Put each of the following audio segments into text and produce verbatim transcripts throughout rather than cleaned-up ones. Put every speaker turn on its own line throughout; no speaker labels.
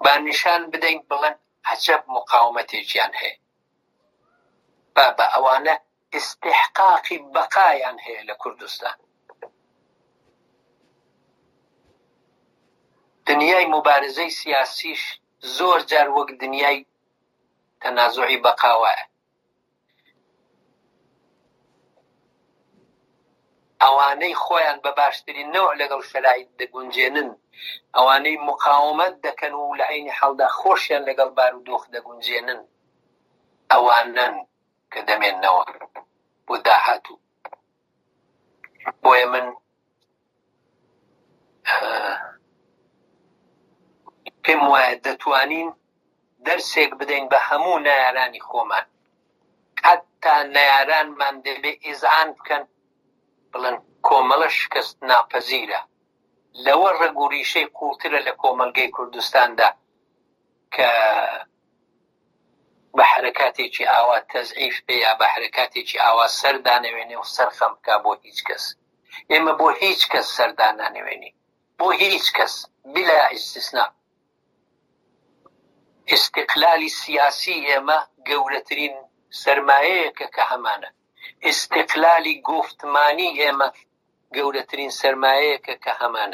با نیشان بدەین بڵێن عەجەب مقاومەتێکیان هەیە، با بە ئەوانە استحقاقی بەقایان هەیە لە کوردستان. دنیای مبارزەی سیاسیش زۆر جار وەک دنیای تەنازوعی بەقاوایە. ئەوانەی خۆیان بە باشترین نەوع لەگەڵ شەرایط دەگونجێنن، ئەوانەی مقاومەت دەکەن و لە عینی حەڵدا خۆشیان لەگەڵ بارودۆخ دەگونجێنن، ئەوانن کە دەمێننەوە بۆ داهاتوو. بۆیە من پێم وایە دەتوانین دەرسێک بدەین بە هەموو نایارانی خۆمان، حتا نایارانمان دەبێ ئیزعان بکەن بڵێن کۆمەڵە شکست ناپەزیرە، لەوە ڕێگوڕیشەی قوڵترە لە کۆمەلگەی کوردستاندا کە بە حرەکاتێکی ئاوا تەزعیف بێ یا بە حرەکاتێکی ئاوا سەردانەوێنێ و سەرخەم بکا بۆ هیچ کەس. ئێمە بۆ هیچ کەس سەردانانەوێنی، بۆ هیچ کەس بلا ئیستیسنا. استقلالی سیاسی ئێمە گەورەترین سەرمایەیەکە کە هەمانە. استقلالی گفتمانی ئێمە گەورەترین سەرمایەیەکە کە هەمانە.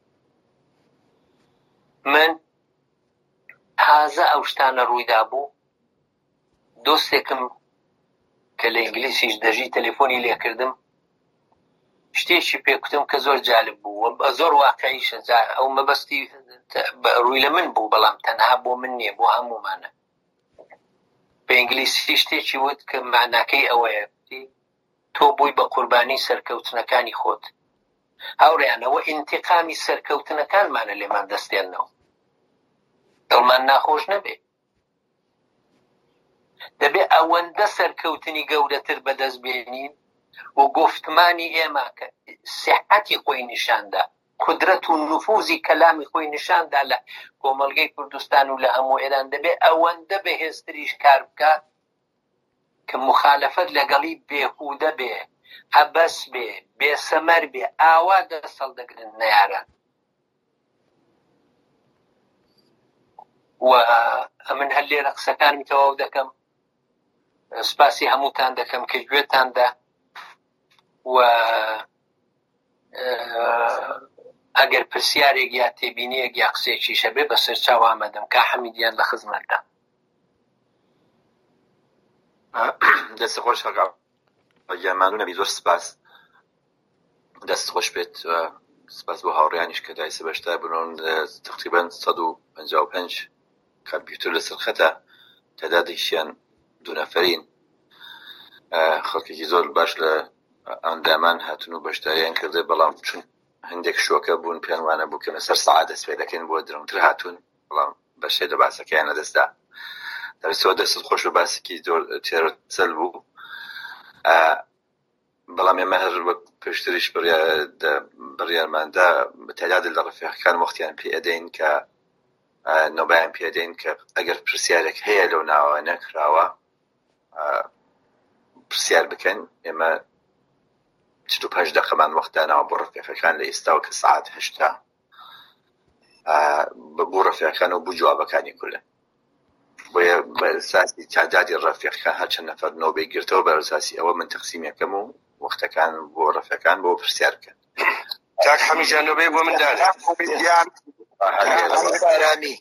من تازە ئەو شتانە ڕوویدا بوو، دۆستێکم کە لە ئینگلیسیش دەژی تەلێفۆنی لێکردم، شتێکی پێکوتم کە زۆر جالب بوو، بە زۆر واقعیشە. ئەو مەبەستی ڕووی لە من بوو، بەڵام تەنها بۆ من نییە، بۆ هەمومانە. بە ئینگلیسی شتێکی وت کە معناکەی ئەوەیە، تۆ بووی بە قوربانی سەرکەوتنەکانی خۆت. هاوڕێیانەوە ئینتیقامی سەرکەوتنەکانمانە لێمان دەستێنەوە، دڵمان ناخۆش نەبێ. دەبێ ئەوەندە سەرکەوتنی گەورەتر بەدەست بێنین و گفتمانی ئێمە کە سیحەتی خۆی نیشاندا، قودرەت و نفوزی کەلامی خۆی نیشاندا لە کۆمەلگەی کوردستان و لە هەموو ئێران، دەبێ ئەوەندە بەهێزتریش کار بکات کە مخالەفەت لەگەڵی بێهودە بێ، عەبەس بێ، بێسەمەر بێ، ئاوا دەسەڵ دەگرن نەیاران. و ئەمن هەر لێرە قسەکانمی تەواو دەکەم، سپاسی هەمووتان دەکەم کە گوێتاندا، و ئەگەر پرسیارێک یا تێبینیەک یا قسێکی شەبێ بەسەر چاو ئامادەم. کا حەمیدیان لە خزمەتدا.
دەست خۆش گیانمانوو نەبی، زۆر سپاس، دەست خۆش بێت. سپاس بۆ هاوڕێیانیش کە دایسە بەشدار بوون. تقریبان سەد و پەنجا و پێنج کۆمپیوتەر لەسەر خەتە، تەدادێکیان دوو نەفەرین. خەڵکێکی زۆر باش لە ئەندامان هاتن و بەشداریان کردێ، بەڵام چون هەندێک شۆکە بوون پێیان وانە بوو کە لەسەر سەعات دەست پێ دەکەین بۆ درەنگتر هاتوون، بەڵام بەشێ لە باسەکەیان لەدەستدا. دەبێتەوە دەست خۆش بە باسێکی زۆر تێرەسەل بوو، بەڵام ئێمە هەر وەک پێشتریش بڕیارماندا بە تەعداد لە ڕەفیقەکان وەختیان پێ ئەدەین کە نۆبایان پێ ئەدەین کە ئەگەر پرسیارێک هەیە لەو ناوە نەکراوە پرسیار بکەن. ئێمە چل و پێنج دەقەمان وەختداناوە بۆ ڕەفیقەکان لە ئێستاوە کە سەعات هەشتا بۆ ڕەفیقەکان و بۆ جوابەکانی کولن. بۆیە بە ئەساسی تعدادی ڕەفیقەکان هەر چەند نەفەر نۆبەی گرتەوە، بە ئەساسی ئەوە من تەقسیمێکەم و وەختەکان بۆ ڕەفیقەکان بۆ پرسیار بکەن.
کاک حەمیدجان نۆبەی بۆ من دانا.
ئارامی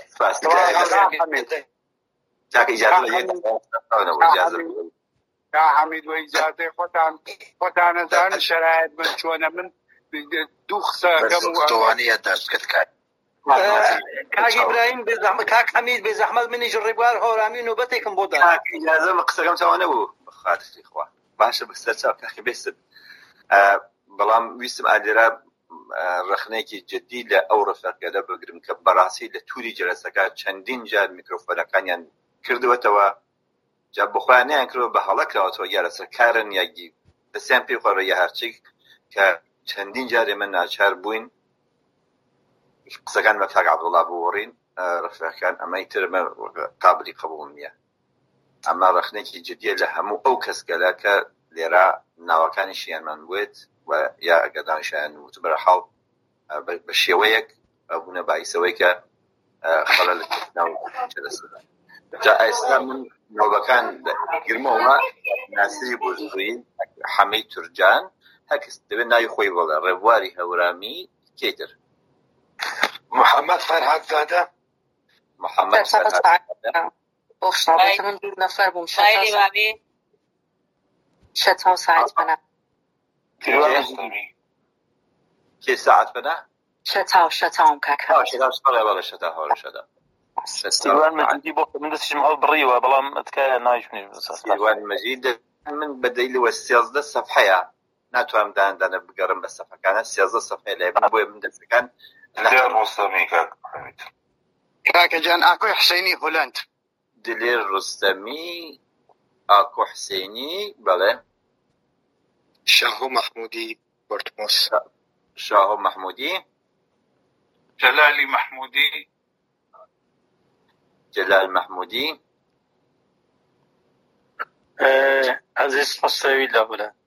کاک ئیجازە
یا حەمید و ئیجازەی خۆتان خۆتانەزان شەرایەت من چۆنە. من دوو قسەکەم
توانیە دەستکرد کات
کاک ئیبراهیم بێزەحمەت، کاک حەمید بێزەحمەت منیش ڕێبوار هەورامی نۆبەتێکم بۆ دانا.
ئیجازە قسەکەم تەواو نەبوو بەخاتری خوا. باشە بەسەر چاو کاکی بێستت، بەڵام ویستم ئالێرە ڕخنەیەکی جدی لە ئەو ڕەفیقەکەدا بگرم کە بەڕاستی لە تووری جەلسەکە چەندین جار میکرۆفۆنەکانیان کردوەتەوە، جا بخۆیان نیان کردەوە بە هەڵەکراوەتەوە یا لەسەرکارن یاگی دەستیان پێی خۆڕە یا هەرچێک، کە چەندین جار ئێمە ناچار بووین قسەکان بە کاک عەبدوڵڵا بوەڕین. ڕەفیقەکان ئەمەی ترمە قابلی قبوڵ نییە. ئەمە ڕخنێکی جدیە لە هەموو ئەو کەسگەلە کە لێرە ناوەکانیشیانمان بوێت و یا ئەگەر دانیشیان وت بەرەحاڵ بە شێوەیەک بوونە باعیسەوەی کە خەڵەت ناو جەلسەدا جا ئێستا من نۆبەکان گرمەوە ناسری بۆزووی حەمەی تورجان هەکەس دەبێت ناوی خۆی بڵێ ڕێبواری هەورامی کێتر
محمد فرهاد زاده
محمد فرهاد
بخشنامه من دور نفر بوم
خیلی ممنون.
شتا ساعت بنا
کێ ساعت بنا
شتا شتا هم که
آه شتا شتا بەڵێ شتا هەوڵ شتا
سیروان مەجیدی بۆ من دەستیشم هەڵ بڕیوە بەڵام ئەتکایە ناویش
سیروان مەجید من بەدەیلەوە سیازدە سەفحەیە ناتوانم داندانە بگەڕم بە سەفحەکانە سیازدە سەفحەیە لای بووە بۆیە من دەستەکان
دێر ڕۆستەمی کاک حەمید
کاکە جان ئاکۆی حسینی هۆلەند
دلێر ڕستەمی ئاکۆ حسێنی بەڵێ
شاهو محمودی بورتموس
شاهو محمودی
جلالی محمودی
جلال محمودی
عزیز خسروی لە هۆلەند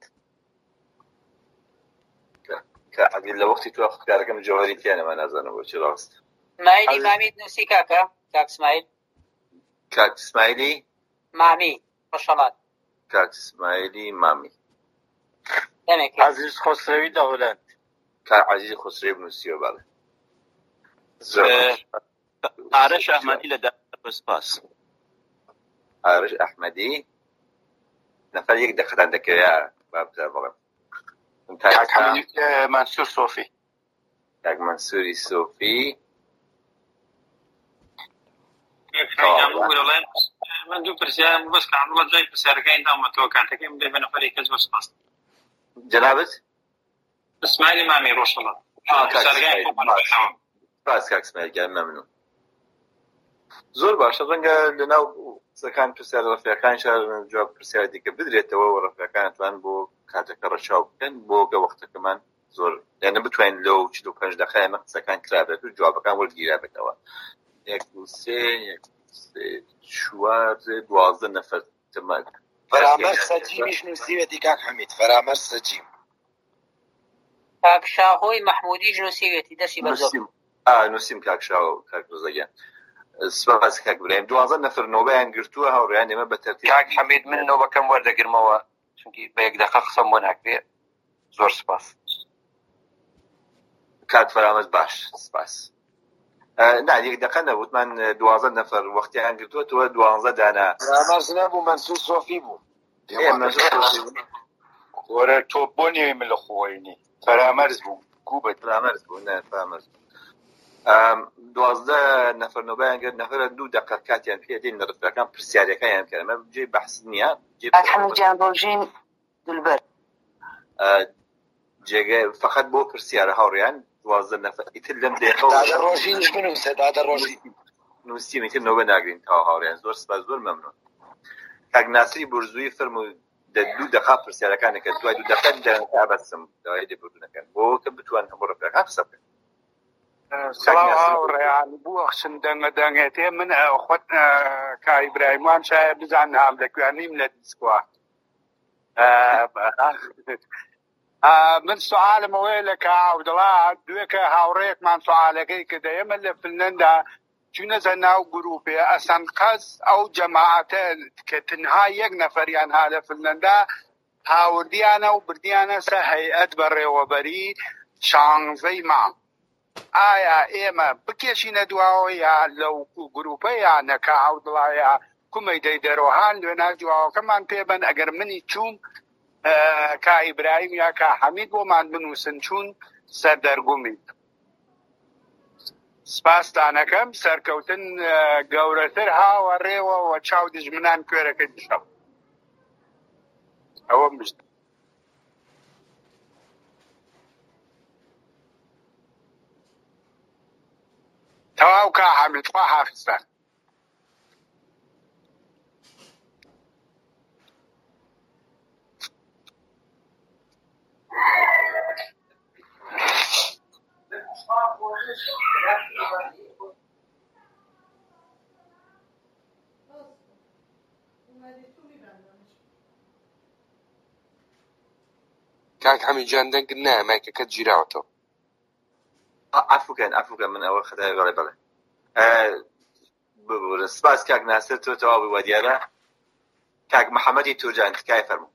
کە عەدیل لە وەختی تۆ کارەکەم جەوهەری تیانەمە نازانم بۆچی ڕاست
اسماعیلی مامید نووسی کاکە کاک اسماعیل
کاک اسماعیلی
مامی خۆشەڵات
کاک اسماعیلی مامی
دەمێک
عزیز خسروی لە هۆلەند
کاک عەزیز خسروی بنووسیوە بەڵێ
ئارەش ئەحمەدی لە دار سپاس
ئارەش ئەحمەدی نەفەر یەک دەقەتان دەکەوێت بابزار بڵێم
کاک حەمید منسوور سۆفی
کاک منسووری سۆفی
من دوو پرسیارم بەس کە عەبدوڵڵا جای پرسیارەکانی دامەتەوە کاتەکەم بدەی بە نەفەری کەس بۆ سپاس
جەنابەت
اسماعیلی مامی ڕۆژهەڵات پرسیارەکانی خۆمان
سپاس کاک اسماعیل گیان مەمنوون زۆر باشە ڕەنگە لەناو قسەکان پرسیار ڕەفیقەکان شار جواب پرسیار دیکە بدرێتەوە و ڕەفیقەکانتوان بۆ کاتەکە ڕەچاو بکەن بۆ گە وەختەکەمان زۆر یانە بتوانین لەو چل و پێنج دەقەیە ئەمە قسەکان کرابێت و جوابەکان وەرگیرا بێتەوە یەک و سێ یەک سێ چوار دوازدە نەفەر تەمەک
فرامەر سەجیمیش نووسیوێتی کاک حەمید فرامەر سەجیم
کاک شاهۆی محمودیش نووسیوێتی دەستی بەزۆر
نووسیم کاک شاو کاک ڕزەگیان سپاس کاک برایم دوازدە نەفەر نۆبەیان گرتووە هەوڕێیان ئێمە بە تەرتیب
کاک حەمید من نۆبەکەم وەردەگرمەوە چونکی بە یەک دەقە قسەم بۆ ناکرێت زۆر سپاس
کاک فەرامەز باش سپاس نا یەک دەقە نەبووتمان دوازدە نەفەر وەختیان گرتووەتەوە دوازدە دانا
فرامەرز نەبوو منسوور سۆفی بوو وەرە تۆ بۆ نێوی من لە خۆینی فەرامەرز بوو گوبەت
فرامەرز بوو نه فرامەرز دوازدە نەفەر نۆبەیان گرت نەفەرە دوو دەقە کاتیان پێ دێن لە ڕفیقەکان پرسیارەکەیان کرد ئەمە جێی بەحس نییە
حەموجان ڕۆژین دولبەر
جێگە فقط بۆ پرسیارە هاوڕێیان دوازدە نەفەر ئیتر لەم دێخە
دادە ڕۆژینش بنووسە دادە ڕۆژین
نووسیم ئیتر نۆبە ناگرین تا هاوڕێیان زۆر سپاس زۆر مەمنون کاک ناسری بورزووی فەرموو دوو دەقا پرسیارەکانەکە دوای دوو دەقە دەرەکە ئابەسم داوای لێبوردنەکەن بۆ کە بتوان هەموو ڕفیقەکان قسە بکەن
سڵاو هاوڕێیان بووە خشن دەنگە دەنگێتێ من خۆت کای ئیبراهیموان شایە بزانم هەم لەکوێنیم لە دیسکوە من سوالم ئەوەیە لە کە عەبدوڵڵا دوێکە هاوڕێیەکمان سوالەکەی کە دەیەمە لە فنلەندا چوونەزە ناو گروپێ ئەسەن قەس ئەو جەماعەتە کە تنها یەک نەفەریان ها لە فنلەندا هاوردیانە و بردیانە سە هەیئەت بەڕێوەبەری شانزەی مانگ ئایا ئێمە بکێشینە دواوە یا لەو گروپە یانە کە عەبدوڵڵایە کومەی دەی دەرۆهان لێنا جواوەکەمان پێبەن ئەگەر منی چوون کا ئیبراهیم یا کا حەمید بۆمان بنووسن چوون سەردەرگومی سپاسدانەکەم سەرکەوتن گەورەتر هاوە ڕێوە و چاو دژمنان کوێرەکە دیشەم ئەوە مشت تەواو کا حەمید خوا حافزتان
کاک حەمید جان دەنگ نایە مایکەکەت گیراوەتەوە
عەفوکەن عەفوکەن من ئەوە خەتای بەڵێ بەڵێ سپاس کاک ناسر تۆ تەواوی وا دیارە. کاک محەممەدی تورجان تکای فەرموو.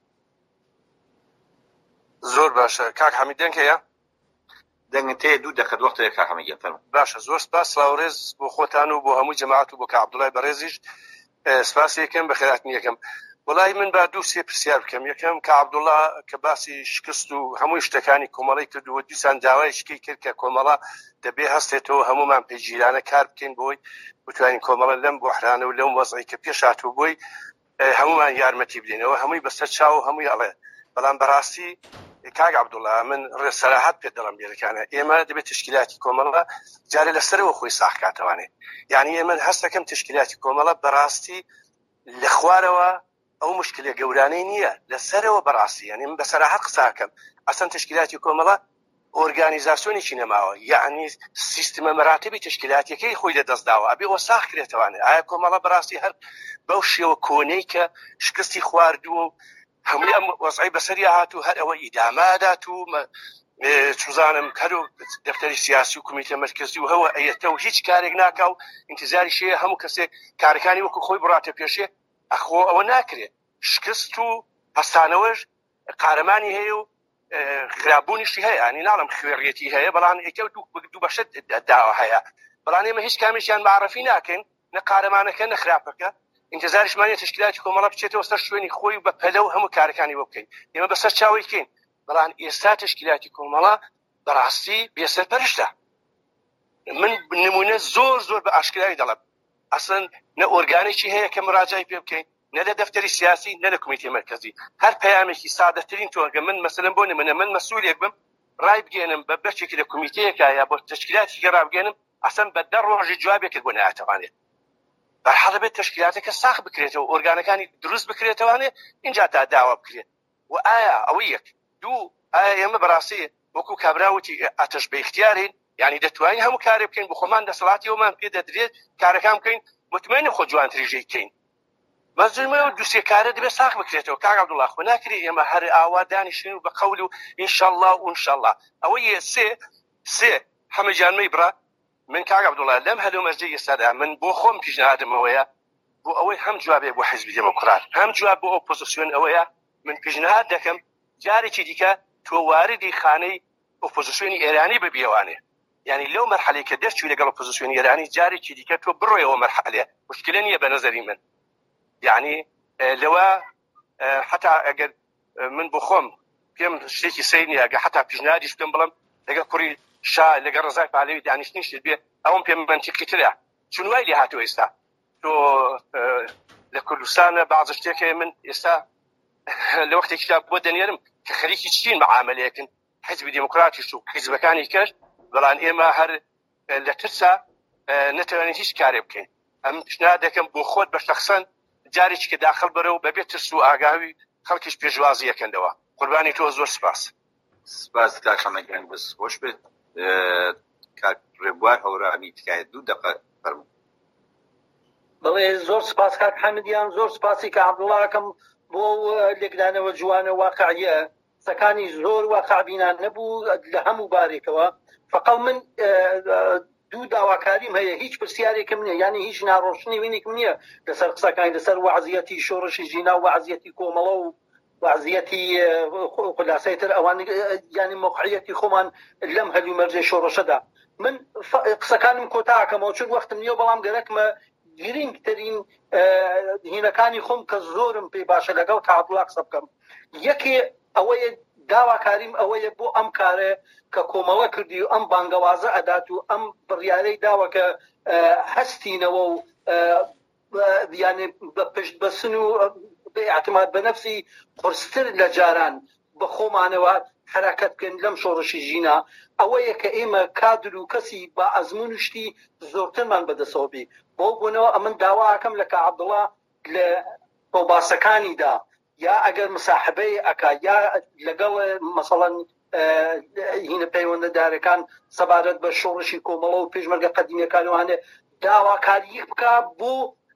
زۆر باشە کاک حەمیدەن کەیە
دەنگن تێ دوو دەقەت وەختەیە کاک حەمیدەن فەرموو.
باشە زۆر سپاس سلااوڕێز بۆ خۆتان و بۆ هەموو جەماعەت و بۆ کاک عەبدوڵای بەڕێزیش سپاس یەکەم بە خێراتنی یەکەم. وەڵای من با دوو سێ پرسیار بکەم. یەکەم کاک عەبدوڵا کە باسی شکست و هەمووی شتەکانی کۆمەڵی کردووە دیسان داوای شتێکی کرد کە کۆمەڵە دەبێ هەستێتەوە هەمومان پێگیرانە کار بکەین بۆی بتوانین کۆمەڵە لەم بۆحرانە و لەم وەزعی کە پێش هاتوو بۆی هەمومان یارمەتی بدەینەوە هەمووی بەسەر چاو و هەمووی ئەڵێ. بەڵام بەڕاستی کاک عەبدوڵا من ڕێسەراحەت پێ دەڵێم بێرەکانە ئێمە دەبێت تشکیلاتی کۆمەڵە جارێ لەسەرەوە خۆی ساخ کاتەوانێ. یعنی ئێمە هەستەکەم تشکیلاتی کۆمەڵە بەڕاستی لە خوارەوە ئەو مشکلە گەورانەی نییە لەسەرەوە بەڕاستی. یعنی من بەسەراحەت قساکەم ئەسەن تشکیلاتی کۆمەڵە ئۆرگانیزاسیۆنێکی نەماوە. یعنی سیستمە مەراتبی تشکیلاتیەکەی خۆی لەدەستداوە ئەبێ ئەوە ساخ کرێتەوانێ. ئایا کۆمەڵە بەڕاستی هەر بەو شێوە کۆنەی کە شکستی خواردووە و هەمووی ئەم وەزعی بەسەری هاتوو هەر ئەوە ئیدامادات و چوزانم هەر و دەفتەری سیاسی و کمیتە مەرکەزی و هەوە ئەیەتە و هیچ کارێک ناکا و ئینتیزاری شەیە هەموو کەسێک کارەکانی وەکو خۆی بڕاتە پێشێ. ئەخۆ ئەوە ناکرێت. شکست و هەستانەوەش قارەمانی هەیە و خراببوونیشی هەیە. ئەنی ناڵم خوێڕێتی هەیە بەڵام ئێکە دوو بەشت داوە هەیە. بەڵام ئێمە هیچ کامیشیان معرفی ناکەین نە قارەمانەکە نە خراپەکە. ئینتیزاریشمانە تشکیلاتی کۆمەڵە بچێتەوە سەر شوێنی خۆی بە پەلە و هەموو کارەکانی بۆ بکەین. ئێمە بەسەر چاوی بکەین. بەڵام ئێستا تشکیلاتی کۆمەڵە بەڕاستی بێسەرپەرشتە. من نمونە زۆر زۆر بە ئاشکرایی دەڵێم ئەسڵەن نە ئۆرگانێکی هەیە کە مراجعی پێ بکەین نە لە دەفتەری سیاسی نە لە کمیتەی مەرکەزی. هەر پەیامێکی سادەترین تۆرگە من مەسەلەن بۆ نمونە من مەسئولێک بم ڕای بگێنم بە بەشێکی لە کمیتەیەکە یا بۆ تشکیلاتی گەڕا بگێنم ئەسڵەن بە دە ڕۆژی جوابێکت بۆ نایەتەوانێت. بەرحەڵ بێت تشکیلاتەکە ساخ بکرێتەوە ئۆرگانەکانی دروست بکرێتەوانێ اینجا تا داوا بکرێت. و ئایا ئەوە یەک دوو ئایا ئێمە بەڕاستی وەکو کابراوتی ئاتەش بە اختیارین یعنی دەتوانین هەموو کارێ بکەین بۆ خۆمان دەسەڵاتیەوەمان پێ دەدرێت کارەکان بکەین مطمئنم خۆ جوانتریژەی بکەین. مەزمە دووسێ کارە دەبێت ساخ بکرێتەوە. کاک عەبدوڵا خۆ ناکرێ ئێمە هەر ئاوا دانیشتین و بە قەول و ئینشەڵڵا و ئینشەڵڵا. ئەوە یە سێ سێ حەمەجانمەی بڕە. من کاک عەبدوڵا لەم هەلومەرجەی ئێستادا من بۆ خۆم پیشنهادمەوەیە بۆ ئەوەی هەم جوابێ بۆ حیزبی دموکرات هەم جواب بۆ ئۆپۆزیسیۆن ئەوەیە من پیشنهاد دەکەم جارێکی دیکە تۆ واردی خانەی ئۆپۆزیسیۆنی ئێرانی ببیێوانێ. یعنی لەو مەرحەلەی کە دەستچووی لەگەڵ ئۆپۆزیسیۆنی ئێرانی جارێکی دیکە تۆ بڕۆیەوە مەرحەلێ مشکلە نییە بە نەزەری من. یعنی لەوە حتا ئەگەر من بۆ خۆم پێم شتێکی سەیر نییە ئەگە حتا پیشنهادیش بکەم بڵم لەگەڵ کوڕی شا لەگەڵ ڕزای پالەوی دانیشتنیشت بێ ئەوم پێم منتیقیترە. چون وای لێ هاتووە ئێستا تۆ لە کوردستانە بەعض شتێکە من ئێستا لە وەختێکیدا بۆ دەنێرم کە خەریکی چین معاملەیەکن حیزبی دموکراتیش و حیزبەکانی کەش بەڵام ئێمە هەر لە ترسا نەتوانین هیچ کارێ بکەین. ئەم پیشنهاد دەکەم بۆ خۆت بە شەخسەن جارێکی کە داخل بەرەوە بەبێت ترس و ئاگاوی خەڵکیش پێشوازی یەکەندەوە. قوربانی تۆ زۆر سپاس.
سپاس کاک حەمەدیان بەس خۆش بێت. کاک ڕێبوار هەوڕانی تکایە دوو دەقە فەرموو.
بەڵێ زۆر سپاس کاک حەمیدیان زۆر سپاسی کە عەبدوڵاکەم بۆ لێکدانەوە جوانە واقعیە سەکانی زۆر واقعبینان نەبوو لە هەموو بارێکەوە. فقط من دوو داواکاریم هەیە هیچ پرسیارێکم نییە یعنی هیچ ناڕۆشنی وینێکم نییە لەسەر قسەکانی لەسەر وەعزیەتی شۆڕشی ژینا و وەعزیەتی کۆمەڵە و وەعزیەتی خولاسەیتر ئەوان یعنی موقعیەتی خۆمان لەم هەلومەرجەی شۆڕشەدا. من قسەکانم کۆتاکەمەوە چون وەختم نییە بەڵام گەرەکمە گرنگترین هینەکانی خۆم کە زۆرم پێی باشە لەگەڵ کاک عەبدوڵا قسە بکەم. یەکێ ئەوەیە داواکاریم ئەوەیە بۆ ئەم کارە کە کۆمەڵە کردی و ئەم بانگەوازە ئەدات و ئەم بڕیارەی داوە کە هەستینەوە و یعنی بە پشت بەسن و اعتماد بە نەفسی قورستر لە جاران بە خۆمانەوە حرەکەت بکەین لەم شۆڕشی ژینا. ئەوەیە کە ئێمە کادر و کەسی با ئەزمون شتی زۆرترمان بەدەستەوە بی. بۆ بوونەوە ئەمن داواکەم لە کاک عەبدوڵا لە تۆباسەکانیدا یا ئەگەر مساحبەی ئەکا یا لەگەڵ مەسەڵەن هینە پەیوەندەدارەکان سەبارەت بە شۆڕشی کۆمەڵە و پێشمەرگە قەدیمیەکانوانێ داواکاری بکە بۆ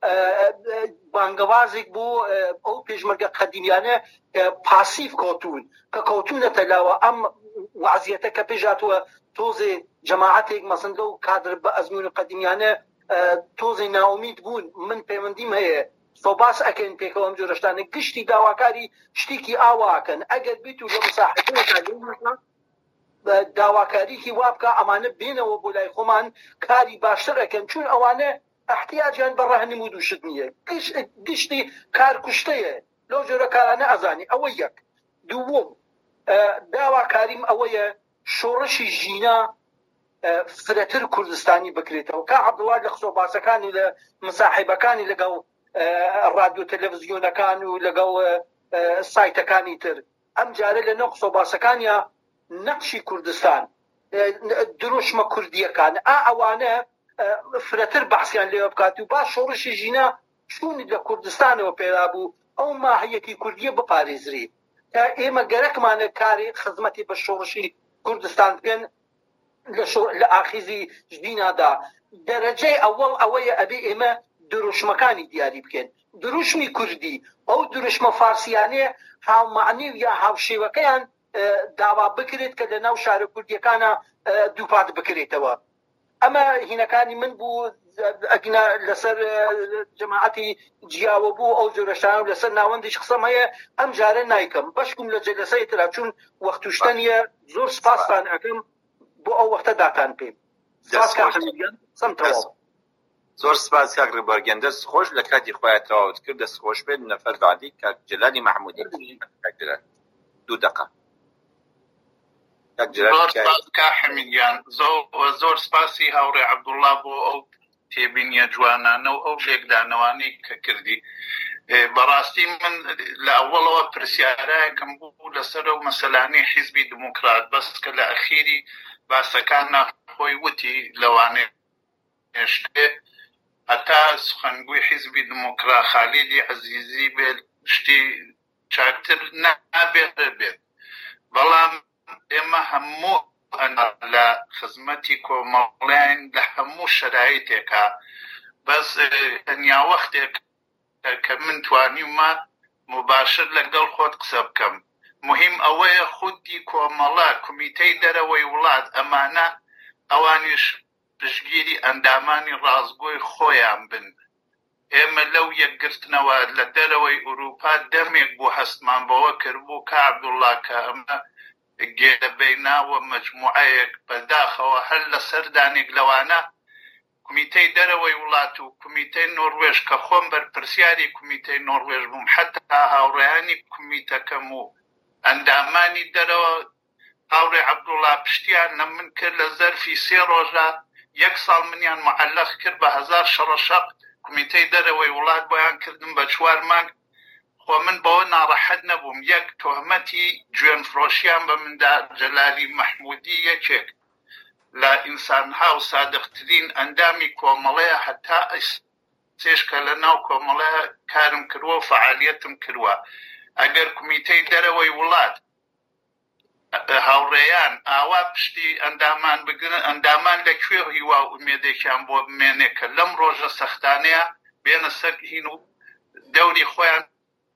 بانگەوازێک بۆ ئەو پێشمەرگە قەدیمیانە پاسیف کۆتون کە کەوتونەتە لاوە ئەم وەعزیەتە کە پێشاتوە تۆزێ جەماعەتێک مەسەن لەو کادر بە ئەزمون قەدیمیانە تۆزی ناومید بوون من پەیوەندیم هەیە سۆباس ئەکەن پێکەوە ئەم جۆرە شتانە گشتی داواکاری شتێکی ئاواکەن ئەگەر بیت و لە مساحەکە داواکاریکی وابکە ئەمانە بێنەوە بۆ لای خۆمان کاری باشتر ئەەکەن چون ئەوانە احتیاجیان بە ڕاهنمود و شت نییە گشتی کار کوشتەیە لەو جۆرە کارانە ئەزانی ئەوە یەک دووەم داواکاریم ئەوەیە شۆڕشی ژینا فرەتر کوردستانی بکرێتەوە کا عەبدوڵڵا لە خسۆباسەکانی لە مساحیبەکانی لەگەڵ ڕادیۆ تەلەڤیزیۆنەکان و لەگەڵ سایتەکانی تر ئەم جارە لە نەو خسۆباسەکانیە نەقشی کوردستان دروشمە کوردیەکان ئا ئەوانە فرەتر بەحسیان لێوە بکات و باش شۆڕشی ژینا چوونی لە کوردستانەوە پێدا بوو ئەو ماهیەتی کوردیە بپارێزرێت تا ئێمە گەرەکمانە کاری خزمەتی بە شۆڕشی کوردستان بکەن لە ئاخیزی ژینادا دەرەجەی ئەوەڵ ئەوەیە ئەبێ ئێمە دروشمەکانی دیاری بکەن دروشمی کوردی ئەو دروشمە فارسیانێ هاومعنی و یا هاوشێوەکەیان داوا بکرێت کە لە ناو شارە کوردیەکانە دووپات بکرێتەوە ئەمە هینەکانی من بوو ئەگنا لەسەر جەماعەتی جیاوە بوو ئەو جۆرەشان و لەسەر ناوەندیش قسەم هەیە ئەم جارە نایکەم بەشکم لە جەلسەی ترا چون وەختوشتنیە زۆر سپاسان ئەەکەم بۆ ئەو وەختە داتان پێم
زۆر سپاس کاک ڕێبەرگەن دەست خۆش لە کاتی خۆیان تەواوت کرد دەست خۆش بێت نەفەر بعدی کاک جەلالی مەحموودی دوو دقە
کا حەمیدیان زۆر سپاسی هاوڕێ عەبدوڵڵا بۆ ئەو تێبینیە جوانانە و ئەو لێکدانەوانەی کە کردی بەڕاستی من لە ئەوڵەوە پرسیارایەکەم بوو لەسەر ئەو مەسەلانەی حیزبی دموکرات بەس کە لە ئەخیری باسەکانە خۆی وتی لەوانێ هێشتێ هەتا سخەنگووی حیزبی دموکرات خالیدی عەزیزی بێت شتی چاکتر نابێت بێت بەڵام ئێمە هەموو لە خزمەتی کۆمەڵیان لە هەموو شەرایطێکە بەس تەنیا وەختێک کە من توانیمە مباشر لەگەڵ خۆت قسە بکەم مهم ئەوەیە خودی کۆمەڵە کمیتەی دەرەوەی وڵات ئەمانە ئەوانیش پشتگیری ئەندامانی ڕازگۆی خۆیان بن ئێمە لەو یەکگرتنەوە لە دەرەوەی ئوروپا دەمێک بۆ هەستمان بەوە کردبوو کە عەبدوڵڵا کە ئەمە گێرە بیناوە مەجموعەیەک بەداخەوە هەر لە سەردانێک لەوانە کمیتەی دەرەوەی وڵات و کمیتەی نۆروێژ کە خۆم بەرپرسیاری کمیتەی نۆروێژ بووم حتا هاوڕێیانی کمیتەکەم و ئەندامانی دەرەوە هاوڕێ عەبدوڵڵا پشتیان لە من کرد لە زەرفی سێ ڕۆژە یەک ساڵ منیان معەلەق کرد بە هەزار شەڕەشەق کمیتەی دەرەوەی وڵات بۆیان کردم بە چوار مانگ خۆ من بەوە ناڕەحەت نەبووم یەک تۆهمەتی گوێنفرۆشیان بە مندا جەلالی مەحموودی یەکێک لە ئینسانها و سادقترین ئەندامی کۆمەڵەیە هەتا سێشکە لە ناو کۆمەڵەیە کارم کردووە و فعالیەتم کردووە ئەگەر کمیتەی دەرەوەی وڵات هاوڕێیان ئاوا پشتی ئەندامان بگرن ئەندامان لەکوێ هیوا و ئومێدێکیان بۆ بمێنێ کە لەم ڕۆژە سەختانەیە بێنە سەر هین و دەوری خۆیان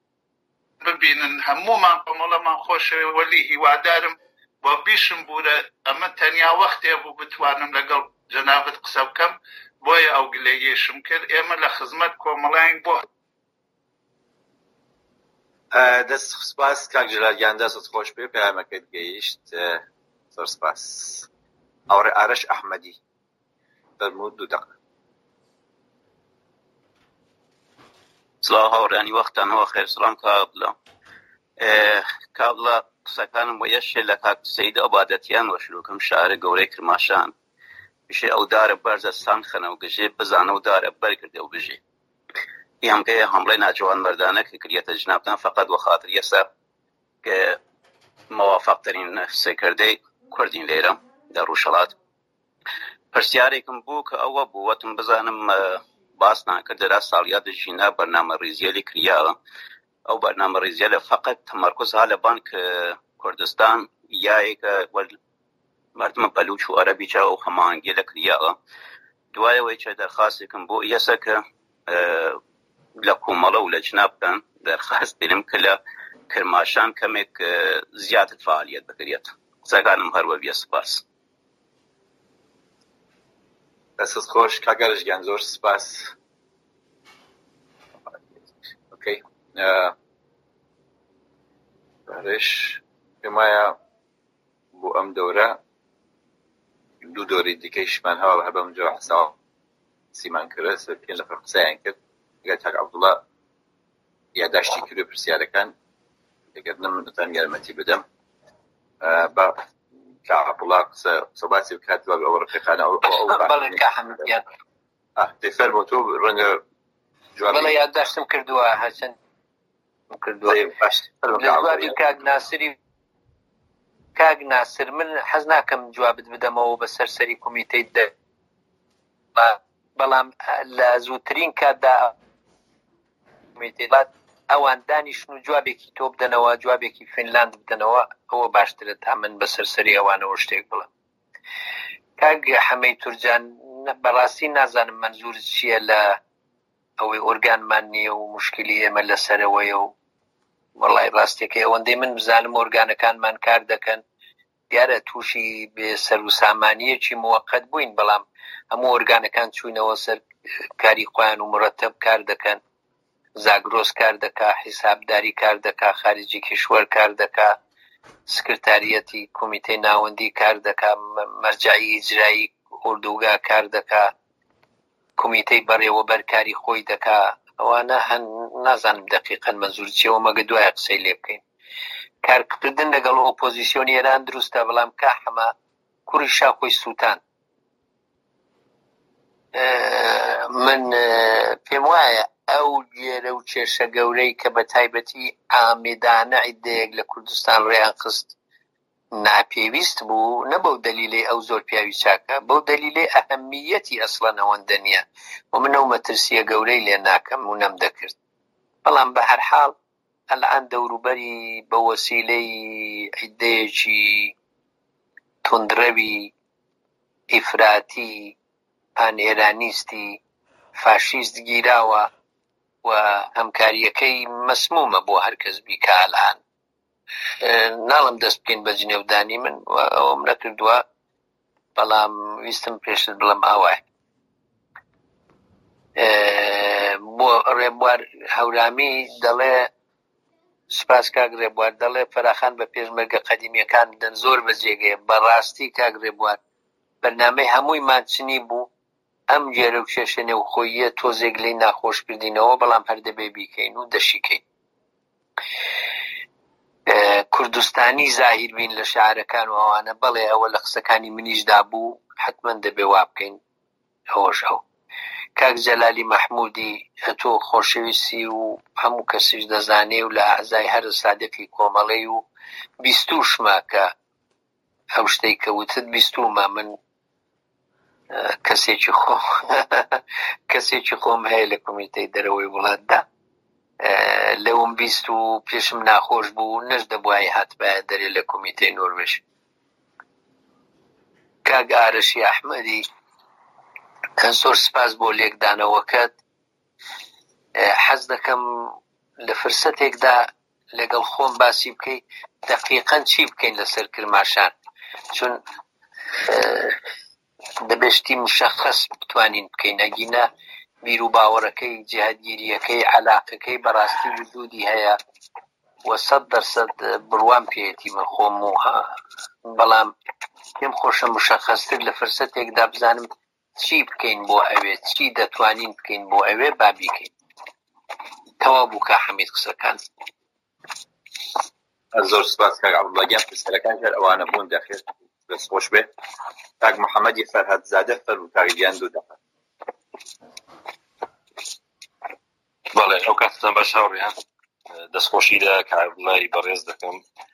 ببینن هەمومان کۆمەڵەمان خۆشەوێ وەلی هیوادارم بۆ بیشم بوورە ئەمە تەنیا وەختێ بوو بتوانم لەگەڵ جەنابەت قسە بکەم بۆیە ئەو گلەیێشم کرد ئێمە لە خزمەت کۆمەڵایین بۆ
دەست سپاس کاک جەلالیان دەست خۆش بێ پەیامەکەت گەیشت زۆر سپاس هاوڕێ ئارەش ئەحمەدی فەرموو دوو دقە
سڵاو هاوڕێانی وەختانەوە خێر سڵام کابڵە کابڵە قسەکانم بۆ یەشێ لە کاک سەید ئەبادەتیان وەشلوکەم شارە گەورەی کرماشان بشێ ئەو دارە بەرزەستان خەنە و گژێ بزانە و دارە بەرگردە و بژێ ئێمکەیە هەمڵی ناجوان مەردانە کە کریەتە جنابتان فقط وە خاتر یەسا کە مەوافەقترین سێکردەی کوردین لێرە لە ڕووشەڵات پرسیارێکم بوو کە ئەوە بووەتم بزانم باس ناکردرا ساڵیادە ژینا بەرنامە ڕیزیەلی کریاوە ئەو بەرنامە ڕیزیەلە فقط تەمەرکۆز ها لە بانک کوردستان یایەکە مردمە بەلوچ و عەرەبی چا و هەماهەنگی لە کریاوە دوایەوەی چە دەرخاستێکم بۆ یەسە کە لە کۆمەڵە و لە جنابتان دەرخاست بێنم کە لە کرماشان کەمێک زیاتر فعالیت بکرێت قسەکانم هەروە بێ سپاس
دەست خۆش کاگەرشگیان زۆر سپاس. ئۆکەی بەڕێش پێم وایە بۆ ئەم دەورە دوو دۆری دیکەیشمان هەوا هەر بەم جۆ حساو سیمان کرد سەر پێنج نەفەر قسەیان کرد ئەگەر کاک عەبدوڵڵا یادداشتی کرد و پرسیارەکان ئەگەر نەمتان یارمەتی بدەم بە کاک عەبدوڵڵا قسە قسەباسی بکات دوای ئەوە ڕفیقانە
بەڵێ کاک حەمەدیان
دەفەرمۆ تۆ ڕەنگە
بەڵێ یادداشتم کردووە هەچەند کردووە جوابی کاک ناسری کاک ناسر من حەز ناکەم جوابت بدەمەوە بە سەرسەری کۆمیتەی دە بەڵام لە زووترین کاتدا کۆمیتەی ئەوان دانیشن و جوابێکی تۆ بدەنەوە جوابێکی فینلاند بدەنەوە ئەوە باشترە تا من بە سەرسەری ئەوانەوە شتێک بڵم. کاک حەمەی تورجان بەڕاستی نازانم منزورت چییە لە ئەوەی ئۆرگانمان نییە و مشکلی ئێمە لەسەرەوەیە و وەڵای ڕاستێکی ئەوەندەی من بزانم ئۆرگانەکانمان کار دەکەن دیارە تووشی بێ سەر و سامانیەکی موقت بووین بەڵام هەموو ئۆرگانەکان چوونەوە سەر کاری خۆیان و مرەتەب کار دەکەن زاگرۆس کار دەکا حیسابداری کار دەکا خارجی کشوەر کار دەکا سکرتاریەتی کۆمیتەی ناوەندی کار دەکا مەرجعی ئیجرایی ئوردوگا کار دەکا کۆمیتەی بەڕێوەبەر کاری خۆی دەکا ئەوانە هەن نازانم دقیقەن مەنزور چیەوە مەگە دوایە قسەی لێ بکەین. کارکردن لەگەڵ ئۆپۆزیسیۆن ئێران دروستە بەڵام کا حەمە کوڕی شاخۆی سووتان من پێم وایە ئەو لێرە و کێشە گەورەی کە بە تایبەتی ئامێدانە عیدەیەک لە کوردستان ڕێیان خست ناپێویست بوو نە بەو دەلیلەی ئەو زۆر پیاوی چاکە بەو دەلیلەی ئەهەمیەتی ئەسڵەن ئەوەندە نییە و من ئەو مەترسیە گەورەی لێ ناکەم و نەم دەکرد بەڵام بە هەر حاڵ ئەلعان دەوروبەری بە وەسیلەی عیدەیەکی تۆندڕەوی ئیفراتی پانئێرانیستی فاشیست گیراوە و هەمکاریەکەی مەسمومە بۆ هەرکەس بیکە ئەلعان ناڵم دەست بکەین بە جنێودانی من ئەوم نەکردووە بەڵام ویستم پێشت بڵم ئاوای بۆ ڕێبوار هەورامی دەڵێ سپاس کاک ڕێبوار دەڵێ فەراخان بە پێشمەرگە قەدیمیەکان بدەن زۆر بەجێگەیە بەڕاستی کاک ڕێبوار بەرنامەی هەمووی ماچنی بوو ئەم جێرە و کێشە نێوخۆییە تۆزێک لێی ناخۆشکردینەوە بەڵام هەر دەبێ بیکەین و دەشیکەین. کوردستانی زاهیر بین لە شاعرەکان و ئەوانە بەڵێ ئەوە لە قسەکانی منیشدا بوو حتمما دەبێ وا بکەین ئەوەش ئەو کاک جەلالی مەحموودی تۆ خۆشەویستی و هەموو کەسیش دەزانێ و لە ئەعزای هەر سادەقی کۆمەڵەی و بیستوشمە کە ئەو شتەی کەوتت بیستومە من کەسێکی خۆم کەسێکی خۆم هەیە لە کۆمیتەی دەرەوەی وڵاتدا لەوم بیست و پێشم ناخۆش بوو نەش دەبوای هاتبایە دەرێ لە کۆمیتەی نۆروێژ. کاک ئارەشی ئەحمەدی زۆر سپاس بۆ لێکدانەوەکەت حەز دەکەم لە فرسەتێکدا لەگەڵ خۆم باسی بکەی دەقیقەن چی بکەین لەسەر کرماشان چون دەبێشتی مشەخص بتوانین بکەین ئەگینە بیر و باوەڕەکەی جیهادگیریەکەی عەلاقەکەی بەڕاستی وجودی هەیە و سەد دەرسەد بڕوان پێیەتی من خۆم و بەڵام پێم خۆشە مشەخصتر لە فرسەتێکدا بزانم چی بکەین بۆ ئەوێ چی دەتوانین بکەین بۆ ئەوێ با بیکەین. تەواو بوو کا حەمید قسەکان.
زۆر سپاس کاک عەبدوڵڵا گیان پرسیارەکان کرد ئەوانە بوون دەخێت دەست خۆش بێ. کاک محەممەدی فەرهەد زادە فەرموو کاک گیان دوو دەقە.
بەڵێ ئەو کاتتان باش هاوڕێیان دەستخۆشی لە کاک عەبدوڵڵای بەڕێز دەکەم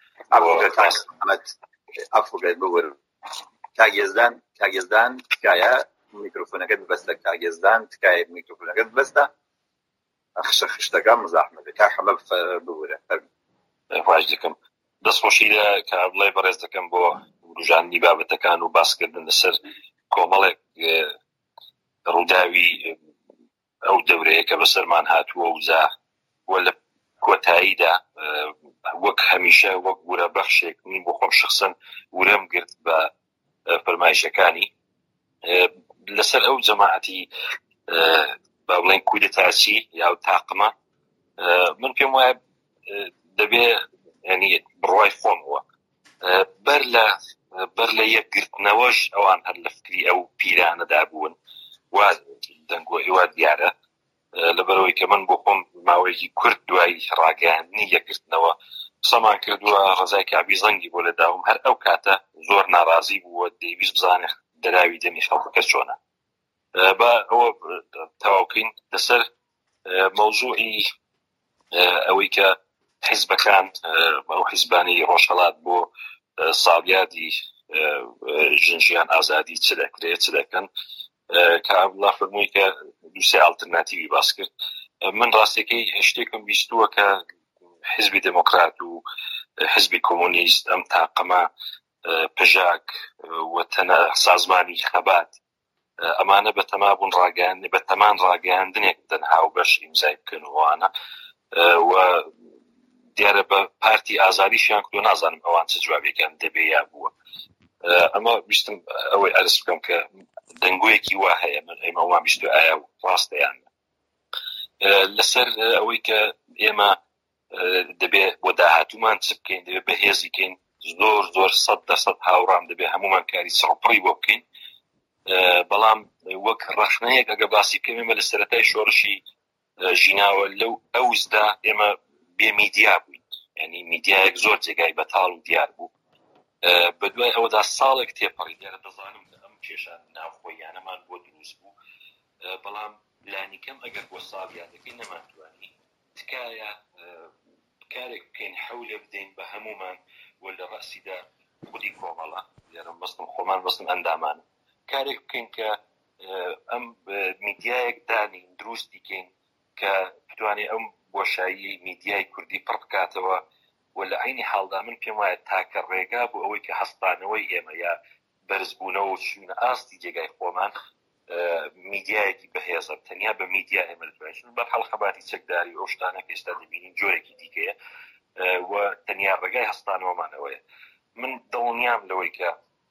ئەفوگەت بوەر کاگێزدان کاگێزدان تکایە میکرۆفۆنەکەت ببەستە کاگێزدان تکایە میکرۆفۆنەکەت ببەستە خشە خشتەکە مزاحمەتە کا حەمە ببوورە
باش دەکەم دەستخۆشی لە کاک عەبدوڵڵای بەڕێز دەکەم بۆ ڕوژاندنی بابەتەکان و باسکردن لەسەر کۆمەڵێک ڕووداوی ئەو دەورەیە کە بەسەرمان هاتووە وزا وە لە کۆتاییدا وەک هەمیشە وەک ورە بەخشێک من بۆ خۆم شخصەن ورەم گرت بە فەرمایشەکانی لەسەر ئەو جەماعەتی با بڵێن کودەتاچی یا تاقمە من پێم وایە دەبێ ینی بڕوای خۆمەوە بەر لە بەر لە یەکگرتنەوەش ئەوان هەر لە فکری ئەو پیرانەدا بوون وا دەنگۆ ئێوە دیارە لەبەرەوەی کە من بۆ خۆم ماوەیەکی کورت دوای ڕاگەیاندنی یەکگرتنەوە قسەمان کردووە ڕزای کابی زەنگی بۆ لەداوم هەر ئەو کاتە زۆر ناڕازی بووە دەیویست بزانێ دەراوی دەمی خەڵکەکە چۆنە با ئەوە تەواوکەین لەسەر مەوزوعی ئەوەی کە حیزبەکان ئەو حیزبانی ڕۆژهەڵات بۆ ساڵیادی ژنجیان ئازادی چ دەکرێت چ دەکەن کە عەبدوڵڵا فەرمووی کە دووسێ ئالتەرناتیڤی باس کرد من ڕاستیەکەی شتێکم بیستووە کە حیزبی دموکرات و حیزبی کۆمۆنیست ئەم تاقەمە پژاک و تەنە سازمانی خەبات ئەمانە بەتەما بوون ڕاگەیاندن بەتەمان ڕاگەیاندنێک بدەن هاوبەش ئیمزای بکەن وانە و دیارە بە پارتی ئازادیشیان کردو نازانم ئەوان چ جوابێکیان دەبێ یا بووە ئەمە بیستم ئەوەی ئەرز بکەم کە دەنگۆیەکی وا هەیە من ئێمەوان بیستو ئایا ڕاستەیان لەسەر ئەوەی کە ئێمە دەبێ بۆ داهاتوومان چ بکەین دەبێ بەهێزی کەین زۆر زۆر سەد دەسەد هاوڕام دەبێ هەمومان کاری سڕپڕی بۆ بکەین بەڵام وەک ڕەخنەیەک ئەگە باسی بکەمێمە لە سەرەتای شۆڕشی ژیناوە لەو ئەوزدا ئێمە بێ میدیا بووین ینی میدیایەک زۆر جێگای بەتاڵ و دیار بوو بەدوای ئەوەدا ساڵێک تێپەڕی دیارە دەزانم ئەم کێشان ناوخۆیانەمان بۆ دروست بوو بەڵام لانیکەم ئەگەر بۆ ساڵیادەکەی نەماتوانی تکایە کارێک بکەین حەولێ بدەین بە هەمومان و لە ڕەسیدا خودی کۆمەڵە دیارە بەستم خۆمان بەستم ئەندامان کارێک بکەین کە ئەم میدیایەک دانین دروستی کەین کە بتوانێت ئەم بۆشایی میدیای کوردی پڕ بکاتەوە و لە عینی حاڵدا من پێم وایە تاکە ڕێگا بوو ئەوەی کە هەستانەوەی ئێمە یا بەرزبوونەوە و چوونە ئاستی جێگای خۆمان میدیایەکی بەهێزە تەنیا بە میدیا ئێمە دەتوانین بەر هەڵخەباتی چەکداری ئەو شتانە کە ئێستا دەبینین جۆرێکی دیکەیە و تەنیا ڕێگای هەستانەوەمانەوەیە من دڵنیام لەوەی کە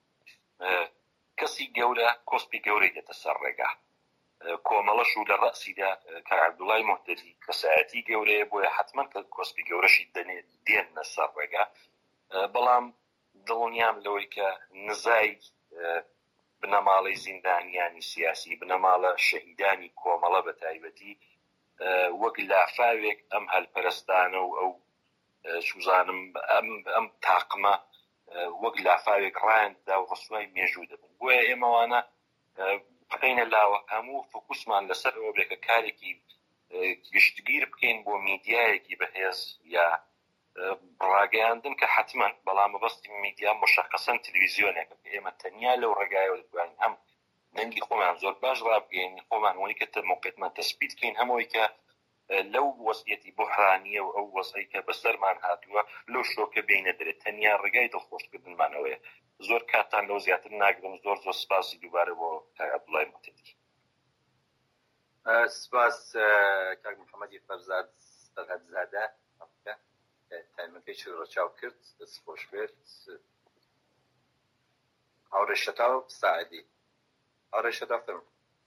کەسی گەورە کۆسپی گەورەی دێتە سەر ڕێگا کۆمەڵەش و لە ڕەسیدا کە عەبدوڵڵای مۆحتەدی کەسایەتی گەورەیە بۆیە حتمما کە کۆسپی گەورەشی دێنە سەر ڕێگا بەڵام دڵنیام لەوەی کە نزای بنەماڵەی زیندانیانی سیاسی بنەماڵە شەهیدانی کۆمەڵە بە تایبەتی وەک لافاوێک ئەم هەلپەرستانە و ئەو سوزانم ئەم تاقمە وەک لافاوێک ڕایاندا و ڕسوای مێژوو دەبن بۆیە ئێمەوانە بقینە لاوە هەموو فۆکوسمان لەسەر ئەوە بێ کە کارێکی گشتگیر بکەین بۆ میدیایەکی بەهێز یا ڕاگەیاندن کە حتمما بەڵام مەبەستی میدیا مشخصەن تەلەڤیزیۆنێکە کە ئێمە تەنیا لەو ڕێگایەوە دەتوانین هەم دەنگی خۆمان زۆر باش ڕابگەین خۆمان وەی کە موقعیتمان تەسبیت بکەین هەمووی کە لەو وەزعیەتی بوحرانیە و ئەو وەزعی کە بەسەرمان هاتووە لەو شۆکە بینە دەرێت تەنیا ڕێگای دڵخۆشکردنمانەوەیە زۆر کاتان لەو زیاتر ناگرم زۆر زۆر سپاسی دووبارە بۆ عەبدوڵڵای مۆحتەدی
سپاس کاک محەممەدی فەرزاد سەرهەدزادە تایمەکەی ڕۆچاو کرد دەست خۆش بێت هاوڕێشەتا و ساعدی هاوڕێشەتا فەرموو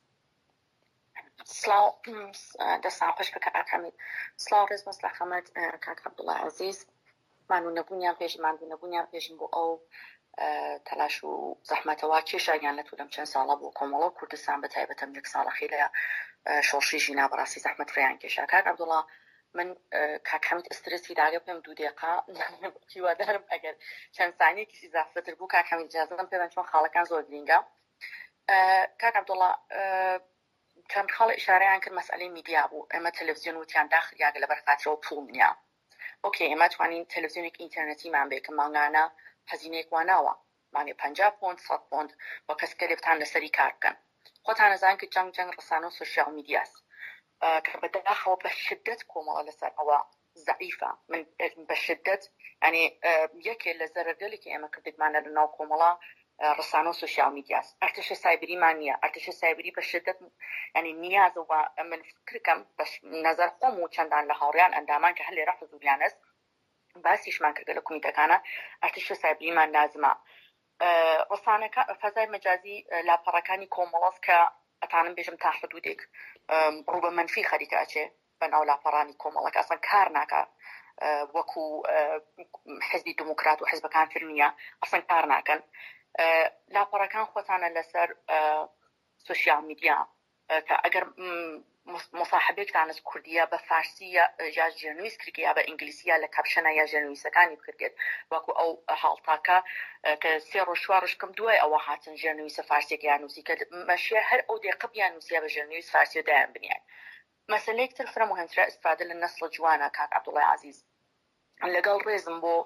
سلااو دەستان خۆش بە کاک حەمید سلااو ڕێز مەسلە حەمەد کاک عەبدوڵڵای عەزیز مانوو نەبوونیان پێش مانوو نەبوونیان پێشین بۆ ئەو تەلاش و زەحمەتەوە کێشایان لەتوو لەم چەند ساڵە بۆ کۆمەڵە و کوردستان بە تایبەتەم یەک ساڵەخی لە شۆڕشی ژینا بەڕاستی زەحمەت فڕیان کێشا کاک عەبدوڵڵا من کاک حەمید ئسترسی داگە پێم دوو دقیقە هیوادارم ئەگەر چەند سانیەکیشی زافتر بوو کاک حەمید ئیجازەم پێدەن چۆن خاڵەکان زۆر گرینگە کاک عەبدوڵڵا چەند خاڵ ئیشارەیان کرد مەسئلەی میدیا بوو ئێمە تەلەڤیزیۆن وتیان داخل یاگە لەبەر خاترەوە پوڵ نییە ئۆکێ ئێمە توانین تەلەڤیزیۆنێک ئینتەرنێتیمان بێ کە ماڵانە هەزینەیەک واناوە مانێ پەنجا پۆند سەد پۆند بۆ کەسکە لێبتان لەسەری کار بکەن خۆتان نەزانن کە جەنگ جەنگ ڕەسانە و سۆشیال میدیاست کە بەداخەوە بە شدت کۆمەڵە لەسەر ئەوە ضعیفە من بە شدت ینی یەکێ لە زەرەرگەلێکی ئێمە کردێکمانە لە ناو کۆمەڵە ڕەسانە و سۆشیال میدیاست ئەرتشە سایبریمان نییە ئەرتشە سایبری بە شدت ینی نیازەوە من فکرکەم بە نەزەر خۆم و چەندان لە هاوڕێیان ئەندامان کە هەر لێرە حزوریان است باسیشمان کردە لە کومیتەکانە ئەرتشە سایبریمان لازمە ڕسانەکە فەزای مەجازی لاپەڕەکانی کۆمەڵەس کە ئەتانم بێژم تا حدودێک ڕوو بە منفی خەریکاچێ بەناو لاپەڕانی کۆمەڵەکە ئەسڵەن کار ناکە وەکو حزبی دموکرات و حزبەکان فرمیە ئەسڵەن کار ناکەن لاپەڕەکان خۆتانە لەسەر سوشیال میدیا کە ئەگەر مصاحبێکتانس کوردیە بە فارسی یا ژێرنویس کردیا بە ئینگلیسیە لە کاپشنە یا ژێرنویسەکانی بکردێت وەکو ئەو هاڵتاکە کە سێ ڕۆژ چوار ڕۆژکەم دوای ئەوە هاتن ژێرنویسە فارسێکیان نووسی کە مەشیە هەر ئەو دێقەبیان نووسیا بە ژێرنویس فارسی دایان بنیان مەسەلەیەکتر فرە مهمترە ئستفادە لە نەسڵ جوانە کاک عەبدوڵڵای عەزیز لەگەڵ ڕێزم بۆ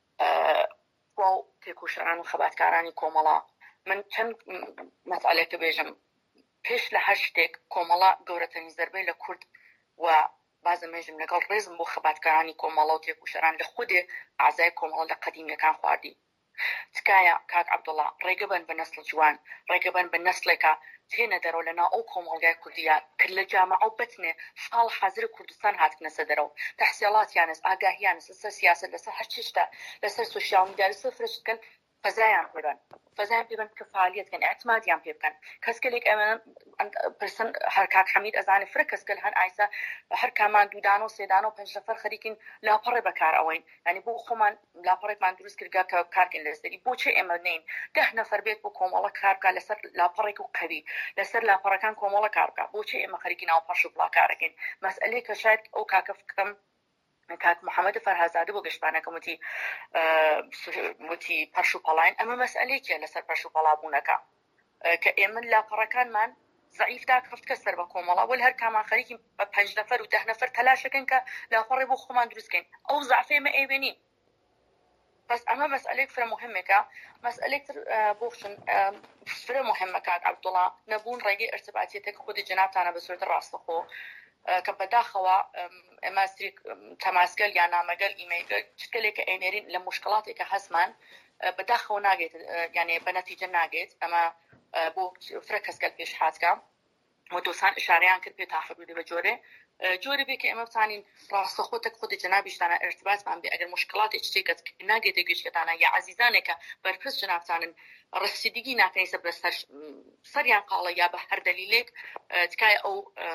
و تێکوشەران و خەباتکارانی کۆمەڵە من چەند مەسئلەیەکە بێژم پێش لە هەر شتێک کۆمەڵە گەورەترین زەربەی لە کورد و بازەمێژم لەگەڵ ڕێزم بۆ خەباتکارانی کۆمەڵە و تێکوشەران لە خودێ ئازای کۆمەڵە لە قەدیمیەکان خواردی تکایە کاک عەبدوڵڵا ڕێگەبن بە نەسڵ جوان ڕێگەبن بە نەسڵێکە تێنە دەرەوە لەناو ئەو کۆمەڵگای کوردیە کرد لە جامعە و بتنێ ساڵ حەزر کوردستان هاتکنە سەدەرەوە تەحسیڵاتیانس ئاگاهیانس لەسەر سیاسەت لەسەر هەر چشتە لەسەر سوشیال میدیا لەسەر فرشتکن فەزایان پێبن فەزایان پێبن کە فعالیەتکەن ئەعتمادیان پێ بکەن کەسکەلێک ئەمە پرسن هەر کاک حەمید ئەزانێ فرە کەسکەل هەن ئایسا هەر کامان دوودان و سێدان و پێنج نەفەر خەریکین لاپەڕێ بەکار ئەوەین ینی بۆ خۆمان لاپەڕێکمان دروست کردگا کە کارکەین لەسەری بۆچێ ئێمە نین دە نەفەر بێت بۆ کۆمەڵە کار بکات لەسەر لاپەڕێک و قەوی لەسەر لاپەڕەکان کۆمەڵە کار بکات بۆچێ ئێمە خەریکی ناو پەرش و بڵاکارەکەین مەسئلەیە کە شاید ئەو کاکە فکرم کاک محەممەد فەرهازادە بۆ گەشتبانەکەم وتی وتی پەرش و پەڵاین ئەمە مەسئلەیەکە لەسەر پەرش و پەڵابوونەکە کە ئێمە لاپەڕەکانمان ضعیفدا کەفتکە سەر بە کۆمەڵە وەل هەر کامان خەریکی بە پەنج نەفەر و دە نەفەر تەلاشەکەن کە لاپەڕێ بۆ خۆمان دروستکەین ئەو زعفێ ئێمە ئێوێنین بەس ئەمە مەسئلەیەک فرە مهمێکە مەسئلەیەکتر بۆخشن فرە مهمە کاک عەبدوڵڵا نەبوون ڕێگەی ئەرتباطیەتێک خودی جنابتانە بە سوورەتە ڕاستەخۆ کە بەداخەوە ئەمە تەماسگەل یا نامەگەل ئیمەیلگەل چکلێکە ئەینێرین لە مشکڵاتێکە هەزمان بەداخەوە ناگێت یعنی بە نەتیجە ناگێت ئەمە بۆ فرە کەسگەل پێش هاتکە و دۆسان ئشارەیان کرد پێ تاخبوودی بە جۆرێ جۆرە بێ کە ئێمە بتانین ڕاستەخۆتێک خودی جنابیشتانە ئەرتباطمان بێ ئەگەر مشکڵاتێک شتێکت ناگێتە گەشتکەتانە یا عەزیزانێکە بەرپرس جنابتانن ڕەسیدگی ناکەنیسە بە سەریان قاڵە یا بە هەر دەلیلێک تکایە ئەو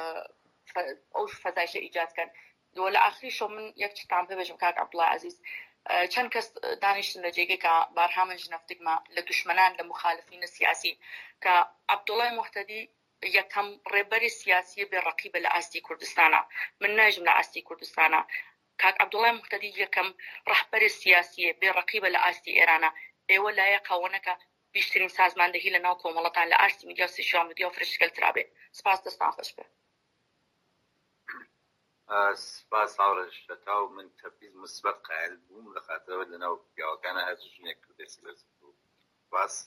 ئەو فەزایشە ئیجادکەن دۆ لە ئاخریشەوە من یەک چتان ببێژم کاک عەبدوڵڵای عەزیز چەند کەس دانیشتن لە جێگەکە بارها من ژنەفتگمە لە دوشمنان لە مخالفینە سیاسی کە عەبدوڵڵای موحتەدی یەکەم ڕێبەری سیاسی بێ ڕەقیبە لە ئاستی کوردستانە من ناژم لە ئاستی کوردستانە کاک عەبدوڵڵای موحتەدی یەکەم ڕەهبەری سیاسیە بێ ڕەقیبە لە ئاستی ئێرانە ئێوە لایەقەوەنەکە بیشترین سازماندەهی لە ناو کۆمەڵەتان لە ئاستی میدیا و سوشیال میدیا و فرشتگەلترابێ سپاس دەستان خۆش بێ
سپاس هاوڕێژ لەتاو من تەپیز مثبەت قایل بووم لە خاطرەوە لەناو پیاوەکانە هەر ژنێک دەست لەس بوو سپاس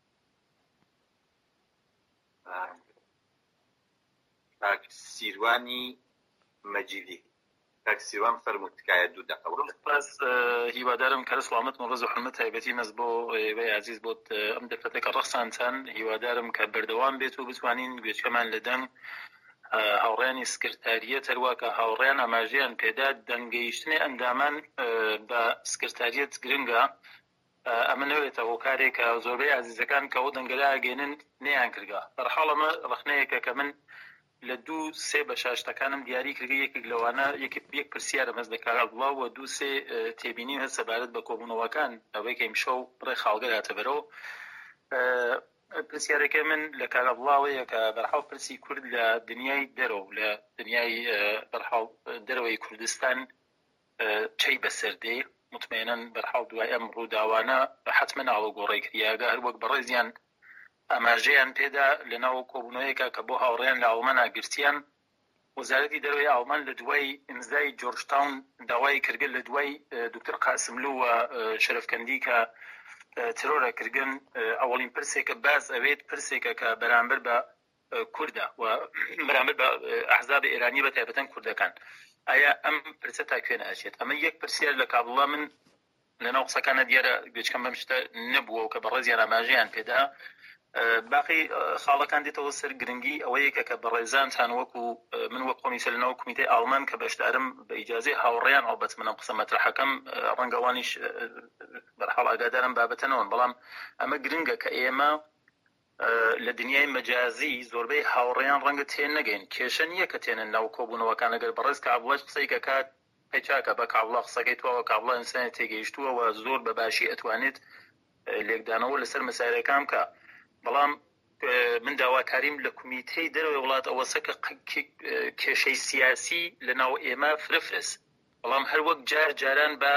کاک سیروانی مەجیدی کاک سیروان فەرمووت تکایە دوو دەقە
سپاس هیوادارم کە سڵامەت و ڕێز و حرمەت تایبەتی مەز بۆ ئێوەی عەزیز بۆت ئەم دەفەتێکە ڕەخسانتان هیوادارم کە بەردەوام بێت و بتوانین گوێچکەمان لە دەنگ هاوڕێنی سکرتاریەت هەروواکە هاوڕێن ئاماژەیان پێدا دەنگەیشتنی ئەندامان بە سکرتاریەت گرنگە ئەمە نەوێتە هۆکارێکە زۆربەی عەزیزەکان کە ئەو دەنگەلا ئەگەێنن نەیان کردگا بەرحاڵ ئەمە ڕەخنەیەکە کە من لە دوو سێ بە شاشتەکانم دیاری کردگە یەکێک لەوانە یەک پرسیارە مەز دەکات عەبدوڵڵا و دوو سێ تێبینی هەست سەبارەت بە کۆبوونەوەکان ئەوەی کە ئیمشەو بڕێ خاڵگەر هاتە بەرەوە پرسیارەکە من لە کاک عەبدوڵڵاوەیە کە بەرحاڵ پرسی کورد لە دنیای دەرەوە لە دنیای بەرحاڵ دەرەوەی کوردستان چەی بەسەردێ مطمئنن بەرحاڵ دوای ئەم ڕووداوانە حتمما ئاڵوگۆڕی کردیاگە هەروەک بەڕێزیان ئاماژەیان پێدا لەناو کۆبوونەوەیەکە کە بۆ هاوڕێیان لە ئەڵمانیا گرتیان وەزارەتی دەرەوەی ئەڵمان لە دوای ئیمزای جۆرجتاون داوای کردن لە دوای دکتۆر قاسملو و شەرەفکەندی کە ترۆرە کردن ئەوەڵین پرسێکە باز ئەوێت پرسێکە کە بەرامبەر بە کوردە و بەرامبەر بە ئەحزاب ئێرانی بە تایبەتەن کوردەکان ئایا ئەم پرسە تا کوێنە ئەچێت ئەمە یەک پرسیار لە کابڵا من لەناو قسەکانە دیارە گوێچکەم بەم شتە نەبووە و کە بەڕێزیان ئاماژەیان پێدا باقی خاڵەکان دێتەوە سەر گرنگی ئەوەیەکە کە بەڕێزانتان وەکو من وەک کۆمیسیە لەناو کومیتەی ئاڵمان کە بەشدارم بە ئیجازەی هاوڕێیان ئەڵبەت منم قسە مەترحەکەم ڕەنگەوانیش بەرحاڵ ئاگادارم بابەتەنەوەن بەڵام ئەمە گرنگە کە ئێمە لە دنیای مەجازی زۆربەی هاوڕێیان ڕەنگە تێن نەگەین کێشە نییە کە تێنن ناو کۆبوونەوەکان ئەگەر بەڕێز کابڵەش قسەی کە کات پێچاکە بە کابڵا قسەکەی تواوە کابڵا ئینسانی تێگەیشتووە و زۆر بە باشی ئەتوانێت لێکدانەوە لەسەر مەسایلەکان بکە بەڵام من داواکاریم لە کومیتەی دەرەوەی وڵات ئەوەسە کە کێشەی سیاسی لە ناو ئێمە فرفرس بەڵام هەر وەک جار جاران بە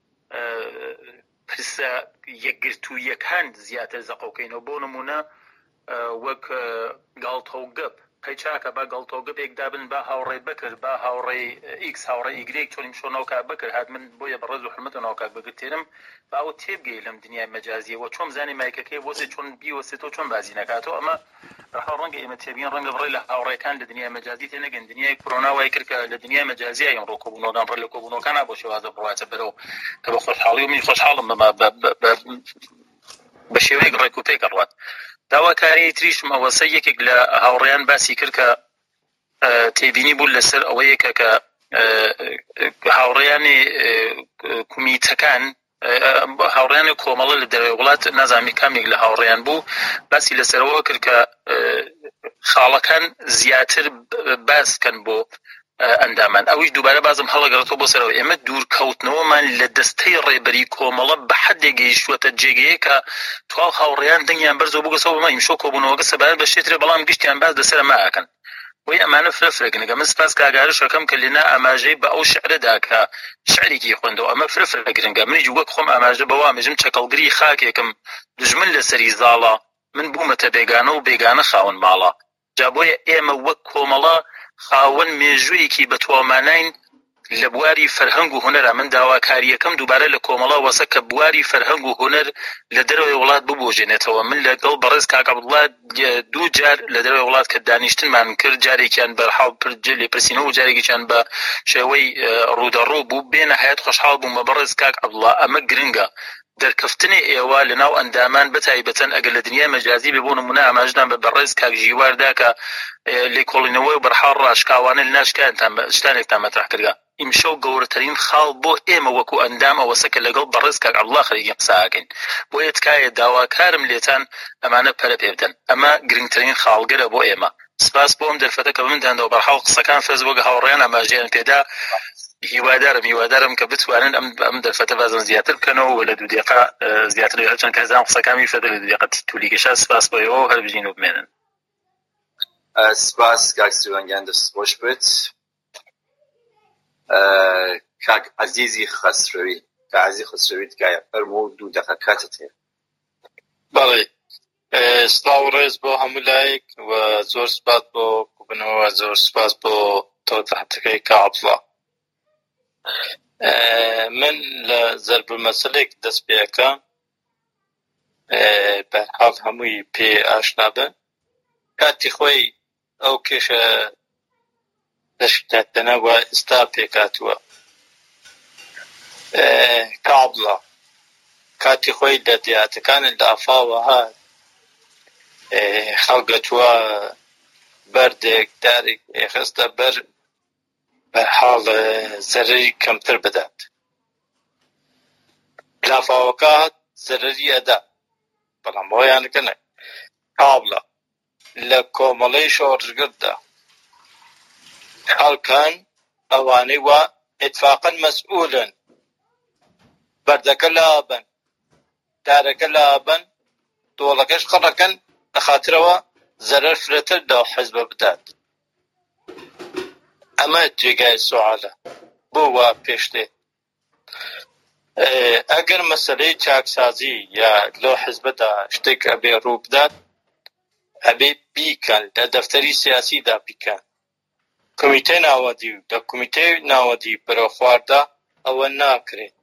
پرسە یەکگرتوویەکان زیاتر زەقۆکەینەوە بۆ نمونە وەک گاڵتە و گەپ قەیچاکە با گەڵتە و گەپێکدا بن با هاوڕێ بکرد با هاوڕێ ئیکس هاوڕێ ئیگرێک چۆنیم شۆ ناوکا بکرد هات من بۆیە بە ڕێز و حرمەت و ناوکاک بگرت تێرم باوە تێبگەی لەم دنیای مەجازیەوە چۆن زانی مایکەکەی بۆسێ چۆن بیوەسێتەوە چۆن بازی نەکاتەوە ئەمە ڕەها ڕەنگە ئێمە تێبین ڕەنگە بڕێ لە هاوڕێکان لە دنیای مەجازی تێنەگەن دنیای کۆرۆنا وای کرد کە لە دنیای مەجازی یان ڕۆکۆبوونەوەدان ڕێ لە کۆبوونەوەکان بۆ شێوازە بڕاتە بەرەو کە بە خۆشحاڵی و من خۆشحاڵم بە شێوەیەک ڕێکوپێکە ڕوات داواکاری تریشم ئەوەسە یەکێک لە هاوڕێیان باسی کرد کە تێبینی بوو لەسەر ئەوەیەکە کە هاوڕێیانی کومیتەکان هاوڕێیانی کۆمەڵە لە دەرەوەی وڵات نازامی کامێک لە هاوڕێیان بوو باسی لەسەرەوە کرد کە خاڵەکان زیاتر باس بکەن بۆ ئەندامان ئەویش دووبارە بازم هەڵەگەڕێتەوە بۆ سەرەوە ئێمە دوورکەوتنەوەمان لە دەستەی ڕێبەری کۆمەڵە بە حەدێک گەیشتووەتە جێگەیە کە تواو هاوڕێیان دەنگیان بەرزەوە بگەسەوە بەمە ئیمشۆ کۆبوونەوەگە سەبارەت بە شێترێ بەڵام گشتیان باس لەسەر ماکەن وی ئەمانە فرەفرەگرنگە من سپاس کاگارشەکەم کە لێنا ئاماژەی بە ئەو شعرەدا کە شعرێکی خوێندەوە ئەمە فرەفرەگرنگە منیش وەک خۆم ئاماژە بەوا مێژم چەکەڵگری خاکێکم دژمن لەسەری زاڵە من بوومەتە بێگانە و بێگانە خاون ماڵە جا بۆیە ئێمە وەک کۆمەڵە خاوەن مێژوویەکی بە توامانین لە بواری فەرهەنگ و هونەرە من داواکاریەکەم دووبارە لە کۆمەڵە وەسە کە بواری فەرهەنگ و هونەر لە دەرەوەی وڵات ببۆژێنێتەوە من لەگەڵ بەڕێز کاک عەبدوڵڵا دوو جار لە دەرەوەی وڵات کە دانیشتنمان کرد جارێکیان بەرحاڵ لێپرسینەوە و جارێکیان بە شێوەی ڕوودەڕوو بوو بێنە حەیەت خۆشحاڵ بوومە بەڕێز کاک عەبدوڵڵا ئەمە گرنگە دەرکەفتنی ئێوە لە ناو ئەندامان بەتایبەتەن ئەگەر لە دنیای مەجازی بێ بۆ نمونە ئاماژدان بە بەڕێز کاک ژیواردا کە لێکۆڵینەوەی و بەرحاڵ ڕاشکاوانە لە ناشکایانتان شتانێکتان مەترح کردگا ئیمشەو گەورەترین خاڵ بۆ ئێمە وەکو ئەندام ئەوەسە کە لەگەڵ بەڕێز کاک عەبدوڵڵا خەریکی قساکەین بۆیە تکایە داواکارم لێتان ئەمانە پەرە پێ بدەن ئەمە گرنگترین خاڵگەرە بۆ ئێمە سپاس بۆم دەرفەتە کە بمداندەوە بەرحاڵ قسەکان فێز وەک هاوڕێیان ئاماژەیان پێدا هیوادارم هیوادارم کە بتوانن ئەم ئەم دەرفەتە بازم زیاتر بکەنەوە و لە دوو دقیقە زیاتر هەرچەند کە هەزارم قسەکانی فێدە لە دوو دقیقە تولیکەشە سپاس بۆیەوە هەر بژین و بمێنن
سپاس کاک سروانگیان دەست خۆش بێت کاک عەزیزی خەسرەوی کە عەزیزی خەسرەوی تکایە فەرموو دوو دقیقە کاتت هەیە
بەڵێ سڵاو و ڕێز بۆ هەموو لایەک و زۆر سپاس بۆ کوبنەوە زۆر سپاس بۆ تۆتەحتەکەی کاک عەبدوڵڵا من لە زەربمەسەلێک دەست پێەکەم بەرحاڵ هەمووی پێ ئاشنا بن کاتی خۆی ئەو کێشە دەشکاتەنەوە ئێستا پێکاتووە کاک عەبدوڵڵا کاتی خۆی لە دیاتەکانت لە ئەفاوە هات خەڵگەتووە بەردێک دارێک ئێخستە بەر بەرحاڵ زەرەری کەمتر بدات لافاوەکات زەرەری ئەدا بەڵام بۆیانەکەنە کاک عەبدوڵڵا لە کۆمەڵەی شۆڕژگردا خەڵکان ئەوانەی وا ئیتفاقەن مەسئولن بەردەکە لابن دارەکە لابن دۆڵەکەش قڕەکەن بەخاترەوە زەرەر فرەتر لەو حیزبە بدات ئەمە جێگای سوالە بۆ وا پێشتێ ئەگەر مەسەلەی چاکسازی یا لۆ حیزبەدا شتێک ئەبێ ڕوو بدات ئەبێ بیکەن لە دەفتەری سیاسیدا بیکەن کۆمیتەی ناوەدی و لە کۆمیتەی ناوەدی بەرەو خواردا ئەوە ناکرێت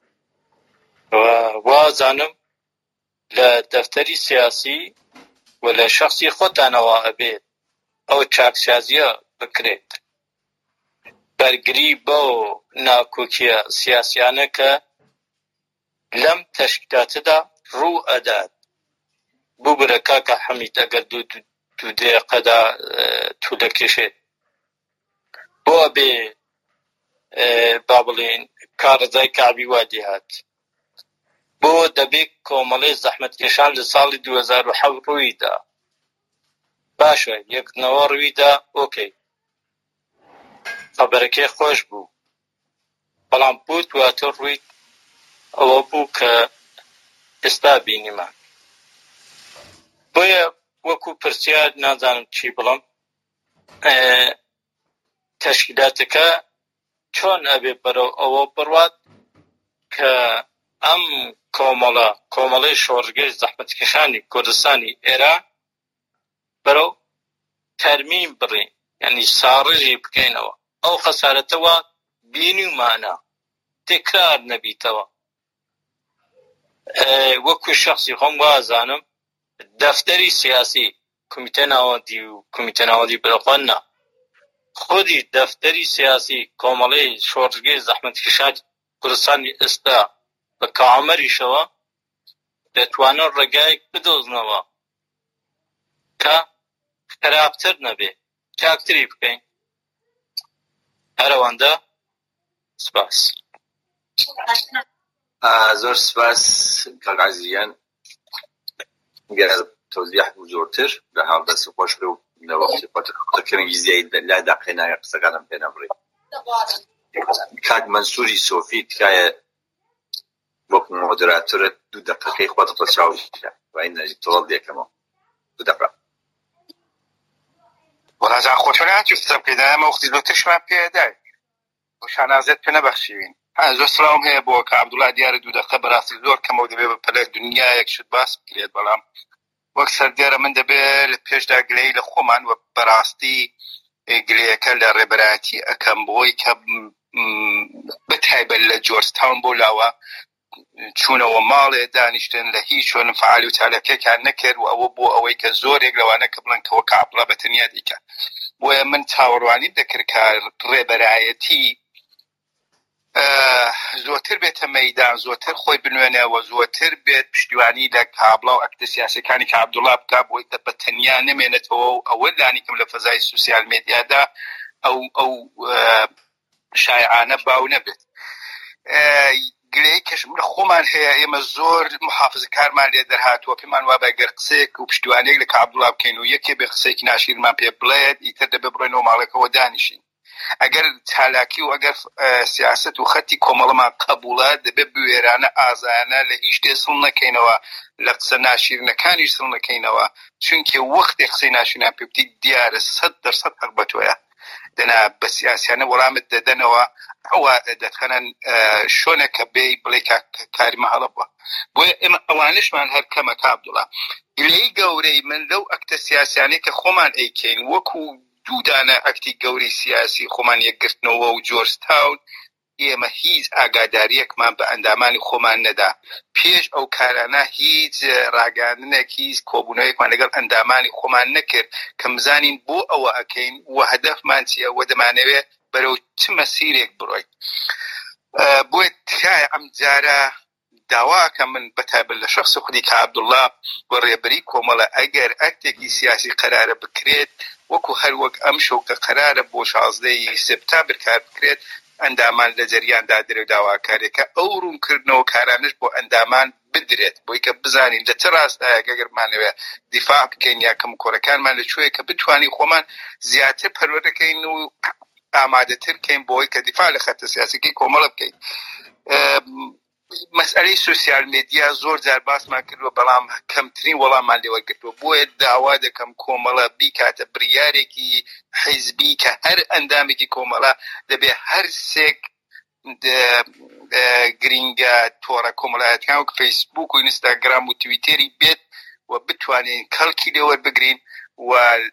وازانم لە دەفتەری سیاسی و لە شەخصی خۆتانەوە ئەبێت ئەو چاکسازیە بکرێت بەرگری بۆ ناکۆکیە سیاسیانە کە لەم تەشکیلاتەدا ڕوو ئەدات ببرە کاکە حەمید ئەگەر دوو دوو دقەدا تو دەکێشێت بۆ بێ با بڵێن کارەزای کابی وا دێهات بۆ دەبێت کۆمەڵێ زەحمەتکێشان لە ساڵی دوو هەزار و حەوت ڕوویدا باشە یەکنەوە ڕوویدا ئۆکەی خەبەرەکەی خۆش بوو بەڵام بۆ دواتر ڕووی ئەوە بوو کە ئێستا بینیمان بۆیە وەکو پرسیار نازانم چی بڵم تەشکیلاتەکە چۆن ئەبێ بەرەو ئەوە بڕوات کە ئەم کۆمەڵە کۆمەڵەی شۆڕگەی زەحمەتکێشانی کوردستانی ئێرە بەرەو تەرمیم بڕین یعنی ساڕژی بکەینەوە ئەو خەسارەتەوە بینیمانە تکرار نەبیتەوە وەکو شخصی خۆم وازانم دەفتەری سیاسی کمیتە ناوەندی و کمیتە ناوەندی بەرەخوانا خودی دەفتەری سیاسی کۆمەڵەی شۆڕگەی زەحمەتکێشانی کوردستانی ئێستا بە کامەریشەوە دەتوانن ڕێگایەک بدۆزنەوە کە خراپتر نەبێ چاکتری بکەین هەرەوەندە سپاس
زۆر سپاس کاکعزیزیان گەر تۆزیح بوو زۆرتر لە حاڵ دەست خۆش بێ و لە وەختی خۆتەکردنی زیاد لا داقێنایە قسەکانم پێ نەبڕێ کاک مەنسووری سۆفی تکایە وەکو مۆدراتۆرە دوو دەقەقەی خۆت ڕەچاویکە وای نەژی تۆڵ دێکەمەوە دوو دەقە
وەڵاجان خۆتۆ ناچوو قسە بکەیت ئەمە وەختی زۆرترشمان پێدای بۆ شانازێت پێ نەبەخشیوین زۆر سڵاوم هەیە بۆ کە عەبدوڵڵا دیارە دوو دەقە بەڕاستی زۆر کەمەوە دەبێت بە پەلەی دنیایەک شت باس بکرێت بەڵام وەک سەردێرە من دەبێت لە پێشدا گلەی لە خۆمان وە بەڕاستی گلەیەکە لە ڕێبەرایەتی ئەکەم بۆی کە بەتایبەت لە جۆرجتاون بۆ لاوە چوونەوە ماڵێ دانیشتن لە هیچ شوێن فعالی و چالاکیەکیان نەکرد و ئەوە بۆ ئەوەی کە زۆرێک لەوانە کە بڵێن کەوە کە عەبدوڵڵا بەتەنیا دیکە بۆیە من چاوەڕوانی دەکرد کە ڕێبەرایەتی زۆرتر بێتە مەیدان زۆرتر خۆی بنوێنەوە زۆرتر بێت پشتیوانی لە کابڵا و ئەکتە سیاسەکانی کە عەبدوڵڵا بکا بۆی کە بەتەنیا نەمێنێتەوە و ئەوە دانیکەم لە فەزای سوسیال مێدیادا ئەو ئەو شایعانە باو نەبێت گلەی کەشم لە خۆمان هەیە ئێمە زۆر محافزەکارمان لێ دەرهاتووە پێمان وابە گەر قسەیەک و پشتیوانێک لە کە عەبدوڵڵا بکەین و یەکێ بێ قسەیەکی ناشیرمان پێ بڵێت ئیتر دەبێ بڕۆینەوە ماڵێکەوە دانیشین ئەگەر چالاکی و ئەگەر سیاست و خەتی کۆمەڵەمان قبوڵە دەبێت بوێرانە ئازایانە لە هیچ شتێ سڵ نەکەینەوە لە قسە ناشیرنەکانی سڵ نەکەینەوە چونکە وەختێ قسەی ناشیرنان پێ بتی دیارە سەد دەرسەد حەق بە تۆیە دەنا بە سیاسیانە وەڵامت دەدەنەوە ئەوە دەتخەنن شۆنێکە بێ بڵێ کاریمە هەڵە بووە بۆیە ئێمە ئەوانشمان هەر کەمە کە عەبدوڵڵا گلەی گەورەی من لەو ئەکتە سیاسیانەی کە خۆمان ئەیکەین وەکو دوو دانە ئەکتی گەوری سیاسی خۆمان یەکگرتنەوە و جۆرجتاون ئێمە هیچ ئاگاداریەکمان بە ئەندامانی خۆمان نەدا پێش ئەو کارانە هیچ ڕاگەاندنێک هیچ کۆبوونەوەیەکمان لەگەڵ ئەندامانی خۆمان نەکرد کە بزانین بۆ ئەوە ئەکەین و هەدەفمان چییە و دەمانەوێت بەرەو چ مەسیرێک بڕۆین بۆیە تکایە ئەم جارە داواکە من بەتایبەت لە شەخسی خودی کە عەبدوڵڵا بۆ ڕێبەری کۆمەڵە ئەگەر ئەکتێکی سیاسی قەرارە بکرێت وەکو هەر وەک ئەم شەو کە قەرارە بۆ شازدەی سپتامبر کار بکرێت ئەندامان لە جەریاندا درێ داواکارێکە ئەو ڕوونکردنەوە کارانش بۆ ئەندامان بدرێت بۆی کە بزانین لە چه ڕاستایەک ئەگەرمانەوێ دیفاع بکەین یا کەم کۆرەکانمان لەکوێیە کە بتوانین خۆمان زیاتر پەروەردەکەین و ئامادەتر بکەین بۆی کە دیفاع لە خەتە سیاسیەکەی کۆمەڵە بکەین مەسئلەی سوسیال مێدیا زۆر جار باسمان کردووە بەڵام کەمترین وەڵاممان لێوە گرتووە بۆیە داوا دەکەم کۆمەڵە بیکاتە بڕیارێکی حیزبی کە هەر ئەندامێکی کۆمەڵە دەبێ هەر سێک گرینگە تۆڕە کۆمەڵایەتەکان و فەیسبوک و ئینستاگرام و تویتەری بێت و بتوانین کەڵکی لێوە بگرین و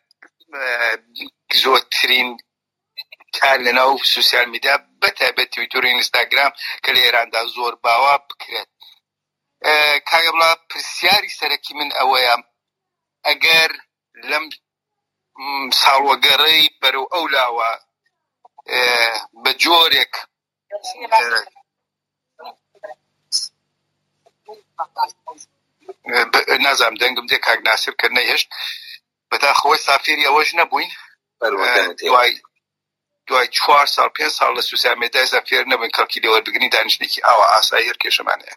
زۆرترین کار لەناو سوسیال میدیا بەتایبەت تویتر و ئینستاگرام کە لە ئێراندا زۆر باوا بکرێت کاگە بڵا پرسیاری سەرەکی من ئەوەیە ئەگەر لەم ساڵوەگەڕەی بەرەو ئەو لاوە بە جۆرێک نازام دەنگم دێ کاک ناسر کە نەهێشت بەداخەوەی سافێری ئەوەش نەبووین دوای دوای چوار ساڵ پێنج ساڵ لە سوسیال مێدیای سافێر نەبووین کەڵکی لێوەربگرنی دانیشتێکی ئاوا ئاسایی هەر کێشەمانەیە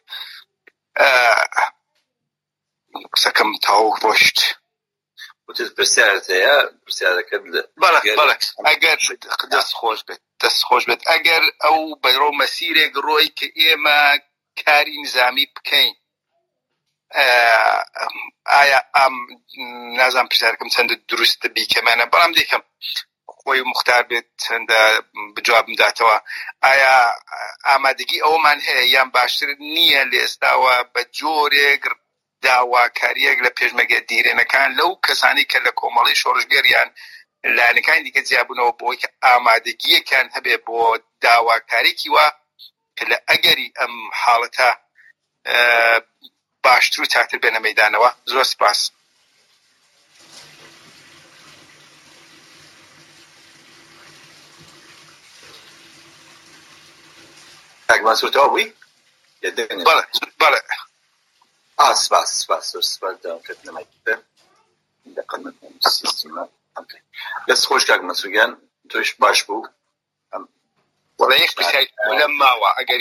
قسەکەم تەواو ڕۆشت
پرسیارت هەیە پرسیارەکەت
بەڵێ بەڵێ ئەگەر دەست خۆش بێت دەست خۆش بێت ئەگەر ئەو بەرەو مەسیرێک ڕۆی کە ئێمە کاری نظامی بکەین ئایا ئەم نازانم پرسیارەکەم چەندە دروستە بیکەمانە بەڵام دیکەم خۆی مختار بێت چەندە بجواب بداتەوە ئایا ئامادەگی ئەومان هەیە یان باشتر نییە لە ئێستاوە بە جۆرێک داواکاریەک لە پێشمەگە دیرێنەکان لەو کەسانی کە لە کۆمەڵی شۆڕژگەریان لایەنەکانی دیکە جیاببوونەوە بۆی کە ئامادەگیەکان هەبێ بۆ داواکارێکی وە کە لە ئەگەری ئەم حاڵەتە باشتر و چاکتر بێنە مەیدانەوە. زۆر سپاس.
کاکمان سوورتەوە بووی؟
بەڵێ بەڵێ
آه سپاس سپاس سپاس داوامکردنەوەی پێ دەقەت سیستەمە دەست خۆش کاک مەسوودیان تۆش باش بوو
وەڵا یەک پرسیاری لەم ماوە ئەگەر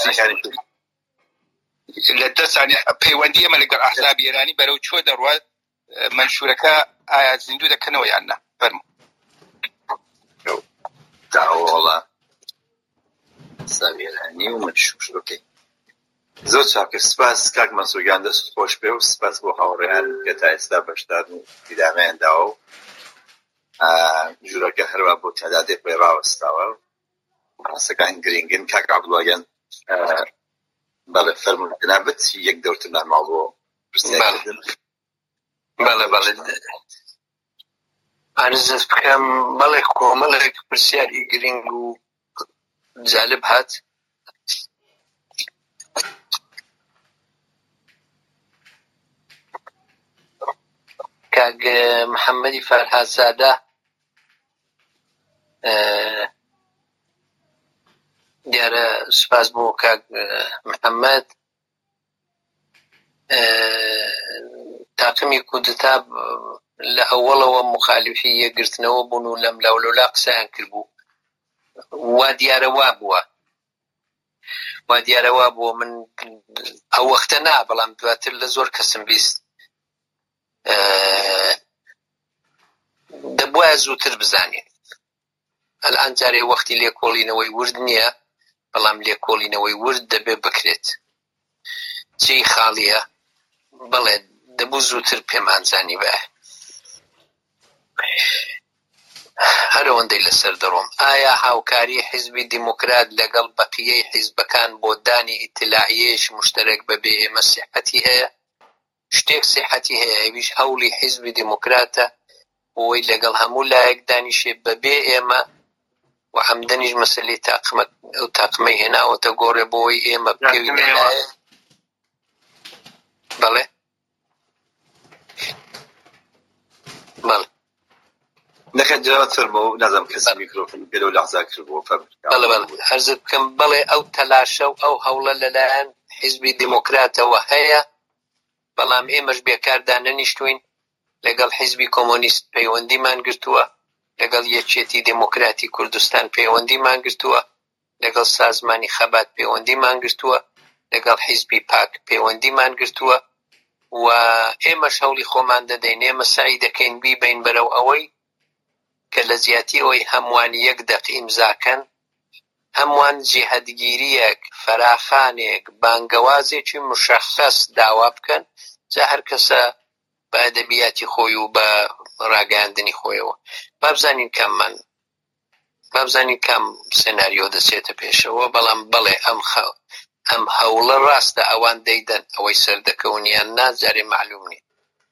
لە دە سانیە پەیوەندی ئێمە لەگەڵ ئەحزابی ئێرانی بەرەو چۆ دەڕوات منشورەکە ئایا زیندوو دەکەنەوە یان نا؟ فەرموو.
داوەڵە ئەحزابی ئێرانی و منشورەکەی زۆر چاکر. سپاس کاک مەسوودیان دەست خۆش پێ و سپاس بۆ هاوڕێیان کە تا ئێستا بەشدار و دیدامەیان داوە و ژوورەکە هەروە بۆ تەدادێک پێ ڕاوەستاوە ڕاستەکان گرنگن. کاک عەبدوڵڵایان بەڵێ فەرموون جەنابەت یەک دەورتمان ماڵ بۆ پرسیارکردن.
بەڵێ بەڵێ عەرزت بکەم بەڵێ کۆمەڵێک پرسیاری گرنگ و جالب هات. کاک محەممەدی فەرهادزادە دیارە سپاس بۆ کاک محەممەد تاقمی کودتا لە ئەوڵەوە مخالفی یەکگرتنەوە بوون و لەم لاولۆلا قسەیان کردبوو وا دیارە وا بووە وا دیارە وا بووە من ئەو وەختە نا بەڵام دواتر لە زۆر کەسم بیست دەبوایە زووتر بزانین. ئەلان جارێ وەختی لێکۆڵینەوەی ورد نییە بەڵام لێکۆڵینەوەی ورد دەبێ بکرێت. جێی خاڵیە بەڵێ دەبوو زووتر پێمانزانی بە هەرەوەندەی لەسەر دەڕۆم. ئایا هاوکاری حیزبی دیموکرات لەگەڵ بەقیەی حیزبەکان بۆ دانی ئیتلاعیەش مشتەرەک بەبێ ئێمە سیحەتی هەیە؟ شتێک سیحەتی هەیە ئەویش هەوڵی حیزبی دیموکراتە بۆی لەگەڵ هەموو لایەک دانیشێ بەبێ ئێمە و هەمدەنیش مەسەلەی تاقمە ئەو تاقمەی هێناوەتە گۆڕێ بۆی ئێمە بکەوی لەلایە. بەڵێ بەڵێ
نەکەن جواب فەرموو و نازانم کەسی میکرۆفۆن بێرە و لەحزا کردبووە فەرموو.
بەڵێ بەڵێ عەرزت بکەم بەڵێ ئەو تەلاشە و ئەو هەوڵە لەلایەن حیزبی دیموکراتەوە هەیە بەڵام ئێمەش بێکاردا نەنیشتوین. لەگەڵ حیزبی کۆمۆنیست پەیوەندیمان گرتووە، لەگەڵ یەکێتی دیموکراتی کوردستان پەیوەندیمان گرتووە، لەگەڵ سازمانی خەبات پەیوەندیمان گرتووە، لەگەڵ حیزبی پاک پەیوەندیمان گرتووە و ئێمەش هەوڵی خۆمان دەدەین. ئێمە سعی دەکەین بیبین بەرەو ئەوەی کە لە زیاتی ئەوەی هەمووان یەک دەق ئیمزاکەن، هەمووان جێهەدگیریەک فەراخانێک بانگەوازێکی مشەخەص داوا بکەن جا هەر کەسە بە ئەدەبیاتی خۆی و بە ڕاگەاندنی خۆیەوە بابزانین کاممان بابزانین کام سێناریۆ دەچێتە پێشەوە. بەڵام بەڵێ ئەم خەو ئەم هەوڵە ڕاستە ئەوان دەیدەن ئەوەی سەردەکەونیان ناجارێ معلوم نیە.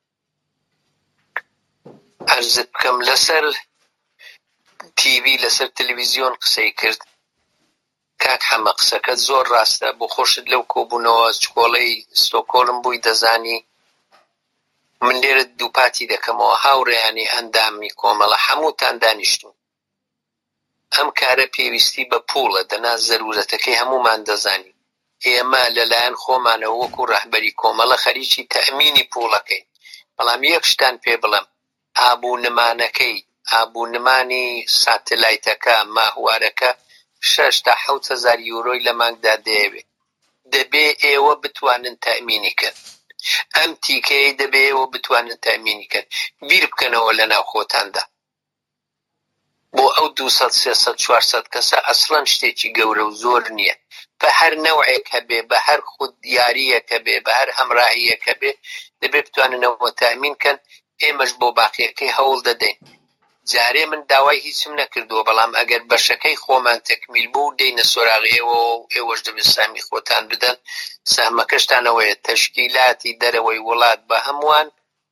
عەرزت بکەم لەسەر تیڤی لەسەر تەلەڤیزیۆن قسەی کرد کاک حەمە قسەکەت زۆر ڕاستە بۆ خۆشت لەو کۆبوونەوە چکۆڵەی ستۆکۆڵم بووی دەزانی. من لێرە دووپاتی دەکەمەوە هاوڕێیانی ئەندامی کۆمەڵە هەمووتان دانیشتون. ئەم کارە پێویستی بە پوڵە دەنا زەرورەتەکەی هەمومان دەزانی. ئێمە لەلایەن خۆمانەوە وەکو ڕەهبەری کۆمەڵە خەریکی تەئمینی پوڵەکەین. بەڵام یەک شتان پێ بڵێم، ئابوونمانەکەی ئابوونمانی ساتلایتەکە ماهوارەکە شەش تا حەوت هەزار یورۆی لە مانگدا دەیەوێت. دەبێ ئێوە بتوانن تەئمینی کرد. ئەم تیکەیە دەبێ ئێوە بتوانن تەئمینی کرد. بیر بکەنەوە لە ناو خۆتاندا. بۆ ئەو دووسەد سێسەد چوارسەد کەسە ئەسڵەن شتێکی گەورە و زۆر نییە. بە هەر نەوعێک هەبێ، بە هەر خود یاریەک هەبێ، بە هەر هەمراهیەک هەبێ، دەبێ بتواننەوە تەئمین کەن. ئێمەش بۆ باقیەکەی هەوڵ دەدەین. جارێ من داوای هیچم نەکردووە، بەڵام ئەگەر بەشەکەی خۆمان تەکمیل بوو دێنە سۆراغیەوە و ئێوەش دەبێت سامی خۆتان بدەن. سەهمەکەشتانەوەیە تەشکیلاتی دەرەوەی وڵات بە هەمووان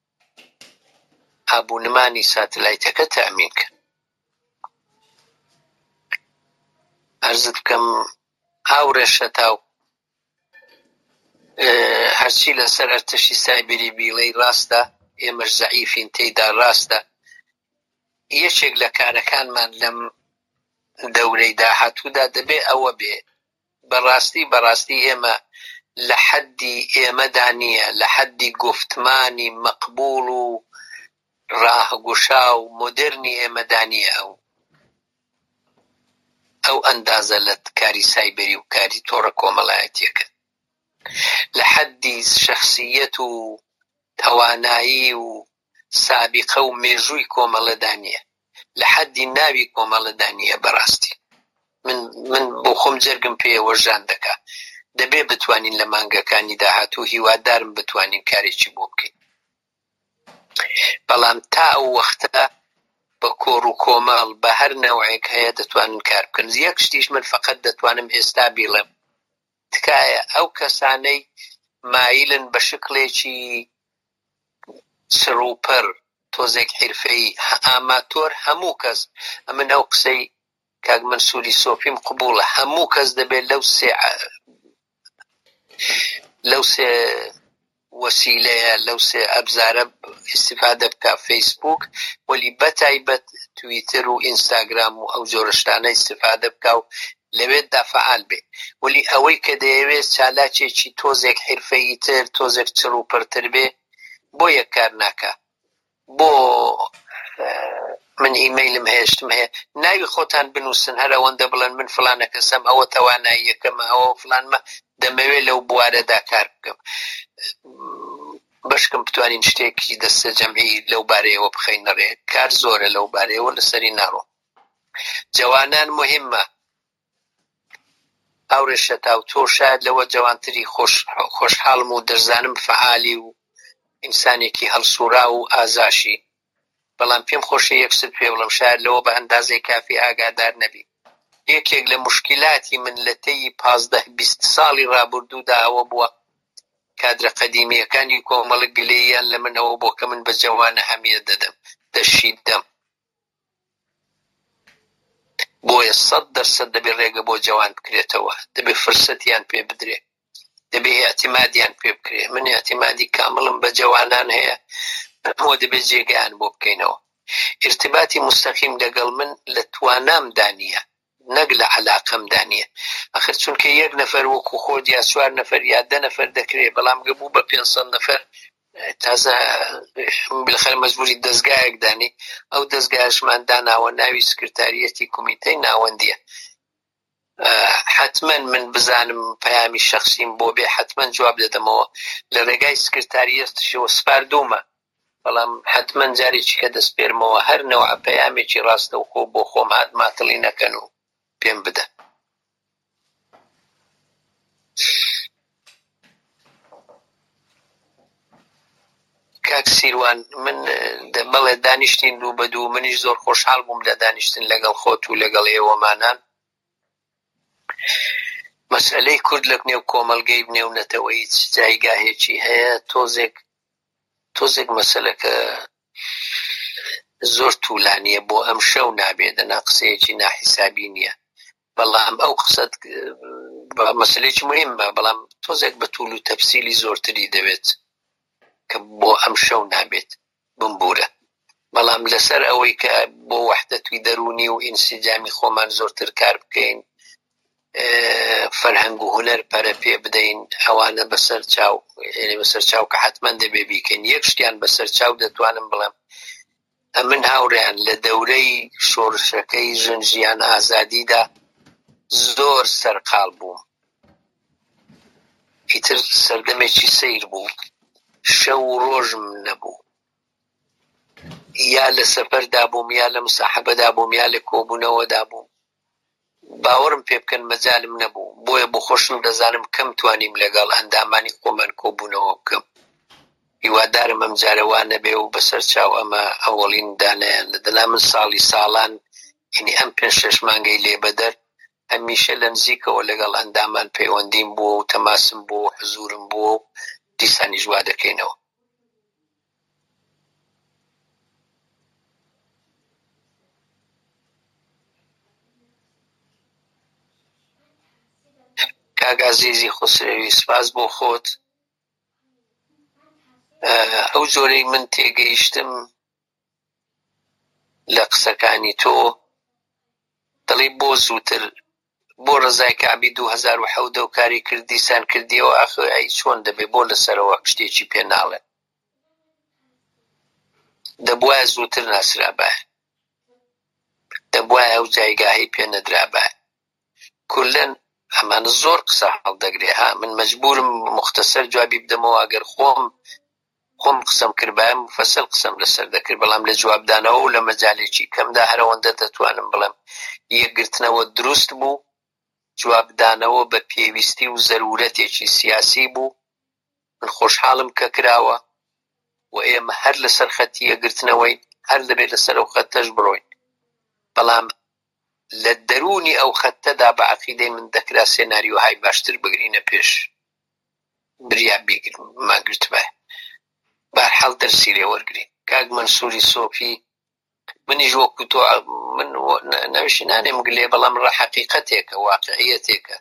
ئابوونمانی ساتلایتەکە تەئمین کرد. عەرزت بکەم هاوڕێشە تاو هەرچی لەسەر ئەرتەشی سایبەری بیڵەی ڕاستە، ئێمەش زەعیفین تێیدا ڕاستە. یەکێک لە کارەکانمان لەم دەورەی داهاتوودا دەبێ ئەوە بێ بەڕاستی بەڕاستی ئێمە لە حەدی ئێمەدا نییە، لە حەدی گفتمانی مەقبوڵ و ڕاهگوشا و مۆدرنی ئێمەدا نییە ئەو ئەو ئەندازە لە کاری سایبەری و کاری تۆڕە کۆمەڵایەتیەکە. لە حەدی شەخسیەت و توانایی و سابقە و مێژووی کۆمەڵەدا نییە، لە حەدی ناوی کۆمەڵەدا نییە. بەڕاستی من من بۆ خۆم جەرگم پێیەوە ژان دەکا. دەبێ بتوانین لە مانگەکانی داهاتوو، هیوادارم بتوانین کارێکی بۆ بکەین. بەڵام تا ئەو وەختە بە کۆڕ و کۆمەڵ بە هەر نەوعێک هەیە دەتوانن کار بکەن. یەک شتیش من فەقەت دەتوانم ئێستا بیڵێم، تکایە ئەو کەسانەی مایلن بە شکلێکی سروپەر تۆزێک حرفەی ئاماتۆر، هەموو کەس، ئەمن ئەو قسەی کاک منسووری سۆفیم قبوڵە، هەموو کەس دەبێت لەو سێ لەو سێ وەسیلەیە لەو سێ ئەبزارە ئیستیفادە بکە، فەیسبوک وەلی بەتایبەت تویتر و ئینستاگرام و ئەو جۆرە شتانە ئیستیفادە بکە و لەوێتدا فعال بێ. وەلی ئەوەی کە دەیەوێت چالاکێکی تۆزێک حرفەیی تر تۆزێک چڕوپەرتر بێ بۆ یەک کار ناکە. بۆ من ئیمەیلم هێشتم هەیە، ناوی خۆتان بنووسن، هەر ئەوەندە بڵێن من فلانە کەسەم، ئەوە توانایی یەکەمە، ئەوە فلانمە، دەمەوێت لەو بوارەدا کار بکەم. بەشکم بتوانین شتێکی دەستە جەمعی لەو بارەیەوە بخەینەڕێ. کار زۆرە لەو بارەیەوە لەسەری ناڕۆ. جوانان مهمە. ئەوڕێشە تاو تۆ شاید لەوە جوانتری خۆشحاڵم و دەزانم فعالی و ئینسانێکی هەڵسوورا و ئازاشی، بەڵام پێم خۆشە یەکسر پێ بڵم شاید لەوە بە ئەندازەی کافی ئاگادار نەبی. یەکێک لە مشکلاتی من لە تەیی پازدە بیست ساڵی ڕابردوودا ئەوە بووە کادرە قەدیمیەکانی کۆمەڵە گلەییان لە منەوە بۆ کە من بە جەوانە هەمیە دەدەم، دەشیدەم. بۆیە سەد دەرسەد دەبێ ڕێگە بۆ جوان بکرێتەوە، دەبێ فرسەتیان پێ بدرێ، دەبێ ئەتیمادیان پێ بکرێ. من ئەتیمادی کامڵم بە جوانان هەیە، بۆ دەبێت جێگەیان بۆ بکەینەوە. ارتباطی مستەقیم لەگەڵ من لە توانامدا نییە، نەک لە عەلاقەمدا نییە. ئەخر چونکە یەک نەفەر وەکو خۆت یا چوار نەفەر یا دە نەفەر دەکرێت، بەڵام گەبوو بە پێنج سەد نەفەر تازە بلخەر مەجبوری دەستگایەک دانی. ئەو دەستگایشمان داناوە ناوی سکرتاریەتی کۆمیتەی ناوەندیە. حتمما من بزانم پەیامی شەخسیم بۆ بێ حتمما جواب دەدەمەوە. لە ڕێگای سکرتاریەتشەوە سپاردوومە، بەڵام حتمما جارێکی کە دەستپێرمەوە هەر نەوە پەیامێکی ڕاستە و خۆ بۆ خۆم هات ماتڵی نەکەن و پێم بدە. کاک سیروان، من بەڵێ دانیشتین دوو بە دوو، منیش زۆر خۆشحاڵ بووم لە دانیشتن لەگەڵ خۆت و لەگەڵ ئێوەمانان. مەسئلەی کورد لە نێو کۆمەلگەی بنێونەتەوە هیچ جایگاهێکی هەیە. تۆزێک تۆزێک مەسەلەکە زۆر توولانیە، بۆ ئەم شەو نابێت، دەنا قسەیەکی ناحیسابی نییە. بەڵام ئەو قسەت مەسەلەیەکی مهمە، بەڵام تۆزێک بە توول و تەفسیلی زۆرتری دەوێت کە بۆ ئەم شەو نابێت بمبورە. بەڵام لەسەر ئەوەی کە بۆ وەحدەتوی دەرونی و ئینسیجامی خۆمان زۆرتر کار بکەین، فەرهەنگ و هونەر پەرە پێ بدەین ئەوانە بەسەر چاو بەسەر چاو کە حتمما دەبێ بیکەین. یەک شتیان بەسەر چاو دەتوانم بڵێم ئەمن هاوڕێیان لە دەورەی شۆڕشەکەی ژنجیان ئازادیدا زۆر سەرقاڵ بووم، ئیتر سەردەمێکی سەیر بوو، شەو و ڕۆژم نەبوو، یا لە سەفەردا بووم یا لە مساحەبەدا بووم یا لە کۆبوونەوەدا بووم، باوەڕم پێ بکەن مەجالم نەبوو. بۆیە بۆ خۆشم دەزانم کەم توانیم لەگەڵ ئەندامانی خۆمان کۆبوونەوە بکەم. هیوادارم ئەم جارەوان نەبێ و بەسەر چاو ئەمە ئەوەڵین دانایان لەدەنا من ساڵی ساڵان ینی ئەم پێنج شەش مانگەی لێبەدەر هەمیشە لە نزیکەوە لەگەڵ ئەندامان پەیوەندیم بووە و تەماسم بووە و حزورم بووە و دیسانی ژوا دەکەینەوە. کاک عەزیزی خوسرەوی سپاس بۆ خۆت. ئەو جۆرەی من تێگەیشتم لە قسەکانی تۆ دەڵێ بۆ زووتر بۆ ڕزای کەعبی دوو هەزار و حەوت و کاری کرد دیسان کردیەوە ئاخر ئەی چۆن دەبێ بۆ لەسەرەوە شتێکی پێ ناڵێن دەبوایە زووتر ناسرابایە دەبوایە ئەو جایگاهی پێ نەدرابایە. کولەن ئەمانە زۆر قسە هەڵدەگرێ ها من مەجبورم مختصر جوابی بدەمەوە ئەگەر خۆم خۆم قسەم کردبایە مفەسەل قسەم لەسەر دەکرد بەڵام لە جوابدانەوە و لە مەجالێکی کەمدا هەرەوەندە دەتوانم بڵێم یەکگرتنەوە دروست بوو، جوابدانەوە بە پێویستی و زەرورەتێکی سیاسی بوو. من خۆشحاڵم کە کراوە و ئێمە هەر لەسەر خەتی یەکگرتنەوەی هەر دەبێت لەسەر ئەو خەتەش بڕۆین، بەڵام لە دەرونی ئەو خەتەدا بە عەقیدەی من دەکرا سێناریۆهای باشتر بگرینە پێش بریا ماگرتبایە. بەرحاڵ دەرسی لێ وەرگرین. کاک مەنسووری سۆفی منیش وەکو تۆ من نەویشی نانێم گلێ بەڵام ڕە حەقیقەتێکە واقعیەتێکە.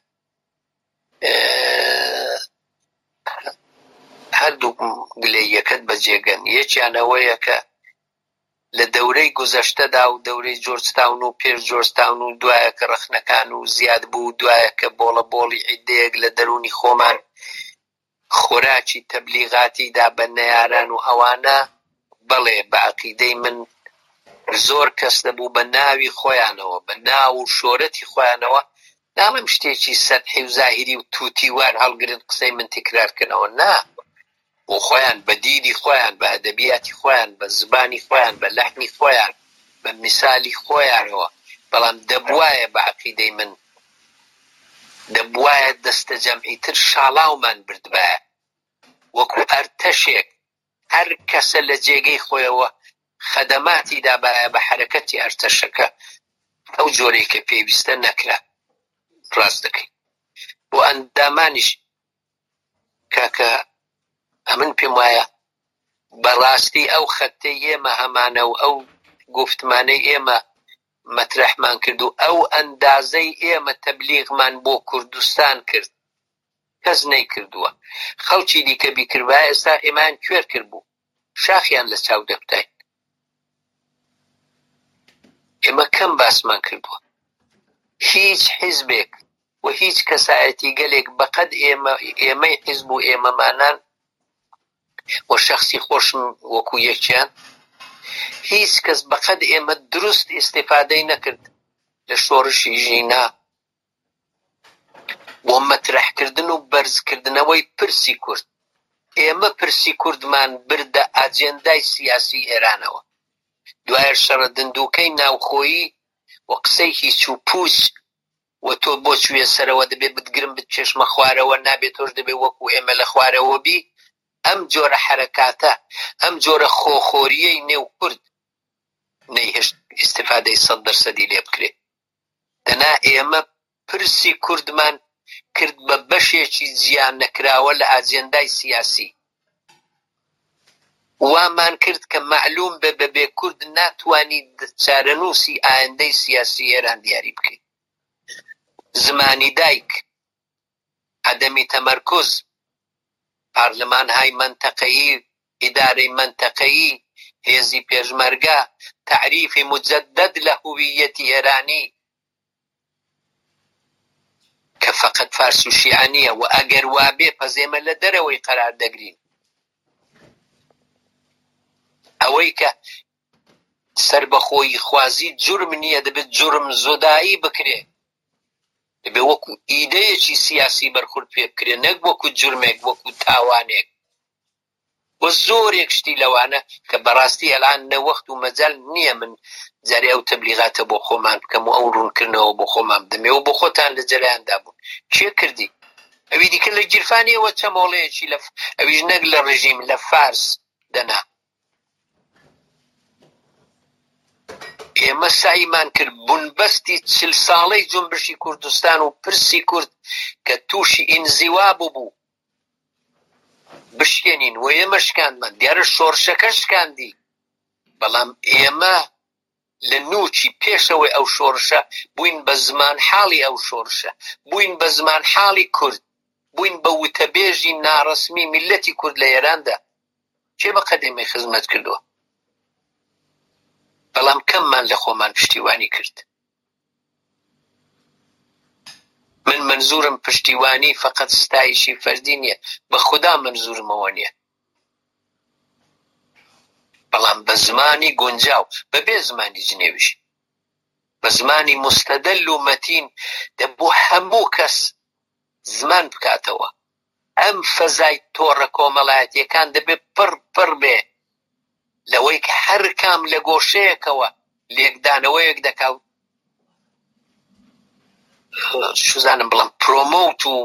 هەردوو گلەیەکەت بەجێگەن. یەکیانەوەیە کە لە دەورەی گوزەشتەدا و دەورەی جۆرجتاون و پێش جۆرجتاون و دوایە کە ڕەخنەکان و زیاد بوو دوایە کە بۆڵە بۆڵی عیدەیەک لە دەرونی خۆمان خۆراکی تەبلیغاتیدا بە نەیاران و ئەوانە بەڵێ بە عەقیدەی من زۆر کەس دەبوو بە ناوی خۆیانەوە بە ناو و شۆرەتی خۆیانەوە ناڵێم شتێکی سەدحی و زاهیری و تووتیوار هەڵگرن قسەی من تکرارکردنەوە نا بۆ خۆیان بە دیدی خۆیان بە ئەدەبیاتی خۆیان بە زبانی خۆیان بە لەحنی خۆیان بە میسالی خۆیانەوە. بەڵام دەبوایە بە عەقیدەی من دەبوایە دەستە جەمعیتر شاڵاومان بردبایە وەکو ئەرتەشێک هەر کەسە لە جێگەی خۆیەوە خەدەماتی دابایە بە حەرەکەتی ئەرتەشەکە. ئەو جۆرەی کە پێویستە نەکرا ڕاست دەکەین. بۆ ئەندامانیش کاکە ئەمن پێم وایە بەڕاستی ئەو خەتەی ئێمە هەمانە و ئەو گفتمانەی ئێمە مەترەحمان کرد و ئەو ئەندازەی ئێمە تەبلیغمان بۆ کوردستان کرد کەس نەیکردووە. خەڵکی دیکە بیکردبایە ئێستا ئێمان کوێر کرد بوو شاخیان لە چاو دەبتین. ئێمە کەم باسمان کردووە. هیچ حیزبێک و هیچ کەسایەتی گەلێک بەقەد ئێمەی حیزب و ئێمەمانان و شەخصی خۆشم وەکو یەکیان هیچ کەس بەقەد ئێمە دروست ئیستیفادەی نەکرد لە شۆڕشی ژینا بۆ مەترەحکردن و بەرزکردنەوەی پرسی کورد. ئێمە پرسی کوردمان بردە ئاجێندای سیاسی ئێرانەوە. دوایە شەڕە دندووکەی ناوخۆیی و قسەی هیچ و پوچ و تۆ بۆ کوێ سەرەوە دەبێت بتگرم بت چێشمە خوارەوە نابێت تۆش دەبێت وەکو ئێمە لە خوارەوە بی. ئەم جۆرە حەرەکاتە ئەم جۆرە خۆخۆریەی نێو کورد نەیهێشت ئیستیفادەی سەد دەرسەدی لێ بکرێت. دەنا ئێمە پرسی کوردمان کرد بە بەشێکی جیان نەکراوە لە ئاجێندای سیاسی. وامان کرد کە معلوم بە بەبێ کورد ناتوانی چارەنووسی ئایندەی سیاسی ئێران دیاری بکەیت. زمانی دایک، عەدەمی تەمەرکوز، پارلەمانهای منتەقەیی، ئیدارەی منتەقەیی، هێزی پێشمەرگە، تعریفی مجدد لە هویەتی ئێرانی. فارس و شیعانیە و ئەگەر وابێ پەزێمە لە دەرەوەی قەرار دەگرین. ئەوەی کە سربەخۆی خوازی جورم نییە، دەبێت جورم زۆدایی بکرێ، دەبێت وەکو ئیدەیەکی سیاسی بەرخورد پێ بکرێ، نەک وەکو جورمێک وەکو تاوانێک. و زۆرێک شتی لەوانە کە بەڕاستی ئەلان نەوەخت و مەجال نییە من جارێ ئەو تەبلیغاتە بۆ خۆمان بکەم و ئەو ڕوونکردنەوە بۆ خۆمان بدەمێ و بۆ خۆتان لە جەرەیاندا بوون. کێ کردی؟ ئەوی دیکە لە گیرفانیەوە چەمۆڵەیەکی لە ئەویش نەک لە ڕژیم لە فارس دەنا. ئێمە سعیمان کرد بنبەستی چل ساڵەی جنبشی کوردستان و پرسی کورد کە تووشی ئینزیوا بوو بشکێنین و ئێمە شکاندمان، دیارە شۆڕشەکە شکاندی، بەڵام ئێمە لە نوچی پێشەوەی ئەو شۆڕشە بووین بە زمان حاڵی ئەو شۆڕشە، بووین بە زمان حاڵی کورد، بووین بە وتەبێژی ناڕەسمی میلەتی کورد لە ئێراندا. چێ بە قەدەمەی خزمەت کردووە؟ بەڵام کەممان لە خۆمان پشتیوانی کرد. من منزورم پشتیوانی فقط ستایشی فەردی نییە، بە خوددا منزورمەوە نییە، بەڵام بە زمانی گونجاو، بەبێ زمانی جنێویش، بە زمانی مستەدەل و مەتین دەبوو هەموو کەس زمان بکاتەوە. ئەم فەزای تۆڕە کۆمەڵایەتیەکان دەبێت پڕ پڕ بێ لەوەی کە هەر کام لە گۆشەیەکەوە لێکدانەوەیەک دەکاو شوزانم بڵم پرۆمۆت و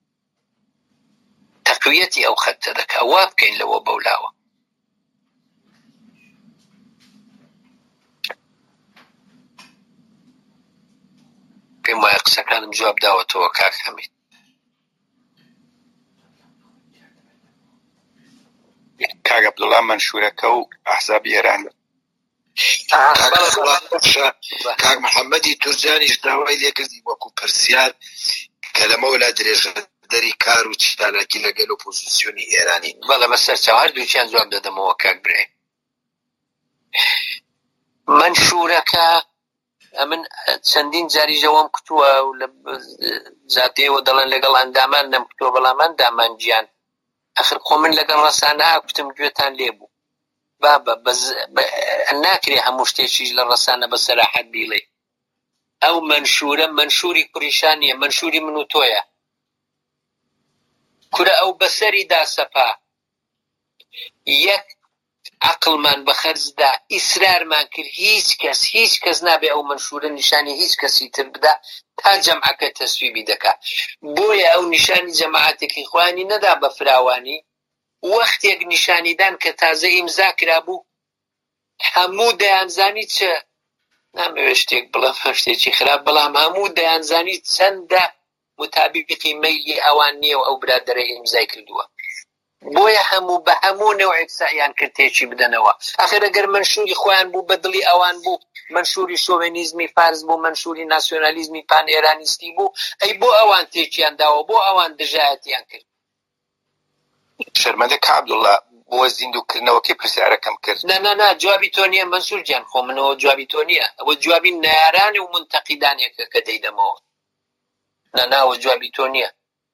تەقویەتی ئەو خەتە دەکا. وا بکەین لەوە بەولاوە. پێم وایە قسەکانم جواب داوەتەوە کاک حەمید.
کاک عەبدوڵڵا منشورەکە و ئەحزابی ئێران
کاک محەممەدی تورجانیش داوای لێکردی وەکو پرسیار کە لەمە ولا درێژە دەری کار و چالاکی لەگەل ئۆپۆزیسیۆنی ئێرانی.
بەڵێ بەسەر چاوار دووچیان جواب دەدەمەوە کاک برێ. منشورەکە من چەندین جاری ژەوەم کتووە و لە زاتەیەوە دەڵێن لەگەڵ ئەندامان نەم کتووە، بەڵام ئەندامان گیان ئەخر خۆ من لەگەڵ ڕەسانە کوتم گوێتان لێبوو. بابە ناکرێ هەموو شتێکیش لە ڕەسانە بە سەراحەت بیڵێ. ئەو منشورە منشوری کوڕیشان نییە، منشوری من و تۆیە. کورە ئەو بەسەری داسەپا یەک عەقڵمان بەخەرجدا ئیسرارمان کرد هیچ کەس هیچ کەس نابێ ئەو منشورە نیشانی هیچ کەسی تر بدا تا جەمعەکە تەسویبی دەکا. بۆیە ئەو نیشانی جەماعەتێکی خوانی نەدا بە فراوانی، وەختێک نیشانیدان کە تازە ئیمزا کرابوو هەموو دەیانزانی چە نامەوێت شتێک بڵێم شتێکی خراپ، بەڵام هەموو دەیانزانی چەندە متابقی مەیلی ئەوان نییە و ئەو برادەرە ئیمزای کردووە. بۆیە هەموو بە هەموو نەوعێک سعیان کرد تێکی بدەنەوە. ئاخر ئەگەر منشوری خۆیان بوو بەدڵی ئەوان بوو، منشوری شۆڤینیزمی فارس بوو، منشوری ناسیۆنالیزمی پان ئێرانیستی بوو، ئەی بۆ ئەوان تێکیان داوە، بۆ ئەوان دژایەتیان کرد.
شەرمەندە کاک عەبدوڵڵا بۆ زیندووکردنەوەکەی پرسیارەکەم کرد.
نا نا نا جوابی تۆ نییە منسوور گیان، خۆ منەوە جوابی تۆ نییە، ئەوە جوابی نارانی و منتەقیدانێکە کە دەیدەمەوە. نا ناوە جوابی تۆ نییە.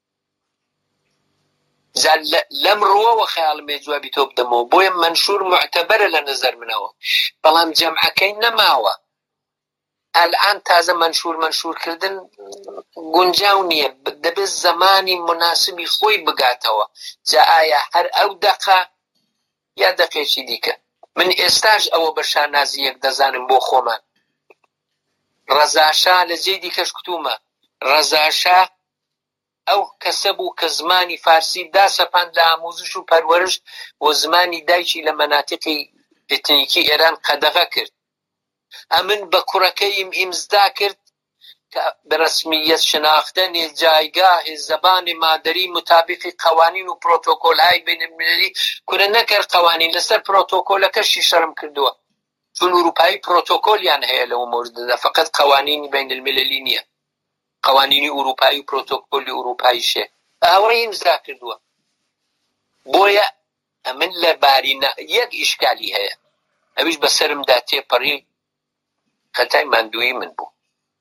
لەم ڕووەوە خەیاڵمێ جوابی تۆ بدەمەوە، بۆیە منشور معتەبەرە لە نەزەر منەوە، بەڵام جەمعەکەی نەماوە. ئەلعان تازە منشور منشورکردن گونجاو نییە، دەبێت زەمانی مناسبی خۆی بگاتەوە. جا ئایا هەر ئەو دەقا یا دەقێکی دیکە؟ من ئێستاش ئەوە بە شانازیەک دەزانم بۆ خۆمان. ڕەزاشا لە جێی دیکەش کتومە، ڕەزاشا ئەو کەسە بوو کە زمانی فارسی داسەپاند لە ئامۆزش و پەروەرش و زمانی دایکی لە مەناتقی ئێتنیکی ئێران قەدەغە کرد. ئەمن بە کوڕەکەیم ئیمزدا کرد کە بەرەسمیەت شناختنی جایگاه زەبانی مادەری مطابقی قوانین و پرۆتۆکۆلهای بینالمللی کورە نەکرد قوانین لەسەر پرۆتۆکۆلەکەشی شەرم کردووە، چون ئوروپایی پرۆتۆکۆلیان هەیە لەو مۆردەدا، فقط قوانینی بینالمللی نییە، قوانینی ئوروپایی و پرۆتۆکۆلی ئوروپاییشێ، ئەوەی ئیمزا کردووە. بۆیە ئەمن لە بارینە یەک ئیشکالی هەیە، ئەویش بەسەرمدا تێپەڕی خەتای ماندووی من بوو.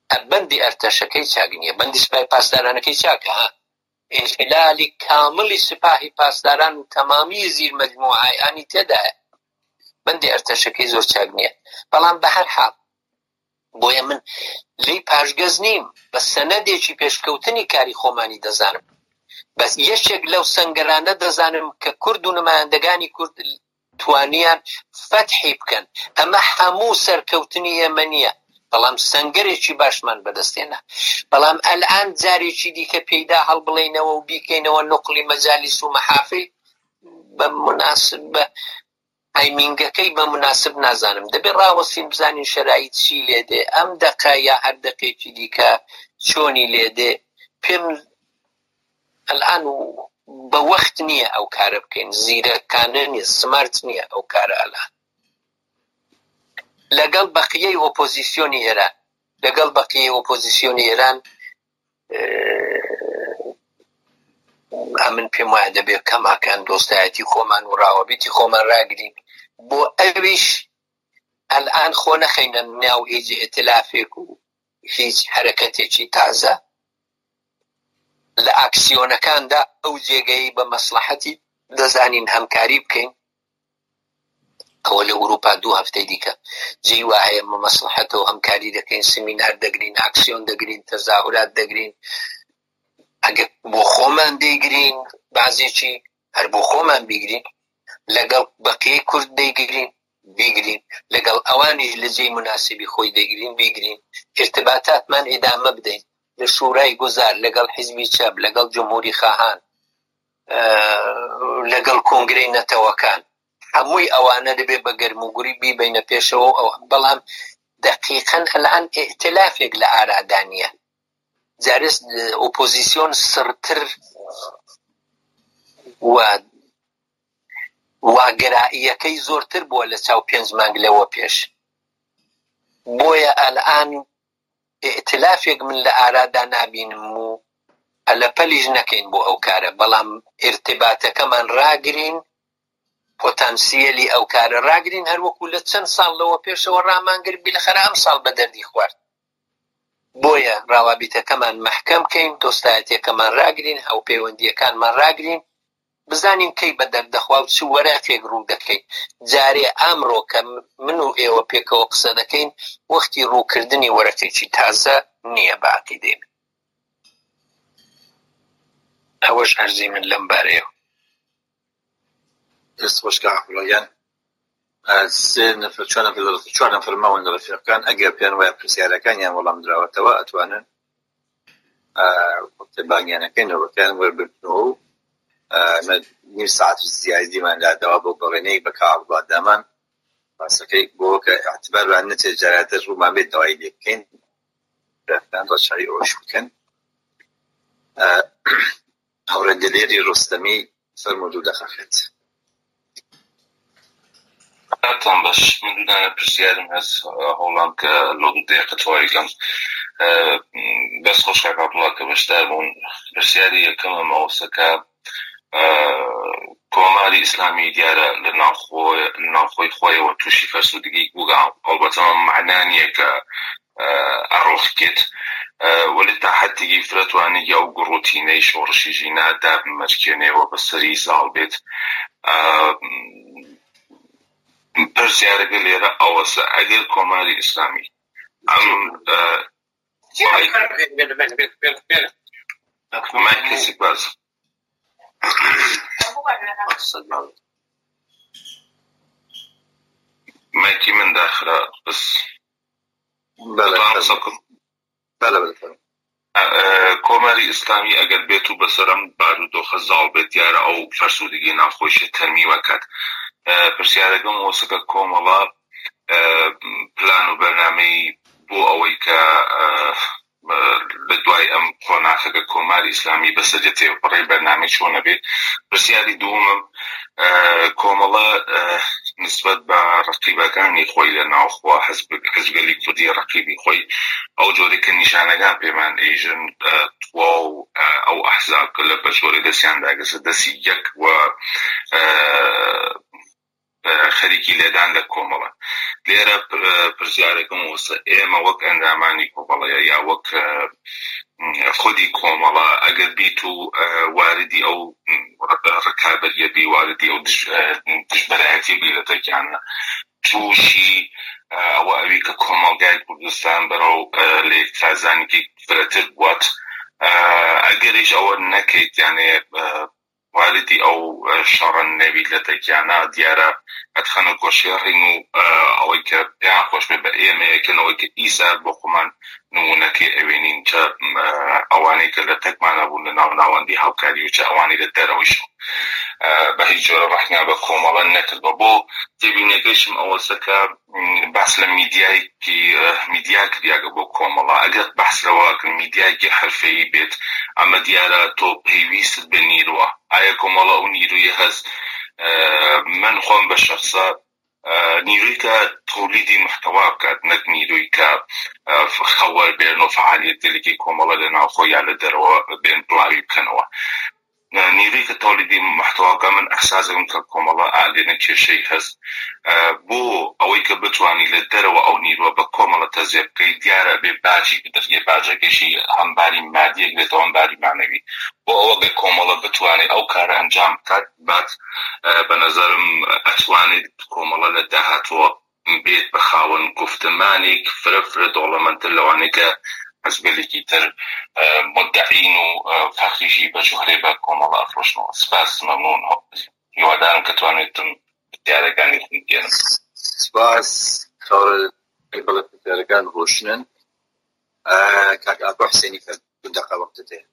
بەندی ئەرتەشەکەی چاک نییە، بەندی سپای پاسدارانەکەی چاکە. ها ئینحلالی کاملی سپاهی پاسداران و تەمامی زیر مەجموعەیانی تێدایە، بەندی ئەرتەشەکەی زۆر چاک نییە. بەڵام بە هەر حاڵ بۆیە من لی پاشگەز نیم، بە سەنەدێکی پێشکەوتنی کاری خۆمانی دەزانم، بەس یەکێک لەو سەنگەرانە دەزانم کە کورد و نمایندەگانی کورد توانیان فەتحی بکەن. ئەمە هەموو سەرکەوتنی ئێمە نییە، بەڵام سەنگەرێکی باشمان بەدەستێنە. بەڵام ئەلان جارێکی دیکە پێیدا هەڵبڵێنەوە و بیکەینەوە نقلی مەجالیس و مەحافل بە مناسب بە تایمینگەکەی بە مناسب نازانم. دەبێت ڕاوەسین بزانین شەرایط چی لێدێ، ئەم دەقا یا هەر دەقێکی دیکە چۆنی لێدێ. پێم ئەلان و بە وەخت نییە ئەو کارە بکەین، زیرەکانە نییە، سمارت نییە ئەو کارە. ئەلان لەگەڵ بەقیەی ئۆپۆزیسیۆنی ئێران لەگەڵ بەقیەی ئۆپۆزیسیۆنی ئێران ئەمن پێم وایە دەبێت کەماکان دۆستایەتی خۆمان و ڕاوەبیتی خۆمان ڕاگرین، بۆ ئەویش ئەلان خۆ نەخەینە ناو هیچ ئێتلافێک و هیچ حرەکەتێکی تازە. لە ئاکسیۆنەکاندا ئەو جێگەی بە مەسلحەتی دەزانین هەمکاری بکەین. ئەوە لە ئوروپا دوو هەفتەی دیکە جێی وا هەیە مەسلحەتەوە هەمکاری دەکەین، سمینار دەگرین، ئاکسیۆن دەگرین، تەزاهورات دەگرین. ئەگەر بۆ خۆمان دەیگرین بازێکی هەر بۆ خۆمان بیگرین، لەگەڵ بەقیەی کورد دەیگرین بیگرین، لەگەڵ ئەوانیش لە جێی مناسبی خۆی دەیگرین بیگرین. ارتباطاتمان ئێدامە بدەین لە شورای گوزار، لەگەڵ حیزبی چەپ، لەگەڵ جمهوری خاهان، لەگەڵ کۆنگرەی نەتەوەکان. هەمووی ئەوانە دەبێت بە گەرموگوری بیبینە پێشەوە. ئەو بەڵام دقیقاً ئەلان ئێختلافێک لە ئارادانیە. جارێ ئۆپۆزیسیۆن سڕتر و واگەراییەکەی زۆرتر بووە لە چاو پێنج مانگ لەوە پێش. بۆیە ئەلان ئێختلافێک من لە ئارادا نابینم و ئەلەپەلیش نەکەین بۆ ئەو کارە، بەڵام ارتباطەکەمان ڕاگرین، پۆتانسیەلی ئەو کارە ڕاگرین، هەروەکو لە چەند ساڵ لەوە پێشەوە ڕامانگر بیلەخەرە ئەم ساڵ بە دەردی خوارد. بۆیە ڕاوابیتەکەمان مەحکەم بکەین، دۆستایەتیەکەمان ڕاگرین، هاوپەیوەندیەکانمان ڕاگرین، بزانین کەی بە دەردەخوا و چ وەرەقێک ڕوو دەکەین. جارێ ئەمڕۆ کە من و ئێوە پێکەوە قسە دەکەین وەختی ڕووکردنی وەرەقێکی تازە نییە بە عەقیدەی من. ئەوەش عەرزی من لەم بارەیەوە.
دەست خۆشکە عەبدوڵڵایان سێ نەفەر چوار نەفەر چوار نەفەر ماون لە ڕەفیقەکان ئەگەر پێیان وایە پرسیارەکانیان وەڵام دراوەتەوە ئەتوانن بانگیانەکەینەوە بەکەیان وەربگرنەوە و نیم ساعتی زیادیماندا داوا بۆ بەڕێنەی بە کاک عەبدوڵڵادامان باسەکەی بۆ کە ئاعتیبار نەچێت جاراتە ڕوومان بێت داوای لێ بکەین ڕێکدان ڕەچاوی ئەوەش بکەن. هەورە دلێری ڕۆستەمی فەرموودوو دەخەفێت.
ئەتان باش من دوودانە پرسیارم هەست هەوڵام کە لۆ دوو دقیقە تەواویکەم. بەس خۆش کاک عەبدوڵڵا کە بەشدار بوون. پرسیاری یەکەمم ئەوەسە کە کۆماری ئیسلامی دیارە لە ناوخۆی خۆیەوە تووشی فەرسوودگی بووگا، ئەڵبەتە معنaa نییە کە ئەڕۆخکێت وەلی تا حەدێکی فرەتوانێت یا و گوڕوتینەی شۆڕشی ژینا دابمەچکێنێەوە بەسەری ساڵ بێت. پرسیارەکە لێرە ئەوەسە ئەگەر کۆماری ئیسلامی مایکسی باز مایکی من داخرا بس کۆماری ئیسلامی ئەگەر بێت و بەسەرم بارودۆخە زاڵ بێت دیارە ئەو فەرسوودگی ناخۆشی تەرمیوەکات. پرسیارەکەم وەسەکە کۆمەڵا پلان و بەرنامەی بۆ ئەوەی کە لە دوای ئەم قۆناغەکە کۆماری ئیسلامی بەسەرێتێ بڕێ بەرنامەی چۆنە بێت. پرسیاری دووەمم کۆمەڵا نسبەت بە ڕەقیبەکانی خۆی لە ناوخوا حزبگەلی کوردی ڕەقیبی خۆی ئەو جۆرێک کە نیشانەکان پێمان ئێژن توا و ئەو ئەحزاب کە لە بە جۆرە دەستیان داگەسە دەستی یەک و خەریکی لێدان لە کۆمەڵە لێرە پرسیارێکم وەسە ئێمە وەک ئەندامانی کۆمەڵەیە یا وەک خودی کۆمەڵە ئەگەر بیت و واردی ئەو ڕکابەریە بی واردی ئەو دژبەرایەتی بی لە تەکیانە تووشی ئەوە ئەوی کە کۆمەڵگای کوردستان بەرەو لە یەکترازانێکی فرەتر بوات ئەگەریش ئەوە نەکەیت یانێ واردی ئەو شەڕەن نەبی لە تەکیانە دیارە ئەتخەنە کۆشێڕین و ئەوەی کە پێیان خۆش بێ بە ئێمە یەکەنەوەی کە ئیسا بۆ خۆمان نمونەکەی ئەوێنین کە ئەوانەی کە لە تەکمانە بوون لە ناو ناوەندی هاوکاری و چە ئەوانی لە دەرەوەیش بە هیچ جۆرە ڕەحنا بە کۆمەڵە نەکردوە بۆ تێبینەکەیشم ئەوەسەکە باس لە میدیایکی میدیا کردیاگە بۆ کۆمەڵە ئەگەر بەحسەوە میدیایکی حرفەیی بێت ئەمە دیارە تۆ پێویست بە نیرووە ئایا کۆمەڵە ئەو نیرویە هەست من خۆم بە شخصە نیروی کە تۆلیدی محتەوا بکات نەک نیروی کە خەوەر بێن و فعالیەتێکی کۆمەڵە لە ناوخۆ یا لە دەرەوە بێن بڵاوی بکەنەوە نیروی کە تۆلیدی محتەواکە من ئەحساسم کە کۆمەڵە ئالێنە کێشەی هەست بۆ ئەوەی کە بتوانی لە دەرەوە ئەو نیروە بە کۆمەڵە تەزیێ بکەی دیارە بێ باجی بدەستێ باجەکەشی هەمباری مادیەک بێتەوە هەمباری مانەوی بۆ ئەوە بێ کۆمەڵە بتوانێت ئەو کارە ئەنجام بکات بات بە نەزەرم ئەتوانێت کۆمەڵە لە داهاتوە بێت بە خاوەن گفتمانێک فرە فرە دەوڵەمەندتر لەوانەیە کە حزبێکی تر مدعین و فەخریشی بە جوهرێ بە کۆمەڵە ئەفرۆشنەوە سپاس مەمنون هیوادارم کە توانێتم پرسیارەکانیتم بگێنم
سپاس خاوەر بەڵێ پرسیارەکان ڕۆشنن کاک ئاکۆ حسێنی فەر دو دەقە وەقتت هەیە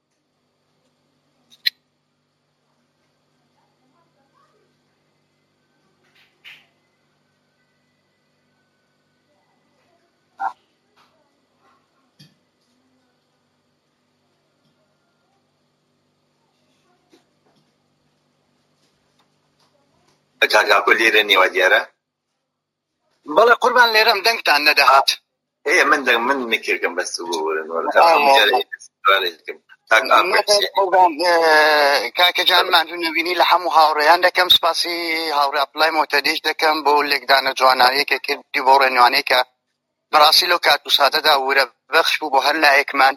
کاکاکۆ لێرە نێوە دیارە
بەڵێ قوربان لێرەم دەنگتان نەدەهات
ئێ من دەنگ من نکردم بەس
کاکە جانمان دوو نەبینی لە هەموو هاوڕێیان دەکەم سپاسی هاوڕێ عەبدوڵای مۆتەدیش دەکەم بۆ لێکدانە جوانانەیەکە کردی بۆ ڕێنوانەی کە بەڕاستی لەو کات و ساتەدا وەرە بەخش بوو بۆ هەر لایەکمان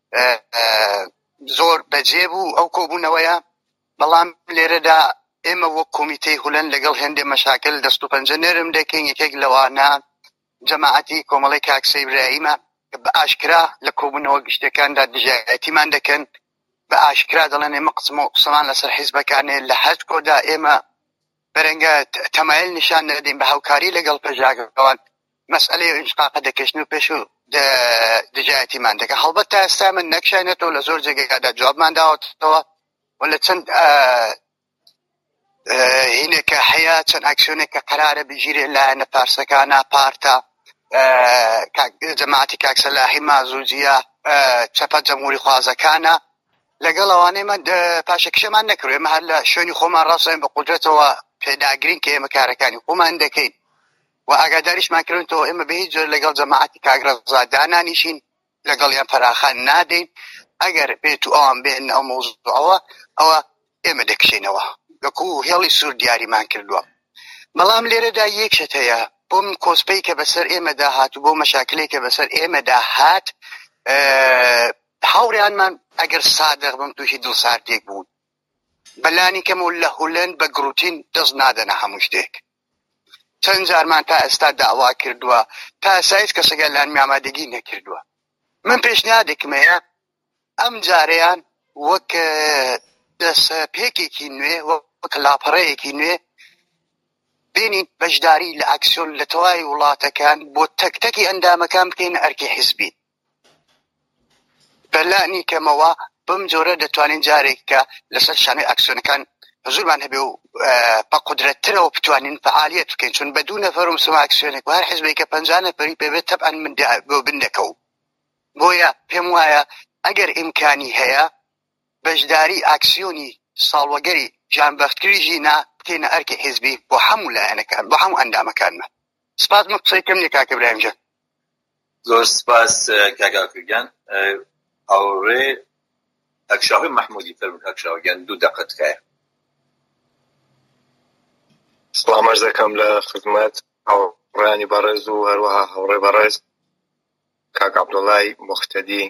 زۆر بەجێ بوو ئەو کۆبوونەوەیە بەڵام لێرەدا ئێمە وەک کۆمیتەی هولەن لەگەڵ هێندێ مەشاکل دەست و پەنجە نێرم دەکەین یەکێک لەوانە جەماعەتی کۆمەڵی کاکسە ئیبراهیمە بە ئاشکرا لە کۆبوونەوە گشتەکاندا دژایەتیمان دەکەن بە ئاشکرا دەڵێن ئێمە قسم و قسەمان لەسەر حیزبەکانێ لە هەست کۆدا ئێمە بەرەنگە تەمایل نیشان نەدەین بە هاوکاری لەگەڵ پەژاگەوان مەسئلەی ئینشقاقە دەکەشن و پێش و دژایەتیمان دەکە هەڵبەت تا ئێستا من نەکشانێتەوە لە زۆر جێگەکەدا جوابمان داوەتەوە و لە چەند هینێکە هەیە چەند ئەکسیۆنێک کە قەرارە بگیرێ لایەنە پارسەکانە پارتە جەماعەتی کاکسەلاحی مازوجیە چەپە جەمهوری خوازەکانە لەگەڵ ئەوانەی من پاشەکشەمان نەکردو ئێمە هەر لە شوێنی خۆمان ڕاستەوەین بە قودرەتەوە پێداگرین کە ئێمە کارەکانی خۆمان دەکەین و ئاگاداریشمان کردنەوە ئێمە بە هیچ جۆر لەگەڵ جەماعەتی کاگرەزا دانانیشین لەگەڵیان فەراخان نادەین ئەگەر بێت و ئەوان بێن ئەو مۆزوعەوە ئەوە ئێمە دەکشینەوە وەکو هێڵی سوور دیاریمان کردووە بەڵام لێرەدا یەکشت هەیە بۆ من کۆسپەی کە بەسەر ئێمەدا هات و بۆ مەشاکلەی کە بەسەر ئێمەدا هات هاوڕیانمان ئەگەر سادق بم تووشی دڵساردێک بوون بەلانی کەمەوە لە هولەن بە گروتین دەست نادەنە هەموو شتێک چەند جارمان تا ئێستا داوا کردووە تا ئێستا هیچ کەسێکە لان ئامادەگی نەکردووە من پێشنیادێکم هەیە ئەم جارەیان وەک دەست پێکێکی نوێ وەک لاپەڕەیەکی نوێ بینین بەشداری لە ئاکسیۆن لە تەواوی وڵاتەکان بۆ تەکتەکی ئەندامەکان بکەین ئەرکی حیزبی بەلانی کەمەوە بم جۆرە دەتوانین جارێککە لەسەر شانەی ئاکسیۆنەکان حزورمان هەبێ و بە قودرەتترەوە بتوانین فعالیت بکەین چون بە دوو نەفەر و سەما ئاکسیۆنێک و هەر حیزبێکە پەنجا نەفەری پێبێت تەبعەن من بۆ بندەکەو بۆیە پێم وایە ئەگەر ئیمکانی هەیە بەشداری ئاکسیۆنی ساڵوەگەری جانبەختکری ژینا بکەینە ئەرکی حیزبی بۆ هەموو لایەنەکان بۆ هەموو ئەندامەکانمان سپاس من قسەی کەم نییە کاکە ئیبراهیمجان
زۆر سپاس کاکاکوگیان هاوڕێ ئەکشاوی محمودی فەرموو کاکشاوگیان دوو دەقە تکایە
سڵام عەرز دەکەم لە خزمەت هاوڕێیانی بەڕێز و هەروەها هاوڕێی بەڕێز کاک عەبدوڵڵای موختەدی.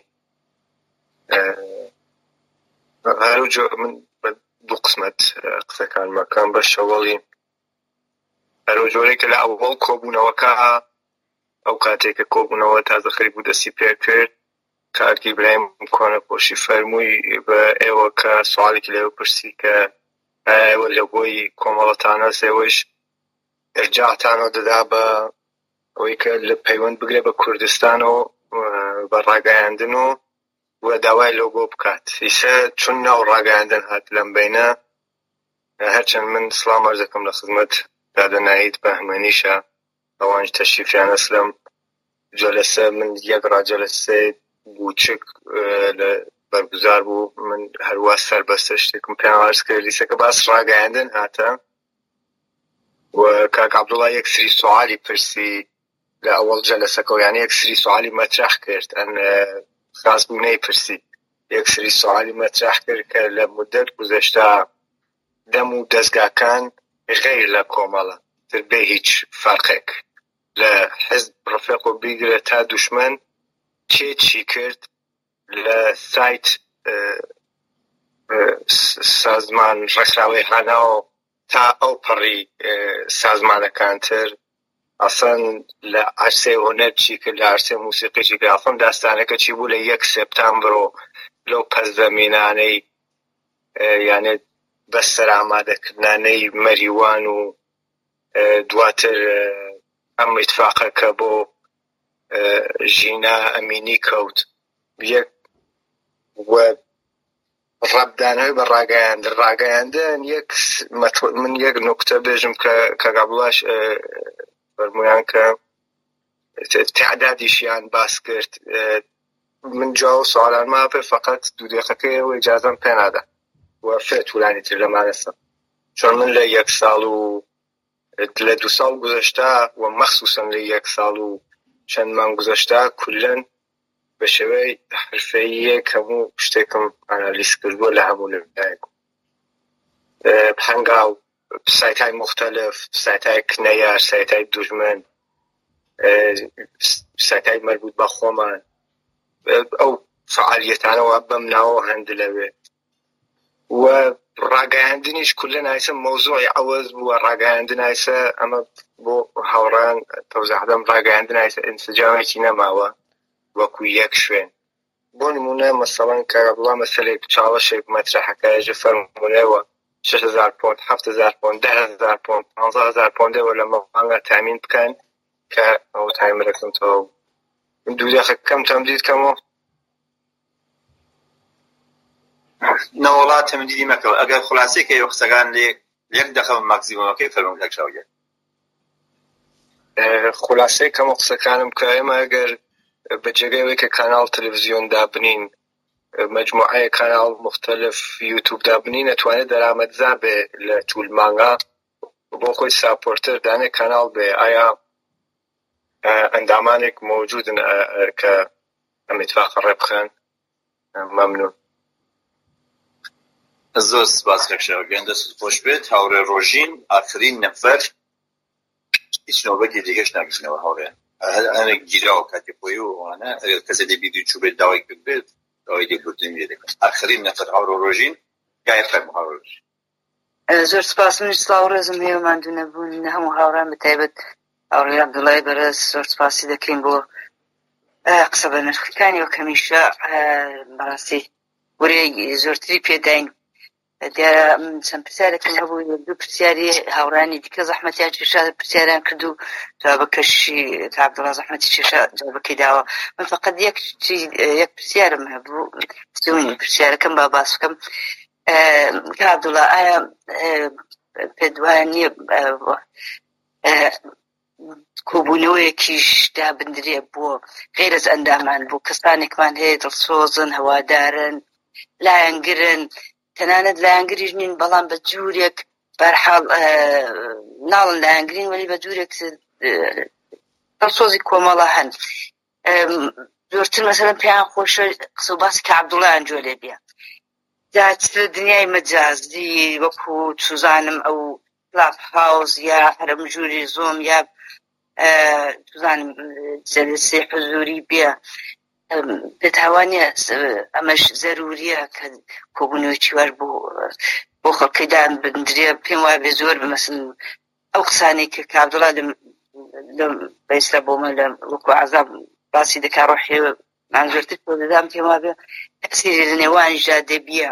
هەروجۆ من بە دوو قسمەت قسەکان مەکەم بە شەوەڵی هەرو جۆرێک لە ئەوڵ کۆبوونەوەکە ئەو کاتێککە کۆبوونەوە تازە خەریک بوو دەستی پێ کرد کارکی برایم کۆنە پۆشی فەرمووی بە ئێوە کە سوالێکی لێوە پرسی کە ئێوە لە بۆی کۆمەڵەتانە سێوەش ئەرجاعتانەوە دەدا بە ئەوەی کە لە پەیوەند بگرێ بە کوردستان و بە ڕاگەیاندن و وە داوای لۆگۆ بکات ئیسە چون ناو ڕاگەیاندن هات لەم بینە هەرچەند من سڵام عەرز دەکەم لە خزمەت دادەناییت بە هەمەنیشە ئەوانش تەشریفیان ئەسلم جەلسە من یەک ڕاجەلسە بووچک لە بەرگوزار بوو من هەروە سەربەستە شتێکم پێیان عەرز کرد لیسەکە باس ڕاگەیاندن هاتە و کاک عەبدوڵڵا یەک سری سوالی پرسی لە ئەوەڵ جەلسەکەەوە یعنی یەک سری سوالی مەترەح کرد ئەن خاص بوو نەیپرسی یەک سری سوالی مەترەح کرد کە لە مودەت گوزەشتا دەم و دەستگاکان غیر لە کۆمەڵە تر بێ هیچ فەرقێک لە حزب ڕفێق و بیگرێت تا دوشمن چێ چی کرد لە سایت سازمان ڕێکخراوەی هەناو تا ئەو پەڕی سازمانەکانتر ئەسەن لە عەرسێ هونەر چی کرد لە عەرسێ موسیقی چی کرد ئەفەم داستانەکە چی بوو لە یەک سێپتامبرۆ لەو پەسزەمینانەی یانێ بەسەر ئامادەکردنانەی مەریوان و دواتر ئەم ئیتفاقەکە بۆ ژینا ئەمینی کەوت یەک وە ڕەبدانەوەی بە ڕاگەیاندن ڕاگەیاندن یەک من یەک نوکتە بێژم کە کاک عەبدوڵڵاش فەرموویان کە تعدادیشیان باس کرد من جا و سوالان ما پێ فقط دوو دقیقەکەی و ئیجازەم پێ نادا و فێ توولانی تر لەمانەسە چۆن من لە یەک ساڵ و لە دوو ساڵ گوزەشتا و مەخسووسن لە یەک ساڵ و چەند مانگ گوزەشتا کولەن بە شێوەی حرفەییەک هەموو شتێکم ئانالیز کردووە لە هەموو لەلایەک هەنگاو سایتای مختلف سایتای کنەیار سایتای دوژمن سایتای مربوط بە خۆمان ئەو فعالیەتانەوە بەم ناوە هەند لەوێ و ڕاگەیاندنیش کولەن ئایسە مەوزوعی عەوەز بووە ڕاگەیاندن ئایسە ئەمە بۆ هاوڕان تەوزیح دەم ڕاگەیاندن ئایسە ئینسجامێکی نەماوە وەکو یەک شوێن بۆ نمونە مەسەڵەن کاک عەبدوڵڵا مەسەلەیەک چاوەشێک مەترەحەکەیەژە فەرموونەوە شەش هەزار پۆند هەفت هەزار پۆند دە هەزار پۆند پانزە هەزار پۆندەوە لە مەمانگە تامین بکەن کە ئەو تایمەرەکەم تەواو دوو دقیقەکەم تەمدید کەمەوە
نەوەڵات من دیدی مەکەوە ئەگەر خولاسەیەکە ئەو قسەکان لێ یەک دەقەم ماکسیمۆمەکەی فەرموون لەک شاوگە
خولاسەی کەمە قسەکانم کە ئێمە ئەگەر بەجێگەیەوەی کە کاناڵ تەلەڤیزیۆن دابنین مجموعەیە کاناڵ مختلف یوتیوب دابنین ئەتوانێت دەرامەتزا بێ لە توول مانگا بۆ خۆی ساپۆرتر دانێ کاناڵ بێ ئایا ئەندامانێک موجودن کە ئەم ئیتفاقە ڕێبخەن مەمنون
زۆر سپاس کەکشەوە گەندە خۆش بێت هاوڕێ ڕۆژین ئاخرین نەفەر هیچ نۆبەتی دیگەش ناگەشتنەوە هاوڕێ ئەنە گیراوە کاتێک بۆی و ئەوانە ئەگەر کەسێ دەبیدی چوو بێت داوای کرد بێت داوای دێکوتن لێ دەکەن ئاخرین نەفەر هاوڕێ ڕۆژین گایە فەرموو هاوڕێ ڕۆژین
زۆر سپاس منیش سڵاو و ڕێزم هەیە و ماندوو نەبوون هەموو هاوڕان بەتایبەت هاوڕێ عەبدوڵڵای بەرەز زۆر سپاسی دەکەین بۆ قسە بە نرخەکانی و کەمیشە بەڕاستی وەرەی زۆرتری پێداین دیارە چەند پرسیارێکم هەبوو دوو پرسیاری هاوڕانی دیکە زەحمەتیان کێشا پرسیاریان کرد و جوابەکەشی تا عەبدوڵڵا زەحمەتی کێشا جوابەکەی داوە من فەقەت یەک یەک پرسیارم هەبوو سوونی پرسیارەکەم با باس بکەم کە عەبدوڵڵا ئایا پێت وایە نییە کۆبوونەوەیەکیش دابدرێ بۆ غێر ئەز ئەندامان بۆ کەسانێکمان هەیە دڵسۆزن هەوادارن لایەنگرن تەنانەت لایەنگریش نین بەڵام بە جوورێک بەرحاڵ ناڵن لایەنگرین وەلی بە جوورێک دڵسۆزی کۆمەڵە هەن زۆرتر مەسەلەن پێیان خۆشە قسە و باسی کە عەبدوڵڵایان جۆ لێ بێ جا دنیای مەجازی وەکو چوزانم ئەو کلاب هاوس یا هەرم ژووری زۆم یا توزانم جەلسەی حزوری بێ بێتاوانە ئەمەش زەروریە کە کۆبوونەوەی چیوار بۆ بۆ خەڵکەیدان بندرێ پێم وایە بێ زۆر بمەسن ئەو قسانەی کە کابدوڵا لەم بەئیستا بۆمە لە وەکو عەزاب باسی دەکا ڕۆحێ مان زۆرتر تۆ دەدام پێم وابێ تەسیری لە نێوانیشدا دەبیە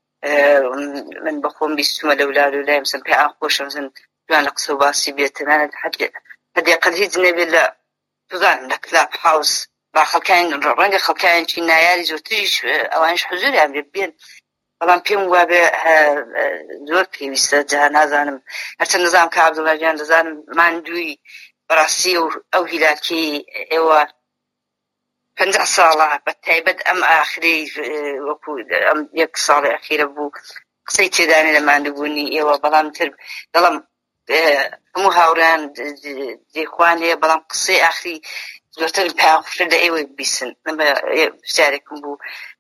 من بەخۆم بیستومە لە ولاد و لایم سم پێ ئان خۆشە مەسن دوان لە قسە و باسی بێتەنانە حەدێقەت هیچ نەبێت لە توزانم لە کلاب هاوس با خەڵکان ڕەنگە خەڵکایەکی نایاری زۆرتریش ئەوانش حزوریان بێ بێن بەڵام پێم وابێ زۆر پێویستە جا نازانم هەرچەند نەزانم کە عەبدوڵڵا گیان دەزانم ماندووی بەڕاستی ئەو هیلاکی ئێوە پەنجا ساڵە بە تایبەت ئەم ئاخرەی وەکو ئەم یەک ساڵی ئەخیرە بوو قسەی تێدانێ لە ماندووبوونی ئێوە بەڵام تر دەڵم هەموو هاوڕیان دێخوان هەیە بەڵام قسەی ئاخری زۆرتر پێیان خوشتر لە ئێوەی بیسن پرسیارێکم بوو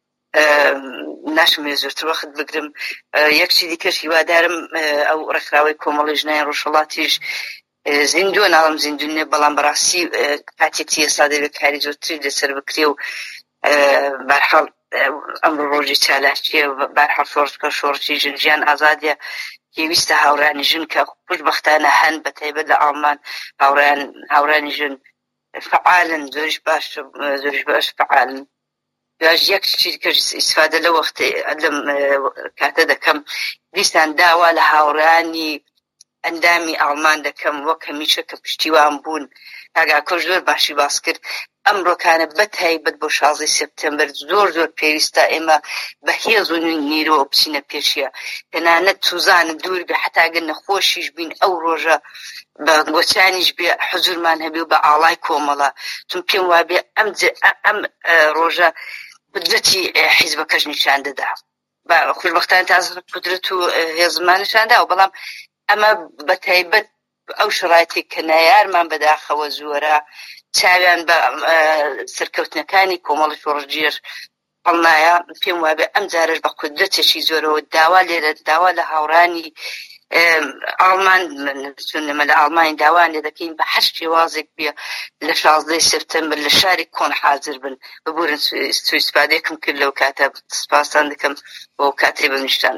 ناشمێ زۆرتر وەخت بگرم یەکچی دیکەش هیوادارم ئەو ڕێکخراوەی کۆمەڵی ژنای ڕۆژهەڵاتیش زیندووە ناڵم زیندوونێ بەڵام بەڕاستی کاتێکی ئێستا دەبێت کاری زۆرتری لەسەر بکرێ و بەرحاڵ ئەمڕۆ ڕۆژی چالاکیە بەرحاڵ شۆڕچکە شۆڕکی ژن ژیان ئازادیە پێویستە هاوڕانی ژن کە خوشبەختانە هەن بە تایبەت لە ئاڵمان هاوڕانی ژن فعالن زۆریش باش زۆریش باش فعالن باش یەک چیکەش ئیسفادە لە وەختێ لەم کاتە دەکەم دیسان داوا لە هاوڕانی ئەندامی ئاڵمان دەکەم وەک هەمیشە کە پشتیوان بوون ئاگاکۆ زۆر باشی باس کرد ئەمڕۆکانە بە تایبەت بۆ شازدەی سپتەمبەر زۆر زۆر پێویستە ئێمە بەهێز و نیرۆ بچینە پێشیە تەنانەت توزانە دوور بێ حتاگەر نەخۆشیش بین ئەو ڕۆژە بە گۆچانیش بێ حزورمان هەبێ و بە ئاڵای کۆمەڵە چون پێم وابێ ئەم ڕۆژە قدرەتی حیزبەکەش نیشان دەدا خوشبەختانە تازە قدرەت و هێزمان نیشان داوە بەڵام ئەمە بە تایبەت ئەو شرایطی کە نایارمان بەداخەوە زۆرە چاویان بە سەرکەوتنەکانی کۆمەڵی شۆڕژیر هەڵنایە پێم وابێ ئەم جارش بە قدرەتێکی زۆرەوە داوا لێرە داوا لە هاوڕانی ئاڵمان چونمە لە ئاڵمانی داوان لێ دەکەین بە هەر شێوازێک بێ لە شازدەی سپتەمبەر لە شاری کۆن حاضر بن ببورن سویسپادێکم کرد لەو کاتە سپاسان دەکەم بۆ کاتێ بەمیشتان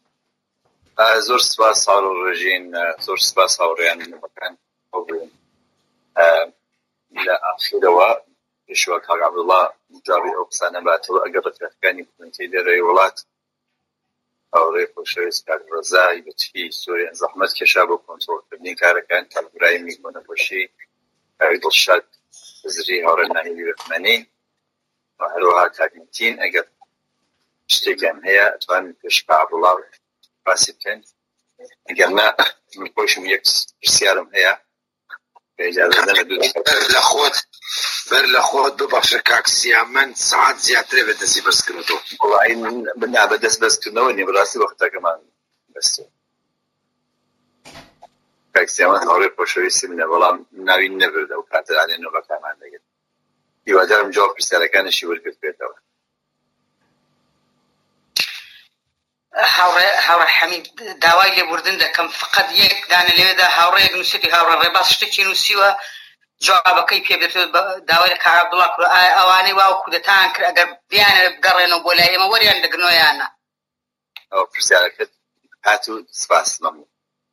زۆر سپاس ساڵ و ڕژین زۆر سپاس هاوڕێیان بەکان بوون لە ئاخیرەوە پێشوە کاک عەبدوڵڵا جاڕی ئەو قسانە باتەوە ئەگەر ڕێکخراوەکانی حکوومەتی لێرەی وڵات هاوڕێی خۆشەویست کاک ڕەزای بەچی سۆریان زەحمەت کێشا بۆ کۆنتڕۆڵکردنی کارەکان کاک برایمی بۆنەخۆشی کاوی دڵشاد بزری هاوڕێ ناهێنی ڕێکمەنی و هەروەها کاک متین ئەگەر شتێکیان هەیە ئەتوانن پێش کاک عەبدوڵڵا باسی بکەن ئەگەر نا من خۆشم یەک پرسیارم هەیە
لە خۆت بەر لە خۆت ببەخشە کاکسیامەن سەعات زیاترێ بێت دەستی بەرزکردنەوە
وڵی بنا بە دەست بەرزکردنەوە نیە بەڕاستی وەختەکەمان بەستە کاکسیامەن هاوڕێ خۆشەویستی منە بەڵام ناوی نەبردە و کاتە ئالێنەوەکانمان دەگەن هیوادارم جواب پرسیارەکانشی وەرگرت بێتەوە
هاوڕێ حەمید داوای لێبوردن دەکەم فقط یەک دانە لێدا هاوڕێیەک نووسێتی هاوڕێ ڕێباز شتێکی نووسیوە جوابەکەی پێ بێت داوای لە کاک عەبدوڵڵا کرد ئەوانەی واو کودەتان کرد ئەگەر بیانە بگەڕێنەوە بۆ لای ئێمە وەریان دەگرنەوەیانە
ئەو پرسیارەکەت هاتوو سپاس مەمنوون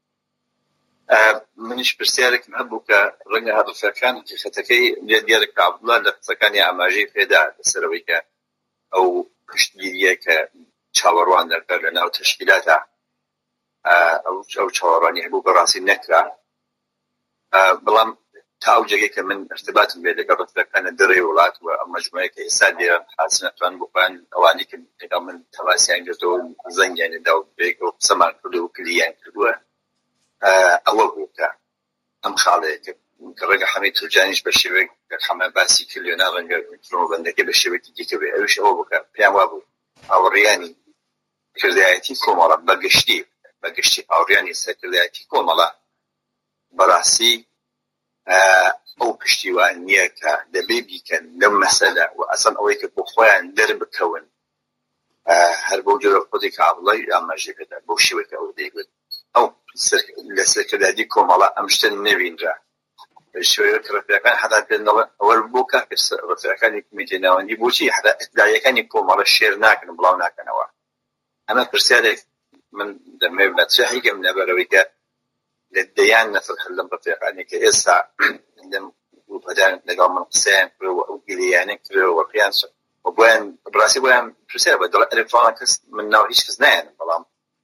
منیش پرسیارێکم هەبوو کە ڕەنگە هەڵفەکان حقیقەتەکەی لێ دیارە کە عەبدوڵڵا لە قسەکانی ئاماژەی پێدا لەسەرەوەی کە ئەو پشتگیریە کە چاوەڕوان دەکات لە ناو تەشکیلاتە ئەو چاوەڕوانی هەبوو بەڕاستی نەکرا بەڵام تا ئەو جێگەی کە من ارتباطم بێت لەگەڵ ڕەفەکانە دەڕێی وڵات و ئەم مەجموعەیە کە ئێستا لێرە حاصل نەتوان بخوان ئەوانی کە لەگەڵ من تەماسیان کردەوە و زەنگیانێدا و بێکەوە قسەمان کردو و کلییان کردووە ئەوە بوو کە ئەم خاڵەیە کە ڕێگە حەمید تورجانیش بە شێوەیەک کە حەمە باسی کرد لێنا ڕەنگە فڕۆبەندەکەی بە شێوەیەکی دیکە بێ ئەوش ئەوە بوو کە پێیان وا بوو هاوڕێیانی کردایەتی کۆمەڵە بەگشتی بەگشتی هاوڕێیانی سەرکردایەتی کۆمەڵە بەڕاستی ئەو پشتیوان نییە کە دەبێ بیکەن لەم مەسەلە و ئەسەن ئەوەی کە بۆ خۆیان دەربکەون هەر بەو جۆرە خۆدی کە عەبدوڵڵای ئاماژەکەدا بۆ شێوەیەکە ئەو دەیگوت ئەو لە سەرکردادی کۆمەڵە ئەم شتە نەبینرا شوێ ڕفیەکان حتا پێنەوە ئەوە بۆ کاکە ڕفیەکانی کومیتەی ناوەندی بۆچی حتا ئەتدایەکانی کۆمەڵە شێر ناکەن بڵاو ناکەنەوە ئەمە پرسیارێک من دەمەوێت بە چەحیگەم لەبەرەوەی کە لە دەیان نەفر هەر لەم ڕفیەکانی کە ئێستا لەم گروپەدان لەگەڵ من قسەیان کردەوە ئەو گیلیانە کردەوە پێیان بۆیان بڕاستی بۆیان پرسیار بە دڵ ئەلێفۆنە کەس من ناو هیچ کەس نایەن بەڵام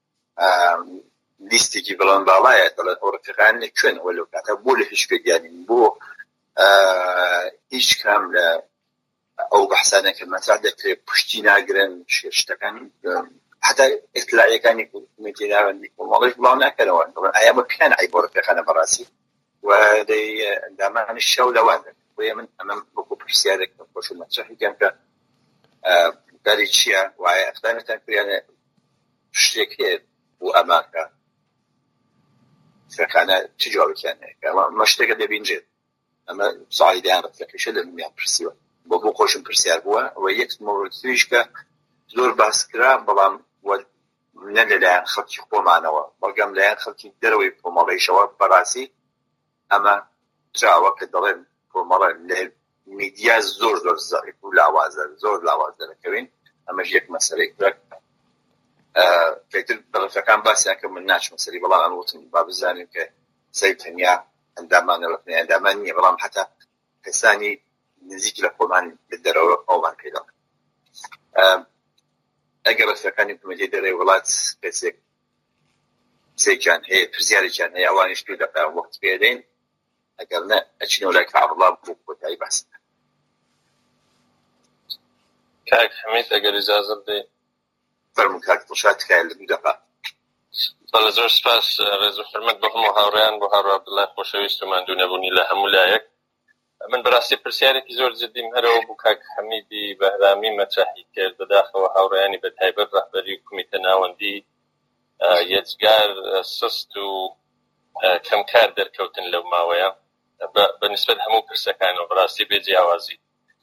لیستێکی بەڵام باڵایە دەڵێت ئەو ڕفیقان لە کوێن ئەوە لەو کاتە بۆ لە هیچ کردیانین بۆ هیچ کام لە ئەو بەحسانە کە مەترح دەکرێت پشتی ناگرن شتەکان حتا ئیطلاعیەکانی کومیتەی ناوەندی کۆمەڵەش بڵاو ناکەنەوە دەڵێن ئایا بە پیان ئای بۆ ڕفیقانە بەڕاستی و دەی ئەندامانی شەو لەوان دەن بۆیە من ئەمەم وەکو پرسیارێک خۆش مەترحیکەم کە داری چییە وایە ئەقدامێتان کریانە شتێک هەیە بۆ ئەماکە فەکانە چ جوابێکیان هەیە ئەمە شتێکە دەبینجێت ئەمە ساڵیدیان ڕفیەکەشە لە منیان پرسیوە بۆ بۆ خۆشم پرسیار بووە ئەوە یەک مۆردویش کە زۆر باس کرا بەڵام نە لەلایەن خەڵکی خۆمانەوە بەڵگەم لایەن خەڵکی دەرەوەی کۆمەڵەیشەوە بەڕاستی ئەمە تراوە کە دەڵێن کۆمەڵە لە میدیا زۆر زۆر زەعیف و لاوازە زۆر لاواز دەرەکەوین ئەمەش یەک مەسەلەی پێتر بەڵەفەکان باسییان کە من ناچمە سەری بەڵام ئەنوتم با بزانیم کە سەی تەنیا ئەندامانە ڕفنی ئەندامان نییە بەڵام حتا کەسانی نزیک لە خۆمان دەرەوە ئەومان پێدا ئەگەر ڕفەکانی کومیتەی دەرەوەی وڵات کەسێک سێکیان هەیە پرسیارێکیان هەیە ئەوانیش پێ دەکەن وەخت پێدەین ئەگەر نە ئەچینەوە لای کعبڵا بۆ کۆتایی باس
کاک حەمید ئەگەر ئیجازەت بدەی
فەرموو کاک دڵشاد تکایە لە دوو دەقا
بەڵێ زۆر سپاس ڕێز و حرمەت بە هەموو هاوڕێیان بۆ هاوڕا عەبدوڵڵای خۆشەویست و ماندوو نەبوونی لە هەموو لایەک من بەڕاستی پرسیارێکی زۆر جدیم هەرەوە بوو کاک حەمیدی بەهرامی مەترحی کرد بەداخەوە هاوڕێیانی بەتایبەت ڕەهبەری کومیتە ناوەندی یەجگار سست و کەمکار دەرکەوتن لەو ماوەیە بەنسبەت هەموو پرسەکانەوە بەڕاستی بێجیاوازی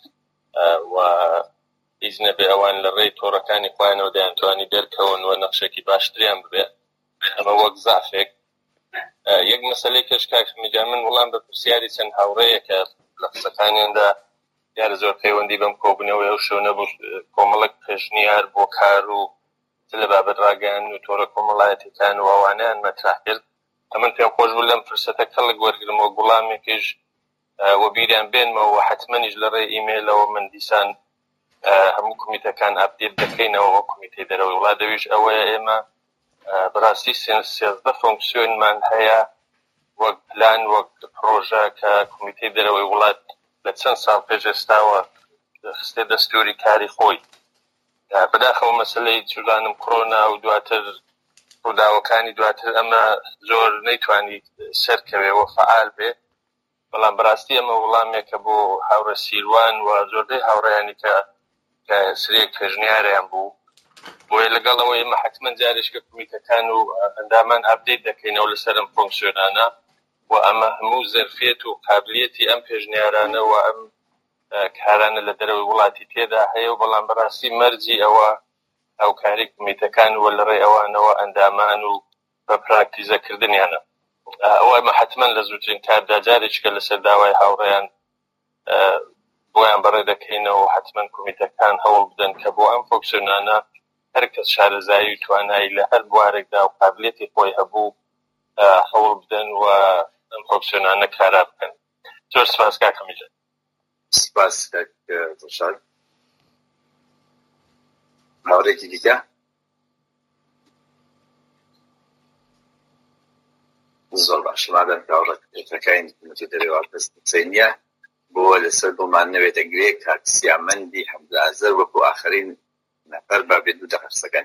و هیچ نەبێ ئەوان لە ڕێی تۆڕەکانی خۆیانەوە دەیانتوانی دەرکەون و نەخشێکی باشتریان ببێ ئەمە وەک زافێک یەک مەسەلەی کەش کاک حەمیدیان من وەڵام بە پرسیاری چەند هاوڕەیە کە لە قسەکانیاندا دیارە زۆر پەیوەندی بەم کۆبوونەوەی ئەو شەو نەبوو کۆمەڵێک پێشنیار بۆ کار و لە بابەت ڕاگەیان و تۆڕە کۆمەڵایەتیەکان و ئەوانەیان مەترح کرد ئەمن پێم خۆش بوو لەم فرسەتە کەڵک وەرگرمەوە گوڵامێکیش وە بیریان بێنمەوە حتمەنیش لە ڕێی ئیمێلەوە من دیسان هەموو کومیتەکان ئاپدێت دەکەینەوە وە کومیتەی دەرەوەی وڵاتەویش ئەوەیە ئێمە بەڕاستی سێزدە فۆنکسیۆنمان هەیە وەک پلان وەک پرۆژە کە کومیتەی دەرەوەی وڵات لە چەند ساڵ پێش ئێستاوە خستێ دەستوری کاری خۆی بەداخەوە مەسەلەی جوڵانم کۆڕۆنا و دواتر ڕووداوەکانی دواتر ئەمە زۆر نەیتوانی سەرکەوێەوە فعال بێ بەڵام بەڕاستی ئەمە وەڵامێکە بۆ هاوڕە سیروان و زۆردەی هاوڕێیانی کە کە سرێک پێشنیاریان بوو بۆیە لەگەڵەوە ئێمە حتمەن جارێک کە کومیتەکان و ئەندامان ئاپدێت دەکەینەوە لەسەر ئەم فۆنکسیۆنانە و ئەمە هەموو زەرفێت و قابلیەتی ئەم پێشنیارانە و ئەم کارانە لە دەرەوەی وڵاتی تێدا هەیە و بەڵام بەڕاستی مەرجی ئەوە ئەو کاری کومیتەکان وە لە ڕێ ئەوانەوە ئەندامان و بە پراکتیزەکردنیانە ئەوە ئەمە حتمەن لە زووترین کاردا جارێککە لەسەر داوای هاوڕێیان بۆیان بەڕێ دەکەینەوە و حتمەن کومیتەکان هەوڵ بدەن کە بۆ ئەم فۆنکسیۆنانە هەر کەس شارەزایی و توانایی لە هەر بوارێکدا و قابلیەتی خۆی هەبوو هەوڵ بدەن و ئەم فۆنکسیۆنانە کارا بکەن زۆر سپاس کاک حەمیدجان
سپاس کاک دڵشاد هاوڕێکی دیکە زۆر باش مادەم کە هاوڕێکەکانی کومیتەی دەرەوە دەست قسەی نییە بۆ لەسەر بۆمان نەوێتە گرێ کاک سیامەندی حەمدازەر وەکو ئاخرین نەفەر با بێت دوو دەقەرسەکان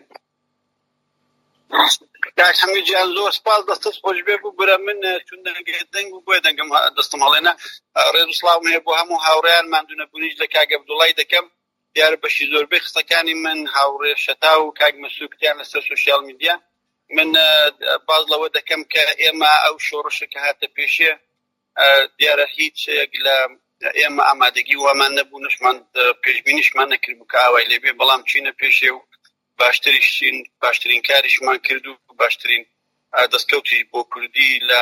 کاک حەمیدجان زۆر سپاس دەستت خۆش بێ بوو برە من چون دەنگ بوو بۆیە دەنگم دەستم هەڵێنە ڕێز و سڵاوم هەیە بۆ هەموو هاوڕێیان ماندوو نەبوونیش لە کاک عەبدوڵڵای دەکەم دیارە بەشی زۆربەی قسەکانی من هاوڕێ شەتا و کاک مەسوودیان لەسەر سوشیال میدیا من باز لەوە دەکەم کە ئێمە ئەو شۆڕشە کە هاتە پێشێ دیارە هیچ لە ئێمە ئامادەگی وامان نەبوو نشمان پێشبینیشمان نەکرد بوو کە ئاوای لێبێ بەڵام چینە پێشێ و باشتریشین باشترین کاریشمان کرد و باشترین
دەستکەوتی بۆ کوردی لە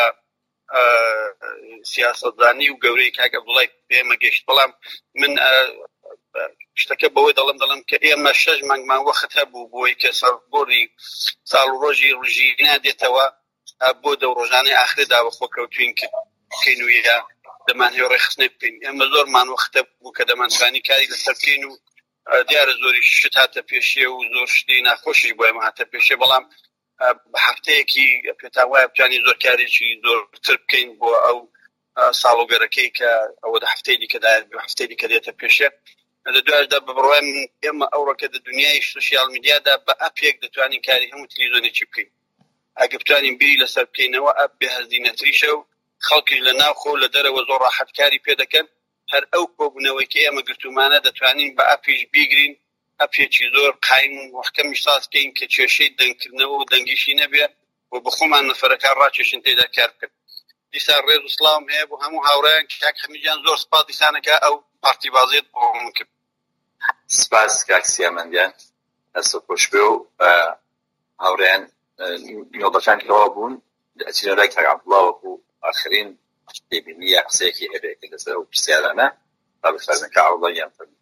سیاسەتدانی و گەورەی کاک عەبدوڵای پێمە گەشت. بەڵام من شتەکە بەوەی دەڵم دەڵم کە ئێمە شەش مانگمان وەخت هەبوو بۆی کە سەربۆری ساڵ و ڕۆژی ڕژینا دێتەوە بۆ دە ڕۆژانەی ئاخردا بە خۆکەوتوین کەین و یا دەمانهێ ڕێخستنەی بکەین. ئێمە زۆرمان وەختە بوو کە دەمانتوانی کاری لەسەر بکەین و دیارە زۆری شت هاتە پێشێ و زۆر شتی ناخۆشی بۆ ئێمە هاتە پێشێ. بەڵام هەفتەیەکی پێتان وایە بتوانین زۆر کارێکی زۆرتر بکەین بۆ ئەو ساڵۆگەرەکەی کە ئەوە هەفتەی دیکەدایە هەفتەی دیکە دێتە پێشێ. لە دوایشدا بەڕای من ئێمە ئەوڕۆکە لە دنیای سوسیال میدیادا بە ئەپێک دەتوانین کاری هەموو تەلەڤیزیۆنێکی بکەین. ئەگە بتوانین بیری لەسەر بکەینەوە ئەپ بێهەزینەتریشە و خەڵکیش لە ناوخۆ لە دەرەوە زۆر ڕاحەتکاری پێ دەکەن. هەر ئەو کۆبوونەوەی کە ئێمە گرتومانە دەتوانین بە ئەپیش بیگرین، ئەپێکی زۆر قایم وەحکەمی ساز بکەین کە کێشەی دەنگکردنەوە و دەنگیشی نەبێ و بە خۆمان نەفەرەکان ڕاکێشن تێدا کار بکەن. دیسان ڕێز و سڵاوم هەیە بۆ هەموو هاوڕێیان کاک حەمیدجان زۆر سپاس دیسانەکە ئەو پارتی بازێت بۆ من کرد.
سپاس کاک سیامەندیان ئەسە خۆش بێ و هاوڕێیان میۆڵەکان کەوا بوون ئەچینە لای کاک عەبدوڵڵا وەکو ئاخرین دەبینی یا قسەیەکی هەبێت لەسەر ئەو پرسیارانە با بفەرمێن کاک عەبدوڵڵا یان فەرموو.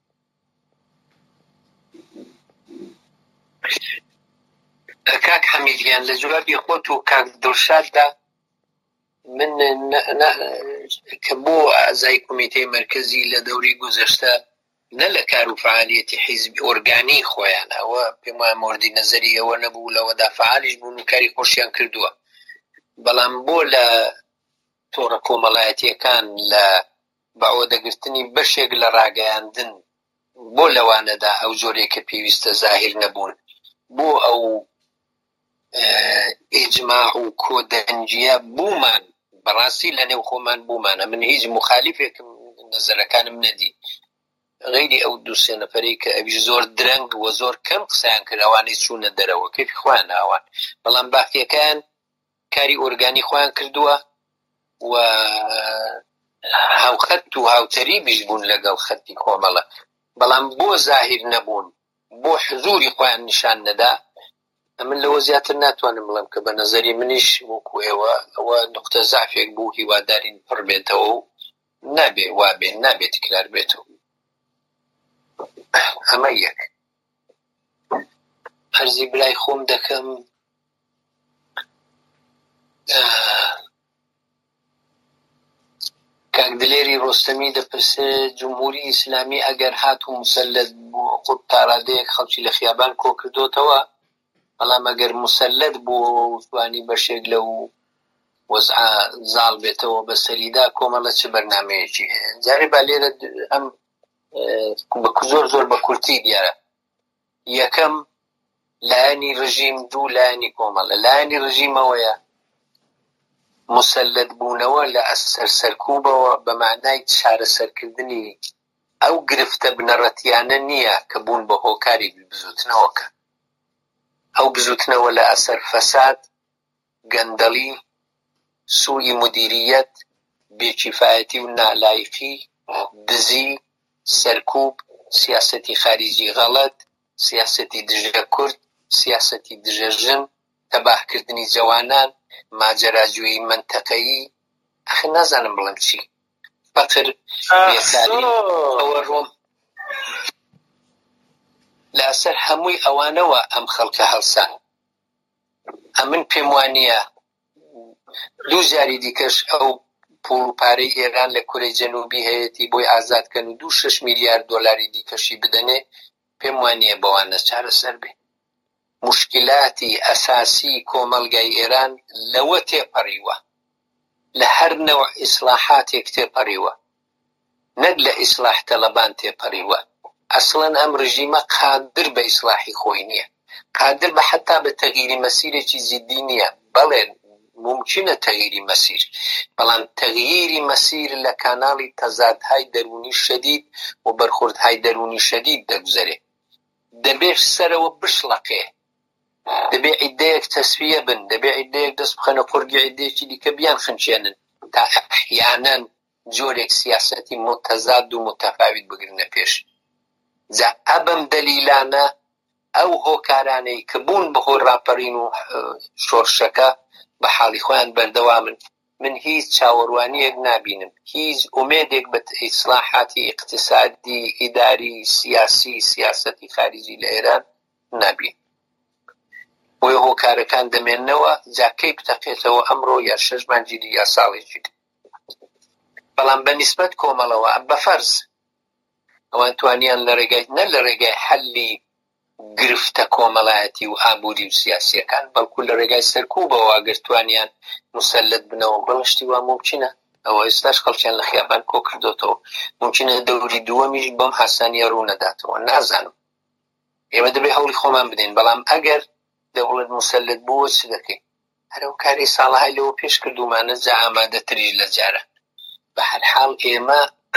کاک حەمیدیان لە جوابی خۆت و کاک دڵشاددا من کە بۆ ئەعزای کۆمیتەی مەرکەزی لە دەورەی گوزەشتە نە لە کار و فعالیەتی حیزبی ئۆرگانی خۆیان ئەوە پێم وایە مۆردی نەزەری ئەوە نەبوو لەوەدا فعالیش بوون و کاری خۆشیان کردووە. بەڵام بۆ لە تۆڕە کۆمەڵایەتیەکان لە بەعۆدەگرتنی بەشێک لە ڕاگەیاندن بۆ لەوانەدا ئەو جۆرێک کە پێویستە زاهیر نەبوون بۆ ئەو ئیجماع و کۆدەنجیە بوومان بەڕاستی لە نێو خۆمان بوومانە. من هیچ مخالیفێکم نەزەرەکانم نەدی غیری ئەو دوو سێ نەفەرەی کە ئەویش زۆر درەنگ و زۆر کەم قسەیان کرد ئەوانەی چوونە دەرەوە کەفی خۆیان ناوان. بەڵام باقیەکان کاری ئۆرگانی خۆیان کردووە و هاوخەت و هاوتەریبیش بوون لەگەڵ خەتی کۆمەڵە. بەڵام بۆ زاهیر نەبوون بۆ حضوری خۆیان نیشان نەدا. من لەوە زیاتر ناتوانم بڵێم کە بە نەزەری منیش وەکو ئێوە ئەوە نقطە زعفێک بوو هیوادارین پڕ بێتەوە و نابێ وابێ نابێت تکرار بێتەوە. ئەمە یەک. هەرزی برای خۆم دەکەم کاک دلێری ڕۆستەمی دەپرسێ جمهوری ئیسلامی ئەگەر هات و مسەلەت بوو قوت تاڕادەیەک خەڵکی لە خیابان کۆ کردوتەوە، بەڵام ئەگەر مسەلەت بوو توانی بەشێک لەو وەزعە زاڵ بێتەوە بەسەریدا کۆمەڵە چه بەرنامەیەکی هەیە. جارێ با لێرە ئەم زۆر زۆر بە کورتی دیارە. یەکەم لایەنی ڕژیم، دوو لایەنی کۆمەڵە. لایەنی ڕژیمەوەیە مسەلەت بوونەوە لە ئەسەر سەرکوبەوە بە معنای چارەسەرکردنی ئەو گرفتە بنەڕەتیانە نییە کە بوون بە هۆکاری بزوتنەوەکە. ئەو بزوتنەوە لە ئەسەر فەساد، گەندەڵی، سوئی مدیریەت، بێکیفایەتی و نالایقی، دزی، سەرکوب، سیاسەتی خارجی غەڵەت، سیاسەتی دژە کورد، سیاسەتی دژە ژن، تەباهکردنی جەوانان، ماجەراجووی منتەقەیی، ئەخ نازانم بڵێم چی، فەقر، بێکاری، ئەوە ڕۆم لە ئەسەر هەمووی ئەوانەوە ئەم خەڵکە هەڵسان. ئەمن پێم وانییە دوو جاری دیکەش ئەو پوڵ و پارەی ئێران لە کورەی جەنوبی هەیەی بۆی ئازادکەن و دوو شەش میلیارد دۆلاری دیکەشی بدەنێ، پێم وانییە بەوانە چارەسەر بێ. مشکلاتی ئەساسی کۆمەلگای ئێران لەوە تێپەڕیوە، لە هەر نەوع ئیسلاحاتێک تێپەڕیوە، نەک لە ئیسلاح تەلەبان تێپەڕیوە. ئەسڵەن ئەم ڕژیمە قادر بە ئیسلاحی خۆی نییە، قادر بە حتا بە تەغییری مەسیرێکی جدی نییە. بەڵێ ممکنە تەغییری مەسیر، بەڵام تەغییری مەسیر لە کاناڵی تەزادهای دەرونی شەدید و بەرخوردهای دەرونی شەدید دەگوزەرێ. دەبێت سەرەوە بشڵەقێ، دەبێ عیدەیەک تەسویە بن، دەبێ عیدەیەک دەست بخەنە قورگی عیدەیەکی دیکە بیان خنچێنن تا ئەحیانەن جۆرێک سیاسەتی متەزاد و متەفاوت بگرنە پێش. جا ئەبم دەلیلانە ئەو هۆکارانەی کە بوون بەهۆی ڕاپەڕین و شۆڕشەکە بە حاڵی خۆیان بەردەوامن. من هیچ چاوەڕوانیەک نابینم، هیچ ئومێدێک بە ئیسلاحاتی اقتصادی، ئیداری، سیاسی، سیاسەتی خارجی لە ئێران نابین. بۆیە هۆکارەکان دەمێننەوە جاکەی بتەقێتەوە ئەمڕۆ یا شەش مانجیلی یا ساڵێکی. بەڵام بەنسبەت کۆمەڵەوە بەفەرز ئەوان توانیان لە ڕێگای نە لە ڕێگای حەلی گرفتە کۆمەڵایەتی و ئابووری و سیاسیەکان، بەڵکو لە ڕێگای سەرکوبەوە ئەگەر توانیان مسەلەت بنەوە بەڵشتی وا ممکنە. ئەوە ئێستاش خەڵکیان لە خیابان کۆ کردوتەوە، ممکنە دەوری دووەمیش بەم حەسانیە ڕوو نەداتەوە، نازانم. ئێمە دەبێ هەوڵی خۆمان بدەین، بەڵام ئەگەر دەوڵەت مسەلەت بووە چ دەکەین؟ هەر ئەو کاری ساڵەهای لەوە پێش کردومانە جا ئامادەتریش لە جارە. بە هەر حاڵ ئێمە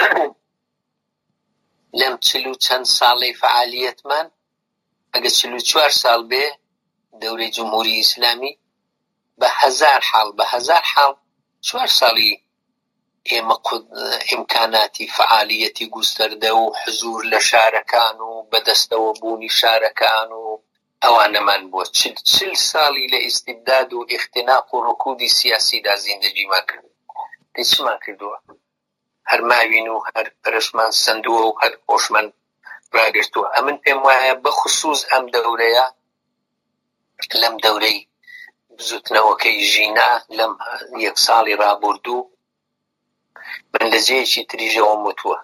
لەم چل و چەند ساڵەی فعالیەتمان ئەگە چل و چوار ساڵ بێ دەورەی جمهوری ئیسلامی بە هەزار حاڵ بە هەزار حاڵ چوار ساڵی ئێمە ئیمکاناتی فعالیەتی گوستەردە و حزور لە شارەکان و بەدەستەوە بوونی شارەکان و ئەوانەمان بووە. چل ساڵی لە ئیستیبداد و ئیختیناق و ڕکودی سیاسیدا زیندەجیمان کرد. هیچمان کردووە، هەر ماوین و هەر پەرشمان سندووە و هەر خۆشمان ڕاگرتووە. ئەمن پێم وایە بەخصوص ئەم دەورەیە، لەم دەورەی بزوتنەوەکەی ژینا لەم یەک ساڵی ڕابردوو من لە جێیەکی تریژەوە وتووە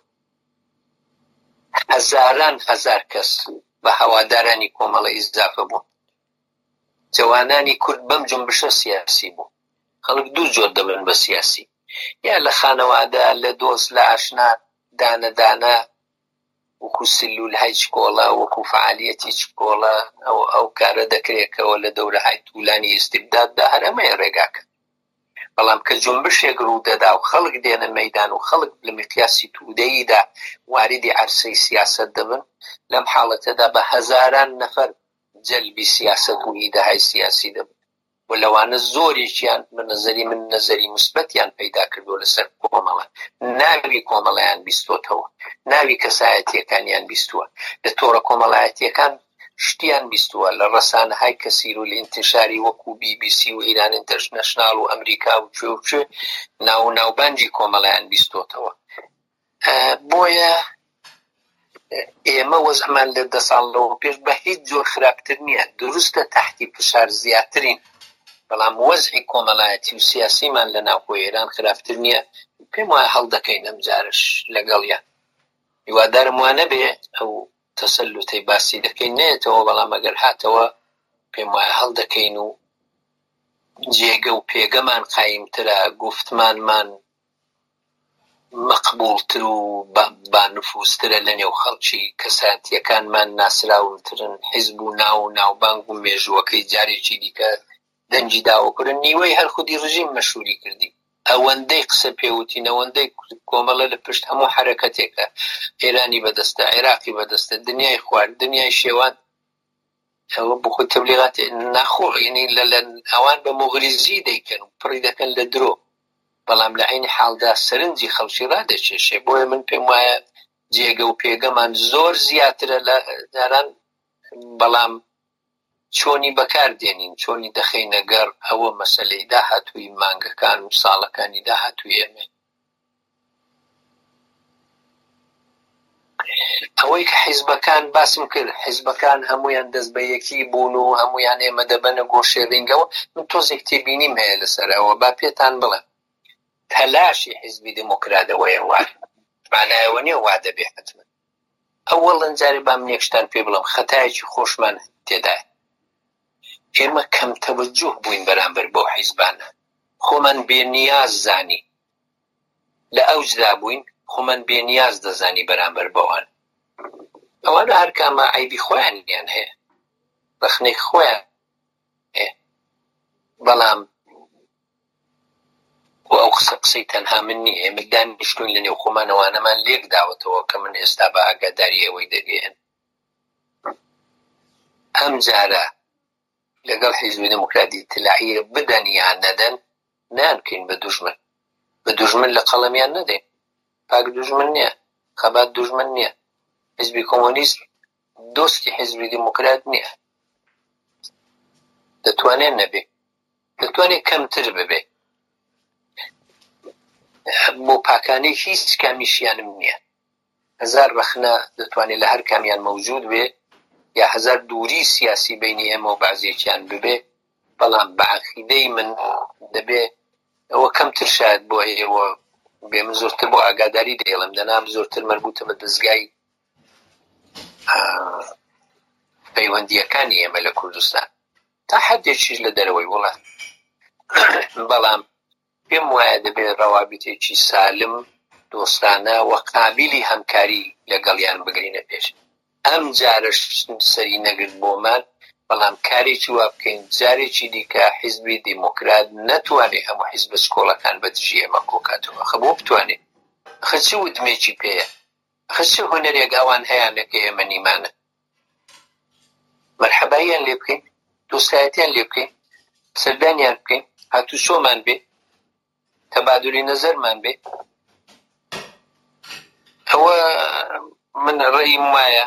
هەزاران هەزار کەس بە هەوادارانی کۆمەڵە ئیزافە بوون. جوانانی کورد بەم جنبشە سیاسی بوو. خەڵک دوو جۆر دەبن بە سیاسی، یا لە خانەوادە لە دۆست لە ئاشنا دانەدانە وەکو سلول های چکۆڵە وەکو فعالیەتی چکۆڵە ئەو ئەو کارە دەکرێتەوە لە دەورەهای توولانی ئیستیبداددا هەر ئەمەیە ڕێگاکە. بەڵام کە جنبشێک ڕوو دەدا و خەڵک دێنە مەیدان و خەڵک لە مقیاسی توودەییدا واردی عەرسەی سیاسەت دەبن، لەم حاڵەتەدا بە هەزاران نەفەر جەلبی سیاسەت و ئیدەهای سیاسی دەبن و لەوانە زۆرێکیان بە نەزەری من نەزەری مثبەتیان پەیدا کردو لەسەر کۆمەڵە. ناوی کۆمەڵایان بیستۆتەوە، ناوی کەسایەتیەکانیان بیستووە، لە تۆڕە کۆمەڵایەتیەکان شتیان بیستووە، لە ڕەسانەهای کەسیر و ئینتیشاری وەکو بی بی سی و ئیران ئینتەرنەشناڵ و ئەمریکا و کوێ و کوێ ناو ناوبانجی کۆمەڵایان بیستۆتەوە. بۆیە ئێمە وەزعمان لە دە ساڵەوە پێش بە هیچ جۆر خراپتر نییە. دروستە تەحتی فشار زیاترین، بەڵام وەزعی کۆمەڵایەتی و سیاسیمان لە ناوخۆی ئێران خراپتر نییە. پێم وایە هەڵدەکەین ئەم جارش لەگەڵیان. هیوادارم وانە بێ ئەو تەسەلوتەی باسی دەکەین نێتەوە، بەڵام ئەگەر هاتەوە پێم وایە هەڵدەکەین و جێگە و پێگەمان قایمترە، گفتمانمان مەقبوڵتر و بانفوسترە لە نێو خەڵکی، کەساتیەکانمان ناسراونترن، حیزب و ناو و ناوبانگ و مێژووەکەی جارێکی دیکە دەنجی داوەکردن نیوەی هەر خودی ڕژیم مەشهوری کردی. ئەوەندەی قسە پێوتین، ئەوەندەی کۆمەڵە لە پشت هەموو حرەکەتێکە، ئێرانی بەدەستە، عێراقی بەدەستە، دنیای خوارد، دنیای شێوان ئەوە بخۆ تەبلیغات ناخۆڵ، یعنی لە ئەوان بە مغریزی دەیکەن و پڕی دەکەن لە درۆ، بەڵام لە عینی حاڵدا سەرنجی خەڵکی ڕادەچێشێ. بۆیە من پێم وایە جێگە و پێگەمان زۆر زیاترە لە داران، بەڵام چۆنی بەکاردێنین، چۆنی دەخەینە گەڕ، ئەوە مەسەلەی داهاتووی مانگەکان و ساڵەکانی داهاتووی ئێمە. ئەوەی کە حیزبەکان باسم کرد، حیزبەکان هەمویان دەست بە یەکی بوون و هەمویان ئێمە دەبەنە گۆشەی ڕینگەوە. من تۆزێک تێبینیم هەیە لەسەرەوە، با پێتان بڵێم تەلاشی حیزبی دموکراتەوەیە وار معنایەوە نییە وا دەبێ حتمن. ئەوەڵەن جارێ بام نێکشتان پێ بڵم خەتایەکی خۆشمان تێدایە. ئێمە کەم تەوەجوه بووین بەرامبەر بۆ حیزبانە، خۆمان بێنیاز زانی، لە ئەوجدا بووین خۆمان بێنیاز دەزانی بەرامبەر بەوان. ئەوانە هەر کامە عیبی خۆیانیان هەیە، بەخنەی خۆیان هەیە، بەڵام و ئەو قسە قسەی تەنها من نییە. ئێمە دانیشتوین لە نێو خۆمانەوانەمان لێک داوەتەوە کە من ئێستا بە ئاگاداری ئەوەی دەگەێن. ئەم جارە لەگەڵ حیزبی دموکراتی تلعیە بدەن یان نەدەن نانکەین بە دوژمن، بە دوژمن لە قەڵەمیان نەدەین. پاک دوژمن نییە، خەبات دوژمن نییە. حیزبی کۆمۆنیست دۆستی حیزبی دموکرات نییە، دەتوانێت نەبێ. دەتوانێت کەمتر ببێ بۆ پاکانەی هیچ کامیشیانم نییە هەزار رەخنە دەتوانێت لە هەر کامیان مەوجود بێ یا هەزار دووری سیاسی بینی ئێمە و بەعزێکیان ببێ بەڵام بە عەقیدەی من دەبێ ئەوە کەمتر شاید بۆ ئێوە بێ من زۆرتر بۆ ئاگاداری دێڵم دەنام زۆرتر مەربوطە بە دەستگای پەیوەندیەکانی ئێمە لە کوردستان تا حەدێکیش لە دەرەوەی وڵات بەڵام پێم وایە دەبێت ڕەوابیتێکی سالم دۆستانە و قابلی هەمکاری لەگەڵیان بگرینە پێش ئەم جارش سەری نەگرت بۆمان بەڵام کارێکی وا بکەین جارێکی دیکە حیزبی دیموکرات نەتوانێت هەموو حیزبە سکۆڵەکان بەدژی ئێمە کۆکاتەوە خە بۆ بتوانێت خە چ وتمێکی پێیە خە چ هونەرێک ئەوان هەیەیانەکە ئێمە نیمانە مەرحەباییان لێ بکەین دۆستایەتیان لێ بکەین سەردانیان بکەین هاتوچۆمان بێ تەبادولی نەزەرمان بێ ئەوە من ڕێیم وایە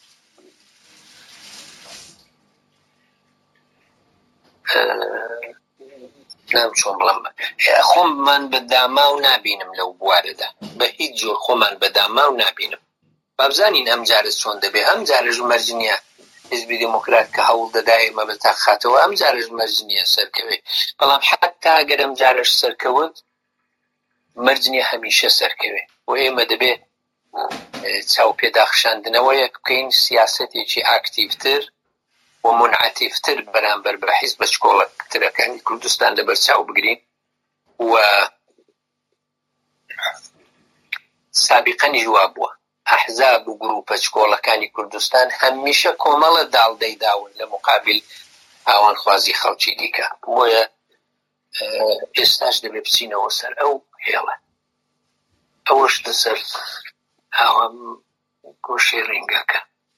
نام چۆن بڵم خۆممان بە داماو نابینم لەو بوارەدا بە هیچ جۆر خۆمان بە داماو نابینم بابزانین ئەم جارە چۆن دەبێ ئەم جارەژ مەرج نییە حیزبی دیموکرات کە هەوڵ دەدا ئێمە بە تاقاتەوە ئەم جارەژ مەرج نییە سەرکەوێ بەڵام حتا ئەگەر ئەم جارەش سەرکەوت مەرج نییە هەمیشە سەرکەوێ و ئێمە دەبێ چاو پێداخشاندنەوەیەک بکەین سیاسەتێکی ئاکتیڤتر و منعەتیڤتر بەرامبەر بە حیزبە سکۆڵەکانی کوردستان لەبەرچاو بگرین و سابقەنی وا بووە ئەحزاب و گروپە سکۆڵەکانی کوردستان هەمیشە کۆمەڵە داڵدەیداون لە مقابل ئاوانخوازی خەڵکی دیکە بۆیە ئێستاش دەبێ بچینەوە سەر ئەو هێڵە ئەوەش لەسەر ئاوام گۆشەی ڕینگەکە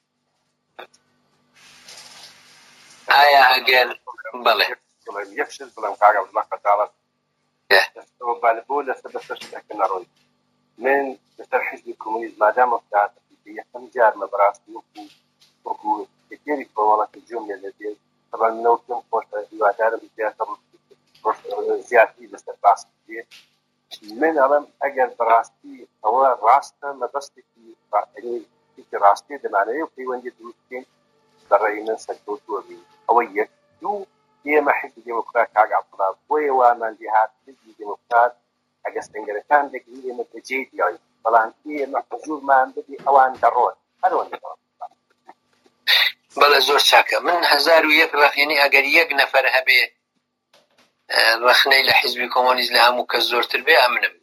ئایا ئەگەر بەڵێ
یەکشت بڵم کاگە بڵم قەتاڵەت بۆ لەسەر بەسەر شتەکە نەڕۆی من لەسەر حیزبی کۆمۆنیست مادامە فتاتە یەکەم جارمە بەڕاستی وەکو وەکو یەکێری کۆمەڵەکە جۆم لێ دەبێت طبعا منەوە پێم خۆشە هیوادارم زیاتر زیاتی لەسەر باس بێت من ئەڵێم ئەگەر بەڕاستی ئەوە ڕاستە مەبەستێکی ڕاستی دەمانەوێت و پەیوەندی دروست بکەین بەڕێی من سەرکەوتووە بین ئەوە یەک دوو ئێمە حیزبی دیموکرات کاگا عەبدوڵڵا بۆیە واماندی هات حیزبی دیموکرات ئەگە سنگەرەکان دەگرین ئێمە بەجێی دیاوین بەڵام ئێمە حەزوورمان بدی ئەوان دەڕۆن هەرەوەن
بەڵێ زۆر چاکە من هەزار و یەک ڕەخێنی ئەگەر یەک نەفەر هەبێ ڕەخنەی لە حیزبی کۆمۆنیست لە هەموو کەس زۆرتر بێ ئەمنم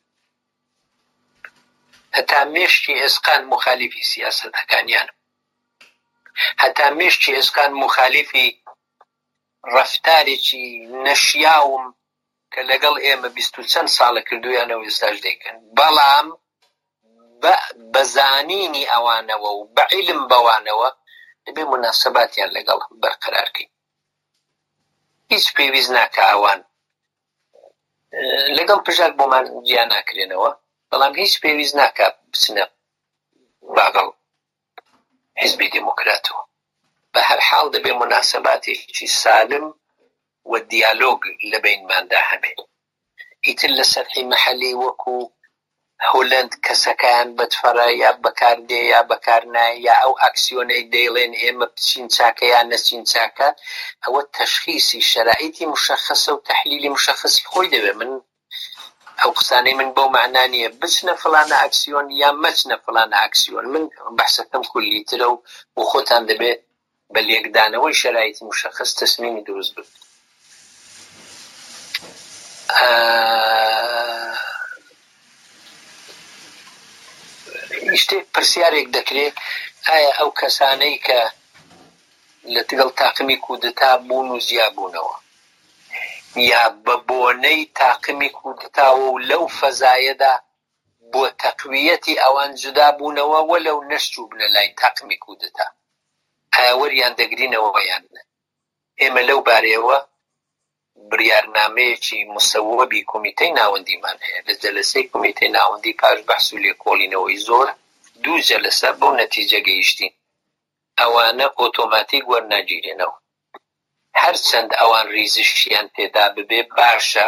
هەتا مێشتی ئێسقان مخالیفی سیاسەتەکانیانم هەتا مێشتی ئێسقان مخالیفی ڕەفتارێکی نەشیاوم کە لەگەڵ ئێمە بیست و چەند ساڵە کردویانەوە ئێستاش دەیکەن بەڵام بە زانینی ئەوانەوە و بە عیلم بەوانەوە دەبێ مناسەباتیان لەگەڵ بەرقەرارکەین هیچ پێویست ناکە ئەوان لەگەڵ پژاک بۆمان گیان ناکرێنەوە بەڵام هیچ پێویست ناکە بچنە باگەڵ حیزبی دیموکراتەوە بە هەر حاڵ دەبێ مناسەباتێکی سالم و دیالۆگ لە بینماندا هەبێ ئیتر لە سەرحی مەحەلی وەکو هۆلەند کەسەکەیان بەدفەرە یا بەکاردێ یا بەکارنای یا ئەو ئاکسیۆنەی دەیڵێن ئێمە بچین چاکە یان نەچین چاکە ئەوە تەشخیصی شەرائیتی مشەخصە و تەحلیلی مشەخصی خۆی دەبێ من ئەو قسانەی من بەو معنە نییە بچنە فڵانە ئاکسیۆن یا مەچنە فڵانە ئاکسیۆن من بەحسەکەم کولیترە و بۆ خۆتان دەبێت بە لێکدانەوەی شەرائیتی مشەخص تەسمیمی دروست بن شتێک پرسیارێک دەکرێت ئایا ئەو کەسانەی کە لە تگەڵ تاقمی کودتا بوون و زیابوونەوە یا بە بۆنەی تاقمی کودتاوە و لەو فەزایەدا بۆ تەقویەتی ئەوان جودا بوونەوە وەلەو نەشتوو بنە لای تاقمی کودتا ئایا وەریان دەگرینەوە یان نە ئێمە لەو بارەیەوە بڕیارنامەیەکی مسەوەبی کۆمیتەی ناوەندیمان هەیە لە جەلسەی کۆمیتەی ناوەندی پاش بەحس و لێکۆڵینەوەی زۆر دوو جەلسە بەو نەتیجە گەیشتین ئەوانە ئۆتۆماتیک وەرناگیرێنەوە هەرچەند ئەوان ریزشیان تێدا ببێ باشە،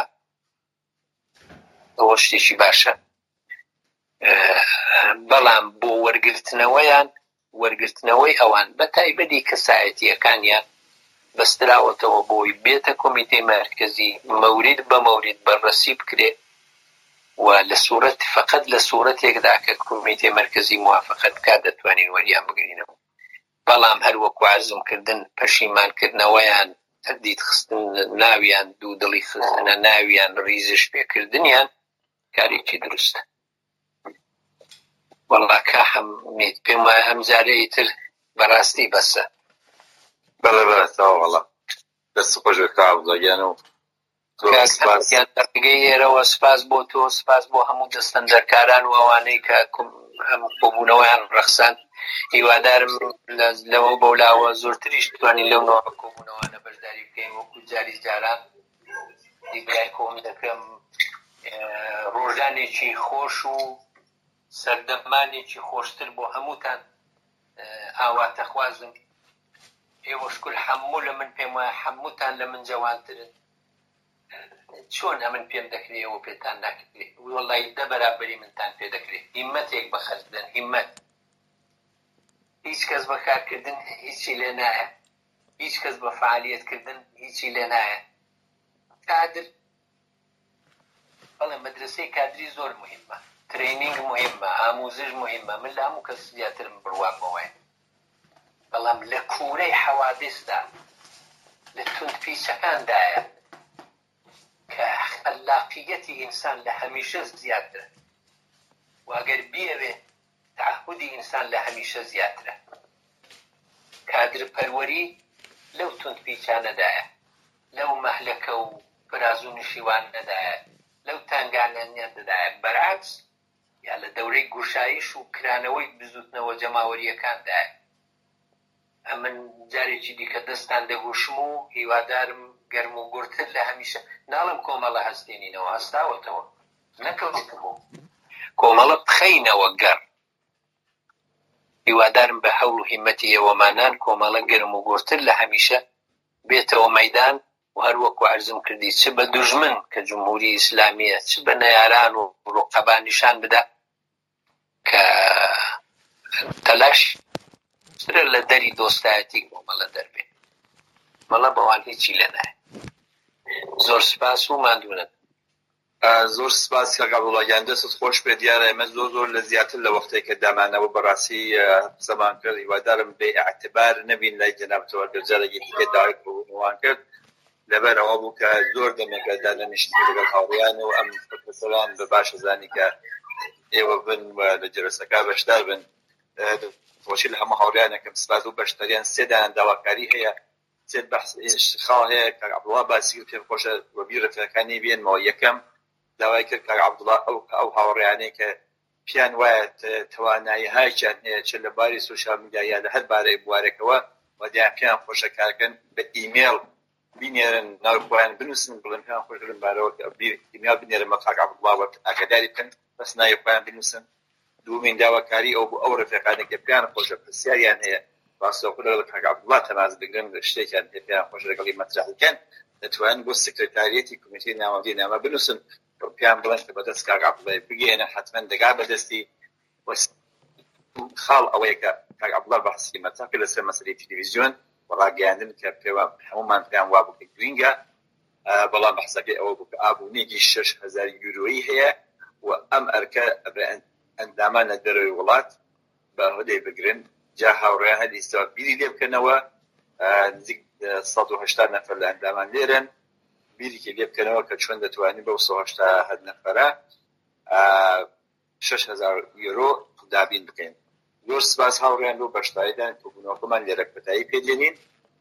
ئەوە شتێکی باشە، بەڵام بۆ وەرگرتنەوەیان وەرگرتنەوەی ئەوان بە تایبەتی کەسایەتیەکانیان بەستراوەتەوە بۆی بێتە کۆمیتەی مرکزی مەورید بە مەورید بەڕەسی بکرێ و لە سوورەت فقط لە سوورەتێکدا کە کۆمیتەی مرکزی موافقەت بکات دەتوانین وەریان بگرینەوە. بەڵام هەروەکو عەزمکردن پەشیمانکردنەوەیان هەردیت خستن ناویان دوو دڵی خستنە ناویان ڕیزش پێکردنیان کارێکی دروستە. وەڵا کا حەمید پێم وایە ئەم جارەی تر بەڕاستی بەسە.
بەڵێ بەسەوە وەڵا دەست خۆش کابزەگیان و
دەرگەی ئێرەوە سپاس بۆ تۆ، سپاس بۆ هەموو دەستەندەرکاران و ئەوانەی کە ئەم کۆبوونەوەیان ڕەخسان. هیوادارم لەوە بەولاوە زۆرتریش بتوانین لەو نۆە کۆبوونەوەانە بەشداری بکەین وەکو جاری جاران. دیگای کۆم دەکەم ڕۆژانێکی خۆش و سەردەمانێکی خۆشتر بۆ هەمووتان ئاواتەخوازم. ئێوەشکل هەموو لە من پێم وایە هەمووتان لە من جەوانترن. چۆن ئەمن پێم دەکرێت ئەوە پێتان ناکرێت؟ وەڵی دە بەرابەری منتان پێ دەکرێت. هیممەتێک بەخەرجدەن، هیممەت. هیچ کەس بەکارکردن هیچی لێ نایە، هیچ کەس بە فعالیەتکردن هیچی لێ نایە. کادر بەڵێ مەدرسەی کادری زۆر مهمە، ترینینگ مهمە، ئاموزش مهمە. من لە هەموو کەس زیاترم بڕوان بەوەیە. بەڵام لە کوورەی حەوادثدا لە توندپیچەکاندایە کە خەلاقیەتی ئینسان لە هەمیشە زیاترە و ئەگەر بیەوێ تعهدی ئینسان لە هەمیشە زیاترە. کادر پەروەری لەو توندپیچانەدایە، لەو مەهلەکە و فراز و نشیوانەدایە، لەو تانگانەدایە. بەرعکس یا لە دەورەی گوشایش و کرانەوەی بزوتنەوە جەماوەریەکاندایە. ئەمن جارێکی دیکە دەستان دەگوشم و هیوادارم گەرم و گورتر لە هەمیشە ناڵم کۆمەڵە هەستێنینەوە، هەستاوەتەوە نەکەوتبوو کۆمەڵە بخەینەوە گەڕ. هیوادارم بە هەوڵ و هیمەتی ئێوەمانان کۆمەڵە گەرم و گورتر لە هەمیشە بێتەوە مەیدان و هەروەکو عەرزم کردی چ بە دوژمن کە جمهوری ئیسلامیە چ بە نەیاران و ڕۆقەبان نیشان بدا کە تەلاش لە دەری دۆستایەتی کۆمەڵە دەربێ. مەڵە بەوان هیچی لێ نایە. زۆر سپاس و ماندوونن.
زۆر سپاس کاک عەبدوڵڵا، دەستت خۆش بێ. دیارە ئێمە زۆر زۆر لە زیاتر لە وەختێک کە دامانەوە بەڕاستی قسەمان کرد. هیوادارم بێ ئەعتیبار نەبین لای جەنابەتەوە گەرجارێکی دیکە داوای کۆبوونەوەیان کرد لەبەرەوە بوو کە زۆر دەمێکە دانەنیشتی لەگەڵ هاوڕێیان و ئەم پرۆفێسەران بە باشە زانی کە ئێوە بن و لە جەلسەکە بەشدار بن. خۆشی لە هەموو هاوڕێیانەکەم سپاس و بەشداریان سێدان داواکاری هەیە، سێ بەحث خاڵ هەیە. کاک عەبدوڵڵا باسی کرد پێم خۆشە وەبیر ڕفێقەکانی بێنمەوە. یەکەم داوای کرد کاک عەبدوڵڵا ئەو ئەو هاوڕێیانەی کە پیان وایە توانایی‌هایان هەیە چ لە باری سوشیال میدیا یا لە هەر بارەی بوارێکەوە و دیان پێیان خۆشە کارکەن بە ئیمێڵ بینێرن ناوخۆیان بنووسن بڵێن پێیان خۆش لەم بارەوە ئیمێڵ بنێرن بە کاک عەبدوڵڵا ئاگاداری بکەن بەس ناوی خۆیان بنووسن. دوومین داواکاری ئەو بوو ئەو ڕفێقانێک کە پێیان خۆشە پرسیاریان هەیە باسەوە لەگەڵ کاک عەبدوڵڵا تەماس بگرن شتێکیان پێیان خۆش لەگەڵی مەطرح بکەن دەتوانن بۆ سکرتاریەتی کۆمیتەی ناوەندی نامە بنووسن پێیان بڵێن کە بەدەست کاک عەبدوڵڵا بگێنە حتمما دەگا بەدەستی خاڵ ئەوەیە کە کاک عەبدوڵڵا بەحسی مەترح کرد لەسەر مەسەلەی تەلەڤیزیۆن و ڕاگەیاندن کە پێوە هەموومان پێیان وا بوو کە گرینگە، بەڵام بەحسەکەی ئەوە بوو کە ئابوونێکی شەش هەزار یورۆیی هەیە و ئەم ئەرکە ئەندامانە دەرەوەی وڵات بە هەدەی بگرن. جا هاوڕێیان هەدیستەوە بیری لێ بکەنەوە نزیک سەد و هەشتا نەفەر لە ئەندامان لێرن، بیرێکی لێ بکەنەوە کە چۆن دەتوانین بەو سەد و هەشتا هەد نەفەرە شەش هەزار یۆرۆ دابین بکەین. زۆر سپاس هاوڕێیان بۆ بەشداریدان کۆبوونەوەکەمان لێرە کۆتایی پێدێنین.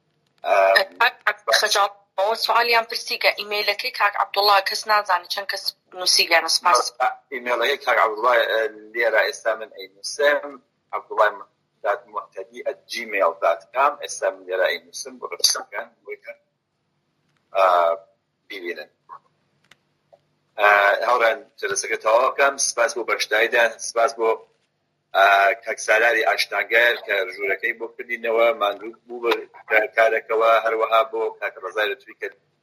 ئەوە سوالیان پرسی کە ئیمەیلەکەی کاک عەبدوڵڵا کەس نازانێت چەند کەس نووسیگیانە. سپاس.
ئیمێڵەکەی کاک عەبدوڵڵا لێرە ئێستا من ئەینووسم عەبدوڵڵا دات محتەدی ئەت جیمیل دات کام. ئێستا من لێرە ئەینووسم بۆ ڕسەکان بۆی کە ببینن. هاوڕێیان جەلسەکە تەواو بکەم. سپاس بۆ بەشداریدان، سپاس بۆ کاک سالاری ئاشناگەر کە ژوورەکەی بۆ کردینەوە ماندوو بوو کارێکەوە هەروەها بۆ کاک ڕزای لەتوی کە